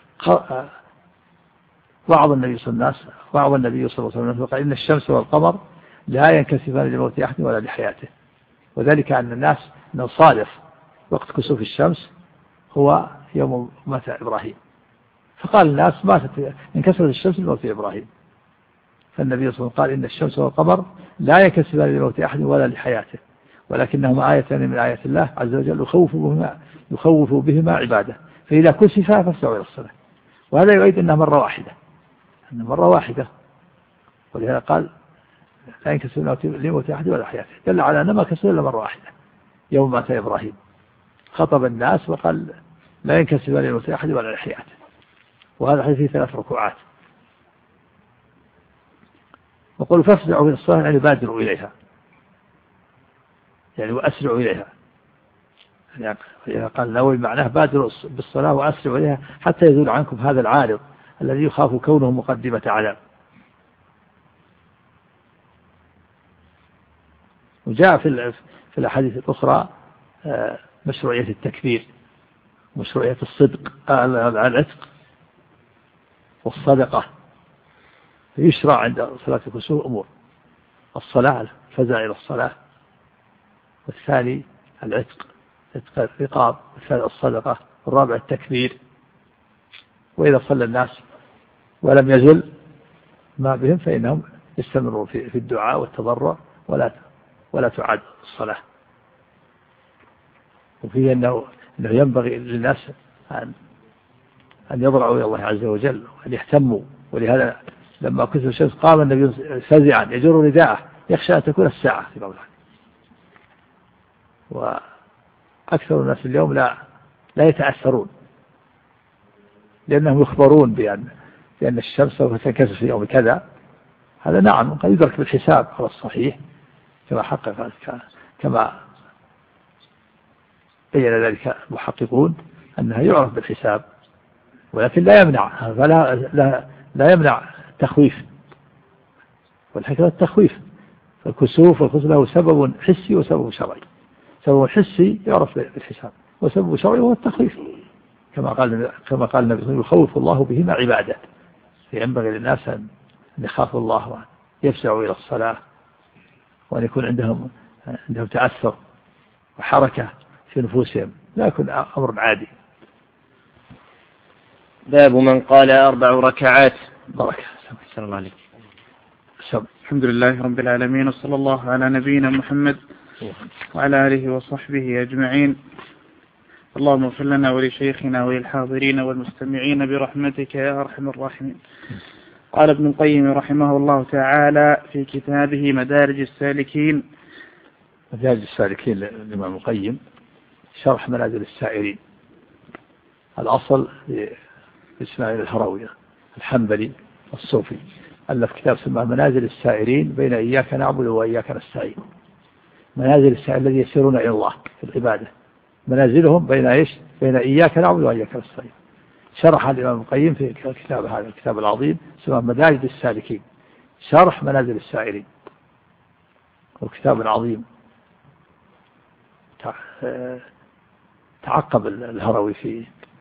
وعظ النبي صلى الله عليه وسلم وعظ النبي صلى الله عليه وسلم وقال إن الشمس والقمر لا ينكسفان لموت أحد ولا لحياته. وذلك أن الناس أنه صادف وقت كسوف الشمس هو يوم مات إبراهيم، فقال الناس ماتت انكسرت الشمس لموت إبراهيم، فالنبي صلى الله عليه وسلم قال إن الشمس والقمر لا ينكسران لموت أحد ولا لحياته، ولكنهما آيتان من آيات الله عز وجل يخوف بهما, يخوف بهما عباده، فإذا كسفا فاسعوا إلى الصلاة. وهذا يؤيد أنها مرة واحدة، أنها مرة واحدة، ولهذا قال لا ينكسر لموت أحد ولا حياته، دل على أنه ما كسر إلا مرة واحدة يوم مات إبراهيم. خطب الناس وقال لا ينكسر لموت أحد ولا لحياته، وهذا حديث فيه ثلاث ركوعات. وقالوا فافزعوا إلى الصلاة يعني بادروا إليها، يعني وأسرعوا إليها، يعني قال نووي معناه بادروا بالصلاة وأسرعوا إليها حتى يزول عنكم هذا العارض الذي يخاف كونه مقدمة عذاب. وجاء في في الأحاديث الأخرى مشروعية التكبير، مشروعية الصدق العتق والصدقة. يشرع عند صلاة الكسوف أمور: الصلاة الفزع إلى الصلاة، والثاني العتق عتق الرقاب، والثالث الصدقة، والرابع التكبير. وإذا صلى الناس ولم يزل ما بهم فإنهم يستمروا في الدعاء والتضرع ولا ولا تعاد الصلاة. وفيه أنه, أنه ينبغي للناس أن أن يضرعوا إلى الله عز وجل وأن يهتموا. ولهذا لما كسف الشمس قام النبي فزعا يجر رداءه يخشى أن تكون الساعة في موضع. وأكثر الناس اليوم لا لا يتأثرون، لأنهم يخبرون بأن بأن الشمس سوف تنكسر في يوم كذا. هذا نعم قد يدرك بالحساب على الصحيح كما حقق كما بين ذلك المحققون أنها يعرف بالحساب، ولكن لا يمنع فلا لا, لا يمنع التخويف، والحكمة التخويف. فالكسوف والخسوف له سبب حسي وسبب شرعي. سبب حسي يعرف بالحساب، وسبب شرعي هو التخويف، كما قال كما قال النبي صلى الله عليه وسلم: يخوف الله بهما عباده. فينبغي للناس أن يخافوا الله وأن يفزعوا إلى الصلاة، وأن يكون عندهم عندهم تأثر وحركة في نفوسهم، لا يكون أمر عادي. باب من قال أربع ركعات. بركة. صلى الله عليه وسلم. الحمد لله رب العالمين، وصلى الله على نبينا محمد وعلى آله وصحبه أجمعين. اللهم اغفر لنا ولشيخنا وللحاضرين والمستمعين برحمتك يا أرحم الراحمين. قال ابن القيم رحمه الله تعالى في كتابه مدارج السالكين. مدارج السالكين للإمام القيم شرح منازل السائرين. الأصل لإسماعيل الهروي الحنبلي الصوفي ألف كتاب اسمه منازل السائرين بين إياك نعبد وإياك نستعين. منازل السائرين الذين يسيرون إلى الله في العبادة، منازلهم بين إيش؟ بين إياك نعبد وإياك نستعين. شرح الإمام القيم في الكتاب هذا الكتاب العظيم اسمه مدارج السالكين، شرح منازل السائرين، وكتاب عظيم. تعقب الهروي في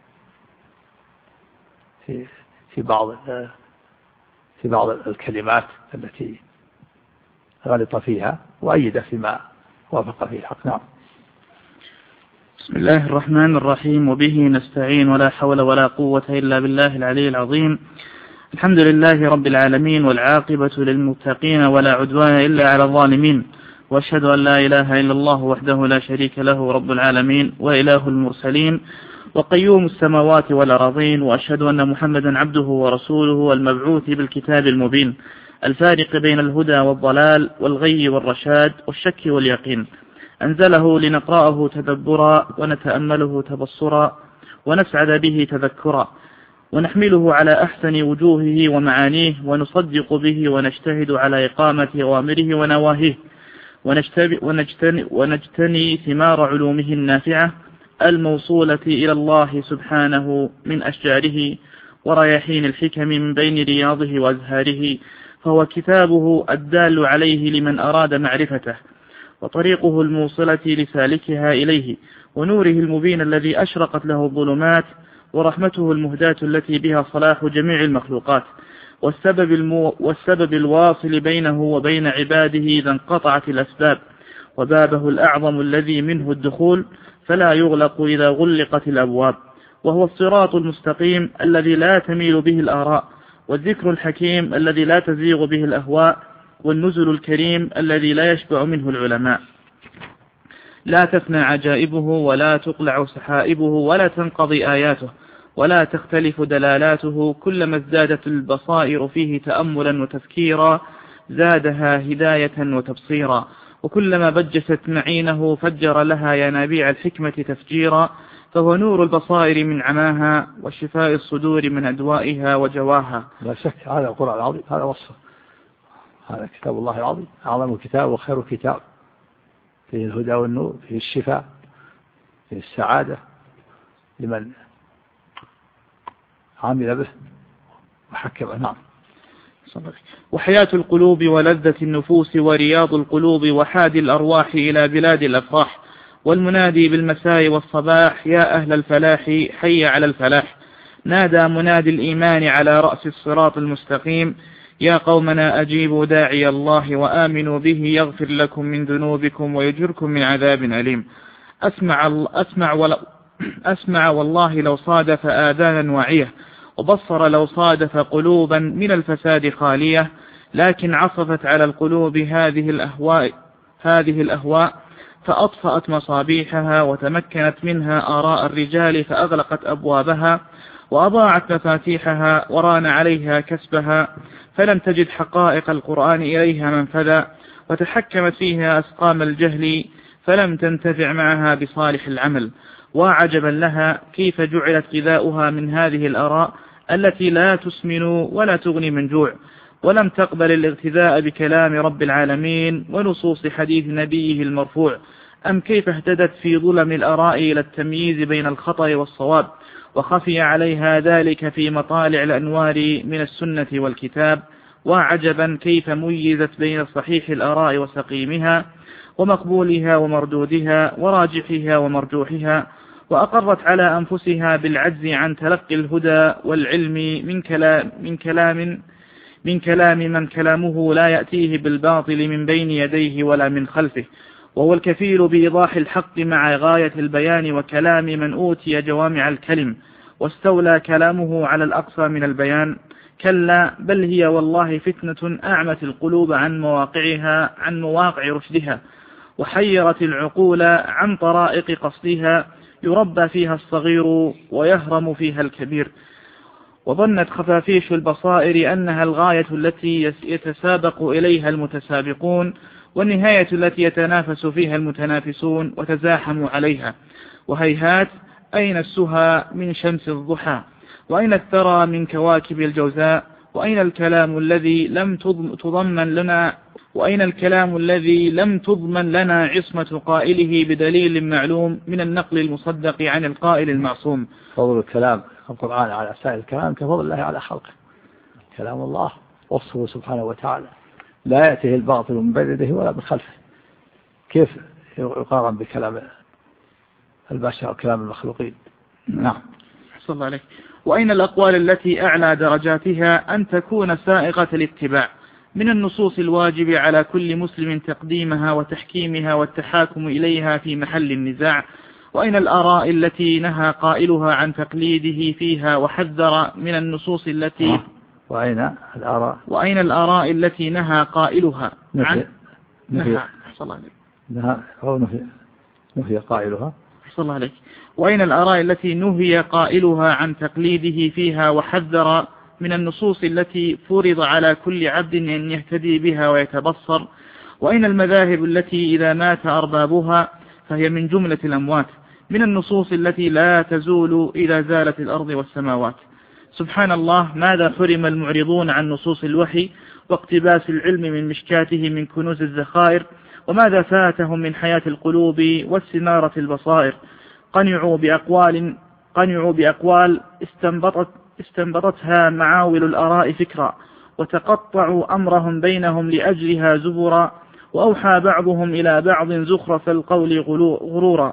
في في بعض في بعض الكلمات التي غلط فيها، وأيد فيما وافق فيه الحق. نعم. بسم الله الرحمن الرحيم، وبه نستعين، ولا حول ولا قوة إلا بالله العلي العظيم. الحمد لله رب العالمين، والعاقبة للمتقين، ولا عدوان إلا على الظالمين، وأشهد أن لا إله إلا الله وحده لا شريك له رب العالمين وإله المرسلين وقيوم السماوات والأراضين، وأشهد أن محمدا عبده ورسوله المبعوث بالكتاب المبين الفارق بين الهدى والضلال والغي والرشاد والشك واليقين، أنزله لنقرأه تدبرا ونتأمله تبصرا ونسعد به تذكرا، ونحمله على أحسن وجوهه ومعانيه، ونصدق به ونجتهد على إقامة أوامره ونواهيه، ونجتني, ونجتني ثمار علومه النافعة الموصولة إلى الله سبحانه من أشجاره ورياحين الحكم من بين رياضه وأزهاره، فهو كتابه الدال عليه لمن أراد معرفته، وطريقه الموصلة لسالكها إليه، ونوره المبين الذي أشرقت له الظلمات، ورحمته المهداة التي بها صلاح جميع المخلوقات، والسبب, المو والسبب الواصل بينه وبين عباده إذا انقطعت الأسباب، وبابه الأعظم الذي منه الدخول، فلا يغلق إذا غلقت الأبواب، وهو الصراط المستقيم الذي لا تميل به الآراء، والذكر الحكيم الذي لا تزيغ به الأهواء، والنزل الكريم الذي لا يشبع منه العلماء. لا تفنى عجائبه ولا تقلع سحائبه ولا تنقضي آياته ولا تختلف دلالاته، كلما ازدادت البصائر فيه تأملا وتفكيرا زادها هداية وتبصيرا، وكلما بجست معينه فجر لها ينابيع الحكمة تفجيرا، فهو نور البصائر من عماها وشفاء الصدور من أدوائها وجواها. لا شك هذا القرآن العظيم، هذا وصفه، هذا كتاب الله العظيم أعظم كتاب وخير كتاب، فيه الهدى والنور، فيه الشفاء، فيه السعادة لمن عامل به وحكم. نعم. وحياة القلوب ولذة النفوس ورياض القلوب وحادي الأرواح إلى بلاد الأفراح، والمنادي بالمساء والصباح يا أهل الفلاح حي على الفلاح، نادى منادي الإيمان على رأس الصراط المستقيم يا قومنا أجيبوا داعي الله وآمنوا به يغفر لكم من ذنوبكم ويجركم من عذاب أليم. أسمع, أسمع, ول... أسمع والله لو صادف آذانا واعية، وبصر لو صادف قلوبا من الفساد خالية، لكن عصفت على القلوب هذه الأهواء, هذه الأهواء فأطفأت مصابيحها وتمكنت منها آراء الرجال فأغلقت أبوابها وأضاعت مفاتيحها وران عليها كسبها، فلم تجد حقائق القرآن إليها منفذا، وتحكمت فيها أسقام الجهل فلم تنتفع معها بصالح العمل. وعجبا لها كيف جعلت غذاؤها من هذه الآراء التي لا تسمن ولا تغني من جوع، ولم تقبل الاغتذاء بكلام رب العالمين ونصوص حديث نبيه المرفوع. أم كيف اهتدت في ظلم الآراء إلى التمييز بين الخطأ والصواب، وخفي عليها ذلك في مطالع الأنوار من السنة والكتاب. وعجبا كيف ميزت بين صحيح الآراء وسقيمها، ومقبولها ومردودها، وراجحها ومرجوحها، وأقرت على أنفسها بالعجز عن تلقي الهدى والعلم من كلام من كلام من كلام من كلامه لا يأتيه بالباطل من بين يديه ولا من خلفه، وهو الكفيل بإيضاح الحق مع غاية البيان، وكلام من أوتي جوامع الكلم واستولى كلامه على الأقصى من البيان. كلا بل هي والله فتنة أعمت القلوب عن مواقعها عن مواقع رشدها، وحيرت العقول عن طرائق قصدها، يربى فيها الصغير ويهرم فيها الكبير. وظنت خفافيش البصائر أنها الغاية التي يتسابق إليها المتسابقون، والنهاية التي يتنافس فيها المتنافسون وتزاحموا عليها. وهيهات أين السهى من شمس الضحى، وأين الثرى من كواكب الجوزاء، وأين الكلام الذي لم تضمن لنا وأين الكلام الذي لم تضمن لنا عصمة قائله بدليل معلوم من النقل المصدق عن القائل المعصوم. فضل الكلام القرآن على سائر الكلام كفضل الله على خلقه. كلام الله وصفه سبحانه وتعالى لا يأتيه الباطل من بين يديه ولا من خلفه، كيف يقارن بكلام البشر وكلام المخلوقين؟ نعم. صلى الله عليه. وأين الأقوال التي أعلى درجاتها أن تكون سائغة الاتباع من النصوص الواجب على كل مسلم تقديمها وتحكيمها والتحاكم إليها في محل النزاع؟ وأين الآراء التي نهى قائلها عن تقليده فيها وحذر من النصوص التي وأين الآراء وأين الآراء التي نهى قائلها عن نهى نهى أو نهي نهي قائلها صلى الله عليه. وأين الآراء التي نهي قائلها عن تقليده فيها وحذر من النصوص التي فرض على كل عبد أن يهتدي بها ويتبصر؟ وأين المذاهب التي إذا مات أربابها فهي من جملة الأموات، من النصوص التي لا تزول إذا زالت الأرض والسماوات؟ سبحان الله، ماذا حرم المعرضون عن نصوص الوحي واقتباس العلم من مشكاته من كنوز الذخائر، وماذا فاتهم من حياة القلوب واستنارة البصائر؟ قنعوا بأقوال قنعوا بأقوال استنبطت استنبطتها معاول الآراء فكرا، وتقطعوا أمرهم بينهم لأجلها زبرا، وأوحى بعضهم إلى بعض زخرف القول غرورا،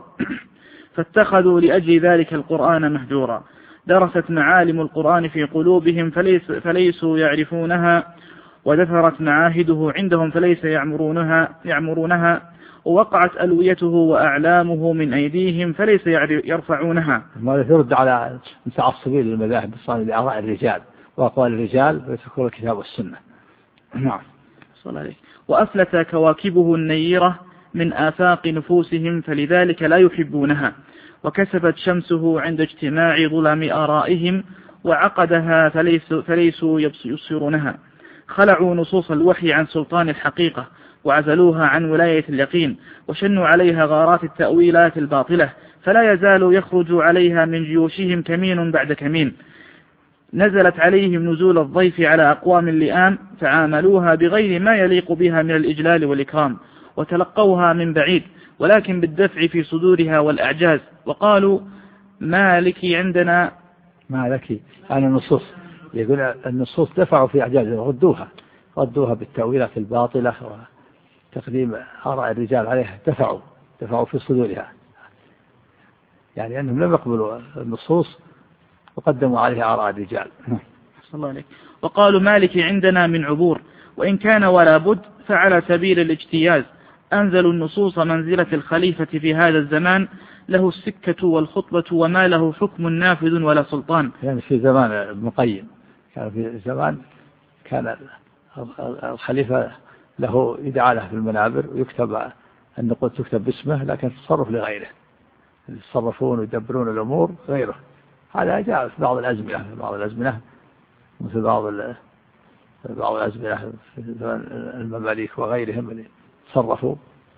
فاتخذوا لأجل ذلك القرآن مهجورا. درست معالم القرآن في قلوبهم فليس فليسوا يعرفونها، ودثرت معاهده عندهم فليس يعمرونها, يعمرونها ووقعت ألويته وأعلامه من أيديهم فليس يرفعونها. ما يرد على متعصبين للمذاهب الصالحة لآراء الرجال وأقوال الرجال ويتركون الكتاب والسنة. نعم. صلى عليه. وأفلت كواكبه النيرة من آفاق نفوسهم فلذلك لا يحبونها، وكسبت شمسه عند اجتماع ظلم آرائهم وعقدها فليس فليسوا يبصرونها. خلعوا نصوص الوحي عن سلطان الحقيقة وعزلوها عن ولاية اليقين، وشنوا عليها غارات التأويلات الباطلة، فلا يزال يخرج عليها من جيوشهم كمين بعد كمين. نزلت عليهم نزول الضيف على أقوام اللئام فعاملوها بغير ما يليق بها من الإجلال والإكرام، وتلقوها من بعيد ولكن بالدفع في صدورها والأعجاز، وقالوا ما لك عندنا ما لك. أنا النصوص يقول النصوص دفعوا في أعجازها، ردوها ردوها بالتأويلات الباطلة وتقديم آراء الرجال عليها، دفعوا دفعوا في صدورها، يعني أنهم لم يقبلوا النصوص وقدموا عليها آراء الرجال. صلى الله عليه. وقالوا ما لك عندنا من عبور، وإن كان ولا بد فعلى سبيل الاجتياز. أنزلوا النصوص منزلة الخليفة في هذا الزمان، له السكة والخطبة وما له حكم نافذ ولا سلطان. يعني في زمان ابن القيم كان في زمان كان الخليفة له يدعى له في المنابر ويكتب النقود تكتب باسمه، لكن تصرف لغيره، يتصرفون ويدبرون الأمور غيره. هذا جاء في بعض الأزمنة في بعض الأزمنة مثل بعض بعض الأزمنة في المماليك وغيرهم اللي تصرفوا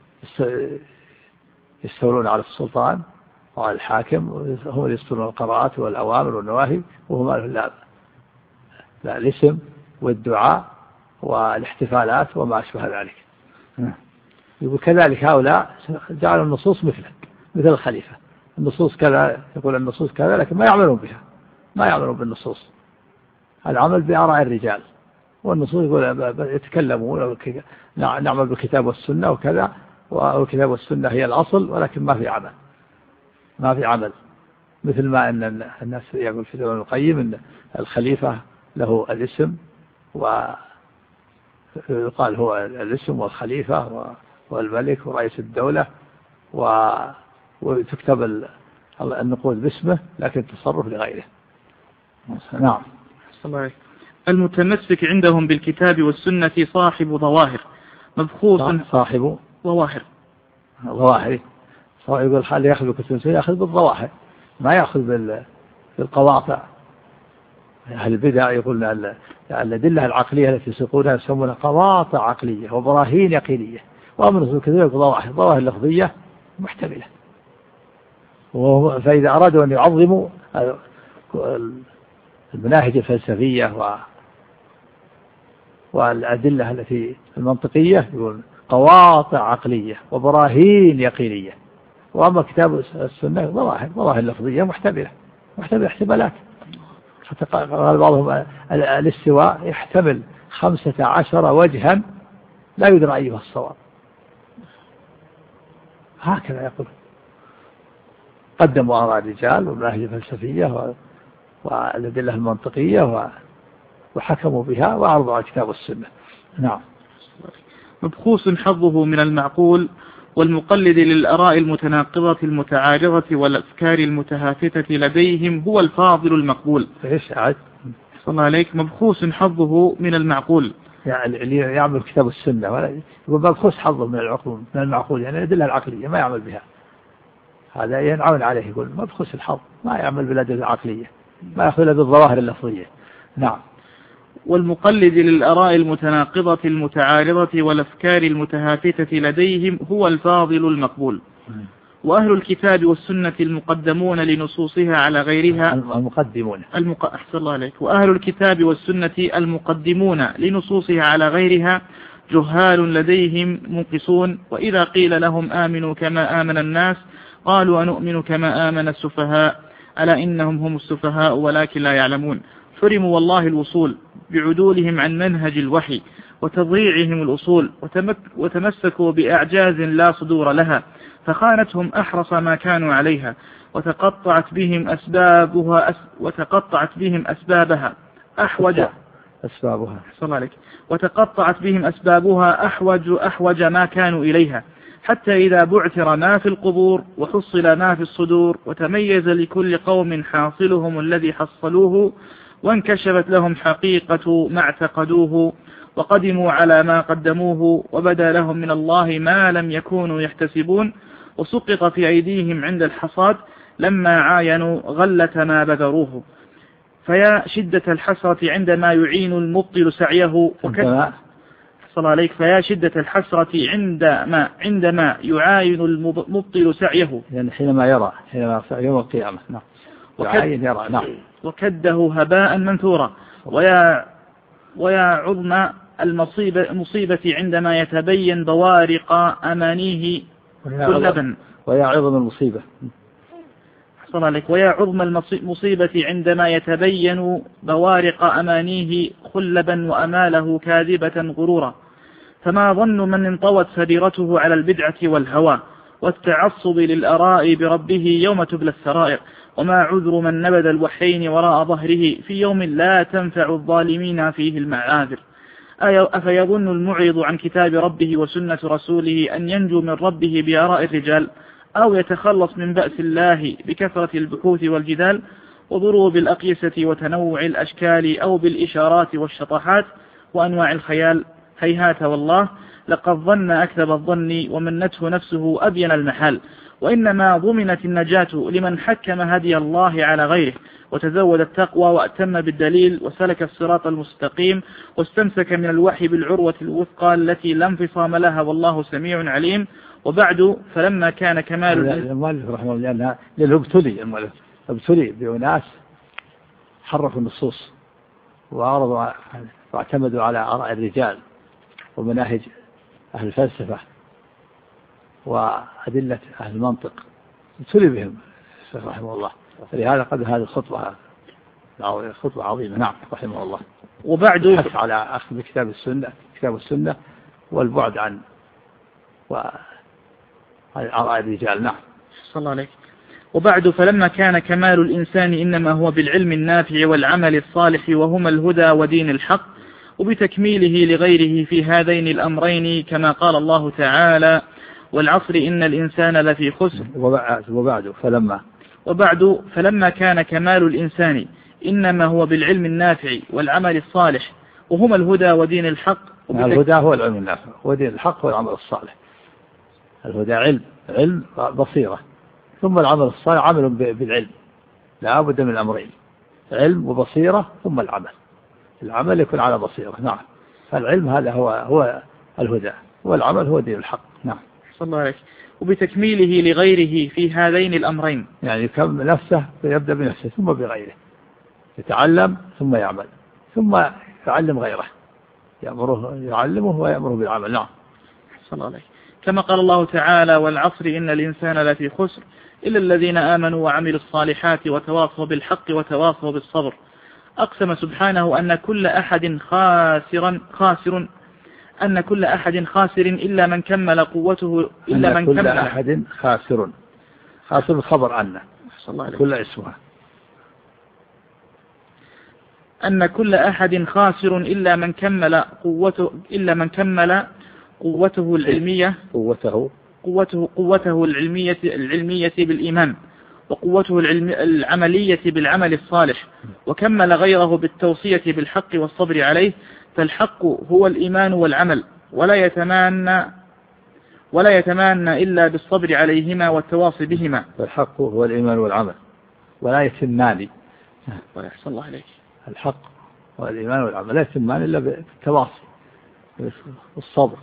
يستولون على السلطان وعلى الحاكم، هم اللي يصدرون القرارات والأوامر والنواهي، وهم لا لا الاسم والدعاء والاحتفالات وما أشبه ذلك. يقول كذلك هؤلاء جعلوا النصوص مثله مثل الخليفة، النصوص كذا، يقول النصوص كذا، لكن ما يعملون بها، ما يعملون بالنصوص، العمل بآراء الرجال. والنصوص يقول يتكلمون نعمل بالكتاب والسنة وكذا، والكتاب والسنة هي الأصل، ولكن ما في عمل ما في عمل مثل ما أن الناس يقول في ابن القيم أن الخليفة له الاسم، ويقال هو الاسم والخليفة والملك ورئيس الدولة، وتكتب النقود باسمه لكن التصرف لغيره. نعم. المتمسك عندهم بالكتاب والسنة صاحب ظواهر مبخوص. صاحب ظواهر ظواهر يقول الحال يأخذ بالكتب يأخذ بالظواهر، ما يأخذ بالقواطع. أهل البدع يقولون الأدلة العقلية التي يسوقونها يسمونها قواطع عقلية وبراهين يقينية، وأمر الكتاب يقول ظواهر ظواهر لفظية محتملة. فإذا أرادوا أن يعظموا المناهج الفلسفية و والأدلة التي المنطقية يقول قواطع عقلية وبراهين يقينية، وأما كتاب السنة ظواهر ظواهر لفظية محتملة محتملة احتمالات. قال بعضهم الاستواء يحتمل خمسة عشر وجها لا يدرى أيها الصواب، هكذا يقول. قدموا آراء الرجال والمناهج الفلسفية والأدلة المنطقية وحكموا بها وعرضوا على الكتاب والسنة. نعم. مبخوص حظه من المعقول والمقلد للآراء المتناقضة المتعارضة والأفكار المتهافتة لديهم هو الفاضل المقبول. إيش عاد؟ صلى الله عليك. مبخوص حظه من المعقول، يعني اللي يعمل كتاب السنة ولا يقول مبخوص حظه من العقول من المعقول، يعني الأدلة العقلية ما يعمل بها، هذا ينعون عليه، يقول مبخوص الحظ ما يعمل بالأدلة العقلية، ما يأخذ بالظواهر اللفظية. نعم. والمقلد للآراء المتناقضة المتعارضة والأفكار المتهافتة لديهم هو الفاضل المقبول. وأهل الكتاب والسنة المقدمون لنصوصها على غيرها المقدمون المق... أحسن الله عليك. وأهل الكتاب والسنة المقدمون لنصوصها على غيرها جهال لديهم منقصون، وإذا قيل لهم آمنوا كما آمن الناس قالوا أنؤمن كما آمن السفهاء ألا إنهم هم السفهاء ولكن لا يعلمون. حرموا والله الوصول بعدولهم عن منهج الوحي وتضييعهم الأصول، وتمك وتمسكوا بأعجاز لا صدور لها، فخانتهم أحرص ما كانوا عليها، وتقطعت بهم أسبابها أس وتقطعت بهم أسبابها أحوج أسبابها صلى الله عليك وتقطعت بهم أسبابها أحوج أحوج ما كانوا إليها، حتى إذا بعثر ما في القبور وحصل ما في الصدور وتميز لكل قوم حاصلهم الذي حصلوه وانكشفت لهم حقيقة ما اعتقدوه وقدموا على ما قدموه وبدا لهم من الله ما لم يكونوا يحتسبون وسقط في أيديهم عند الحصاد لما عاينوا غلة ما بذروه. فيا شدة الحسرة عندما يعين المبطل سعيه وكذا صلى عليك فيا شدة الحسرة عندما عندما يعاين المبطل سعيه يعني حينما يرى حينما يوم القيامة نعم يعاين يرى نعم وكده هباء منثورا. ويا ويا عظم المصيبة المصيبة عندما يتبين بوارق أمانيه كلبا. ويا عظم المصيبة صلى عليك ويا عظم المصيبة عندما يتبين بوارق أمانيه خلبا وأماله كاذبة غرورا. فما ظن من انطوت سريرته على البدعة والهوى والتعصب للأراء بربه يوم تبلى السرائر. وما عذر من نبذ الوحيين وراء ظهره في يوم لا تنفع الظالمين فيه المعاذر. أفيظن المعرض عن كتاب ربه وسنة رسوله أن ينجو من ربه بآراء الرجال أو يتخلص من بأس الله بكثرة البحوث والجدال وضروب الأقيسة وتنوع الأشكال أو بالإشارات والشطحات وأنواع الخيال؟ هيهات والله، لقد ظن أكذب الظن ومنته نفسه أبين المحال. وإنما ضمنت النجاة لمن حكم هدي الله على غيره وتزود التقوى وأتم بالدليل وسلك الصراط المستقيم واستمسك من الوحي بالعروة الوثقى التي لا انفصام لها والله سميع عليم. وبعد فلما كان كمال المؤلف رحمه الله لأنها للابتلي المؤلف ابتلي بأناس حرفوا النصوص وعرضوا واعتمدوا على آراء الرجال ومناهج أهل الفلسفة وأدلة أهل المنطق ابتلي بهم رحمه الله. فلهذا قد هذه الخطبة خطبة عظيمة نعم رحمه الله. وبعد الحث على أخذ كتاب السنة كتاب السنة والبعد عن آراء الرجال نعم. صلى الله عليه. وبعد فلما كان كمال الإنسان إنما هو بالعلم النافع والعمل الصالح وهما الهدى ودين الحق وبتكميله لغيره في هذين الأمرين كما قال الله تعالى والعصر إن الإنسان لفي خسر. وبعد فلما وبعد فلما كان كمال الإنسان إنما هو بالعلم النافع والعمل الصالح وهما الهدى ودين الحق. الهدى هو العلم النافع ودين الحق هو العمل الصالح. الهدى علم علم بصيرة ثم العمل الصالح عمل بالعلم لا بد من الأمرين علم وبصيرة ثم العمل. العمل يكون على بصيرة نعم. فالعلم هذا هو هو الهدى والعمل هو دين الحق نعم. صلى الله عليه. وبتكميله لغيره في هذين الأمرين يعني يكمل نفسه فيبدأ بنفسه ثم بغيره يتعلم ثم يعمل ثم يعلم غيره يأمره يعلمه ويأمره بالعمل نعم. صلى الله عليه. كما قال الله تعالى والعصر إن الإنسان لفي خسر إلا الذين آمنوا وعملوا الصالحات وتواصوا بالحق وتواصوا بالصبر. أقسم سبحانه أن كل أحد خاسر خاسر أن كل أحد خاسر إلا من كمل قوته إلا من كل كمل أحد خاسر خاسر الخبر عنه كل اسمها أن كل أحد خاسر إلا من كمل قوته إلا من كمل قوته العلمية قوته قوته قوته العلمية العلمية بالإيمان وقوته العلم العملية بالعمل الصالح وكمل غيره بالتوصية بالحق والصبر عليه. فالحق هو الإيمان والعمل ولا يتمانى ولا يتمانى إلا بالصبر عليهما والتواصي بهما. الحق هو الإيمان والعمل ولا يتمان ويحصل الله عليك. الحق هو الإيمان والعمل لا يتمان إلا بالتواصي والصبر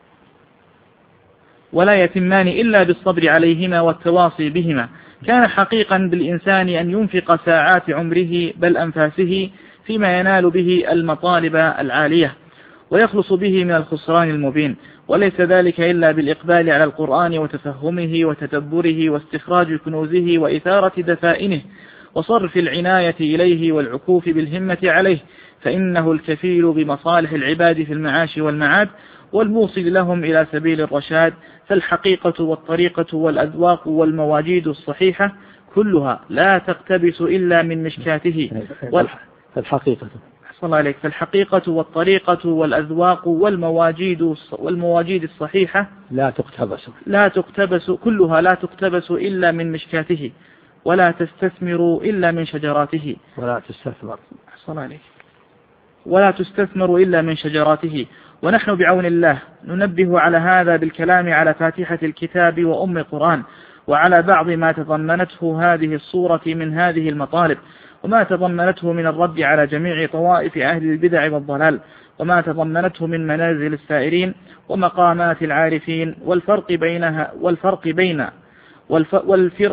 ولا يتمان إلا بالصبر عليهما والتواصي بهما. كان حقيقا بالإنسان أن ينفق ساعات عمره بل أنفاسه فيما ينال به المطالب العالية ويخلص به من الخسران المبين وليس ذلك إلا بالإقبال على القرآن وتفهمه وتدبره واستخراج كنوزه وإثارة دفائنه وصرف العناية إليه والعكوف بالهمة عليه فإنه الكفيل بمصالح العباد في المعاش والمعاد والموصل لهم إلى سبيل الرشاد. فالحقيقة والطريقة والأذواق والمواجيد الصحيحة كلها لا تقتبس إلا من مشكاته. الحقيقة صلى الله عليك. فالحقيقة والطريقة والأذواق والمواجيد والمواجيد الصحيحة لا تقتبس لا تقتبس كلها لا تقتبس إلا من مشكاته، ولا تستثمر إلا من شجراته ولا تستثمر صلى الله عليك ولا تستثمر إلا من شجراته. ونحن بعون الله ننبه على هذا بالكلام على فاتحة الكتاب وأم القرآن، وعلى بعض ما تضمنته هذه الصورة من هذه المطالب، وما تضمنته من الرد على جميع طوائف أهل البدع والضلال، وما تضمنته من منازل السائرين ومقامات العارفين، والفرق بينها والفرق بين والف والفر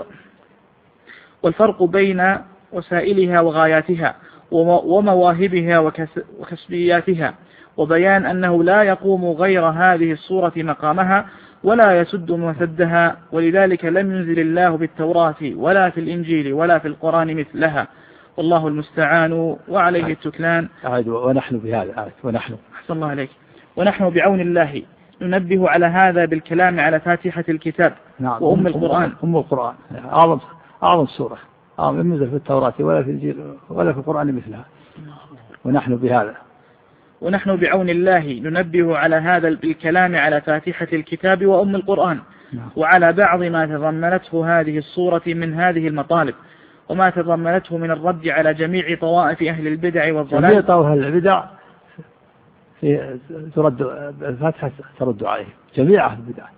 والفرق بين وسائلها وغاياتها ومواهبها وكسبياتها، وبيان أنه لا يقوم غير هذه الصورة مقامها ولا يسد مسدها، ولذلك لم ينزل الله بالتوراة ولا في الإنجيل ولا في القرآن مثلها، والله المستعان وعليه التكلان. ونحن بهذا ونحن أحسن الله عليك. ونحن بعون الله ننبه على هذا بالكلام على فاتحة الكتاب نعم. وأم القرآن. أم القرآن أعظم أعظم سورة، أعظم لم ينزل في التوراة ولا في الإنجيل ولا في القرآن مثلها. ونحن بهذا ونحن بعون الله ننبه على هذا بالكلام على فاتحة الكتاب وأم القرآن، نعم. وعلى بعض ما تضمنته هذه الصورة من هذه المطالب، وما تضمنته من الرد على جميع طوائف أهل البدع والضلال. جميع طوائف أهل البدع في ترد الفاتحة ترد عليه جميع أهل البدع،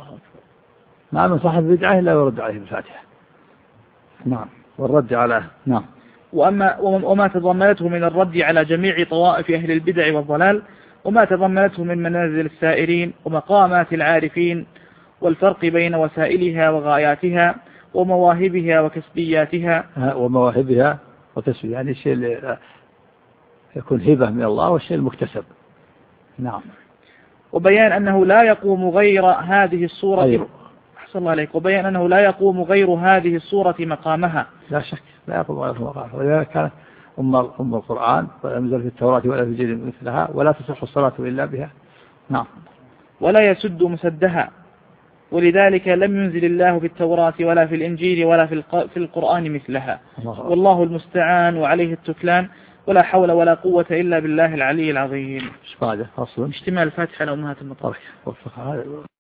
ما من صاحب بدعة إلا يرد عليه بالفاتحة. نعم. والرد على نعم. وأما وما تضمنته من الرد على جميع طوائف أهل البدع والضلال، وما تضمنته من منازل السائرين ومقامات العارفين، والفرق بين وسائلها وغاياتها ومواهبها وكسبياتها. ومواهبها وكسب يعني الشيء اللي يكون هبة من الله والشيء المكتسب. نعم. وبيان أنه لا يقوم غير هذه الصورة غير. أحسن الله عليك. وبيان أنه لا يقوم غير هذه الصورة مقامها. لا شك لا يقوم غير مقامها، ولذلك كانت أم أم القرآن ولا ينزل في التوراة ولا في الإنجيل مثلها، ولا تصح الصلاة إلا بها. نعم. ولا يسد مسدها، ولذلك لم ينزل الله في التوراة ولا في الإنجيل ولا في في القرآن مثلها. والله المستعان وعليه التكلان، ولا حول ولا قوة إلا بالله العلي العظيم. ايش بعده؟ فصل اشتمال الفاتحة على أمهات المطارح.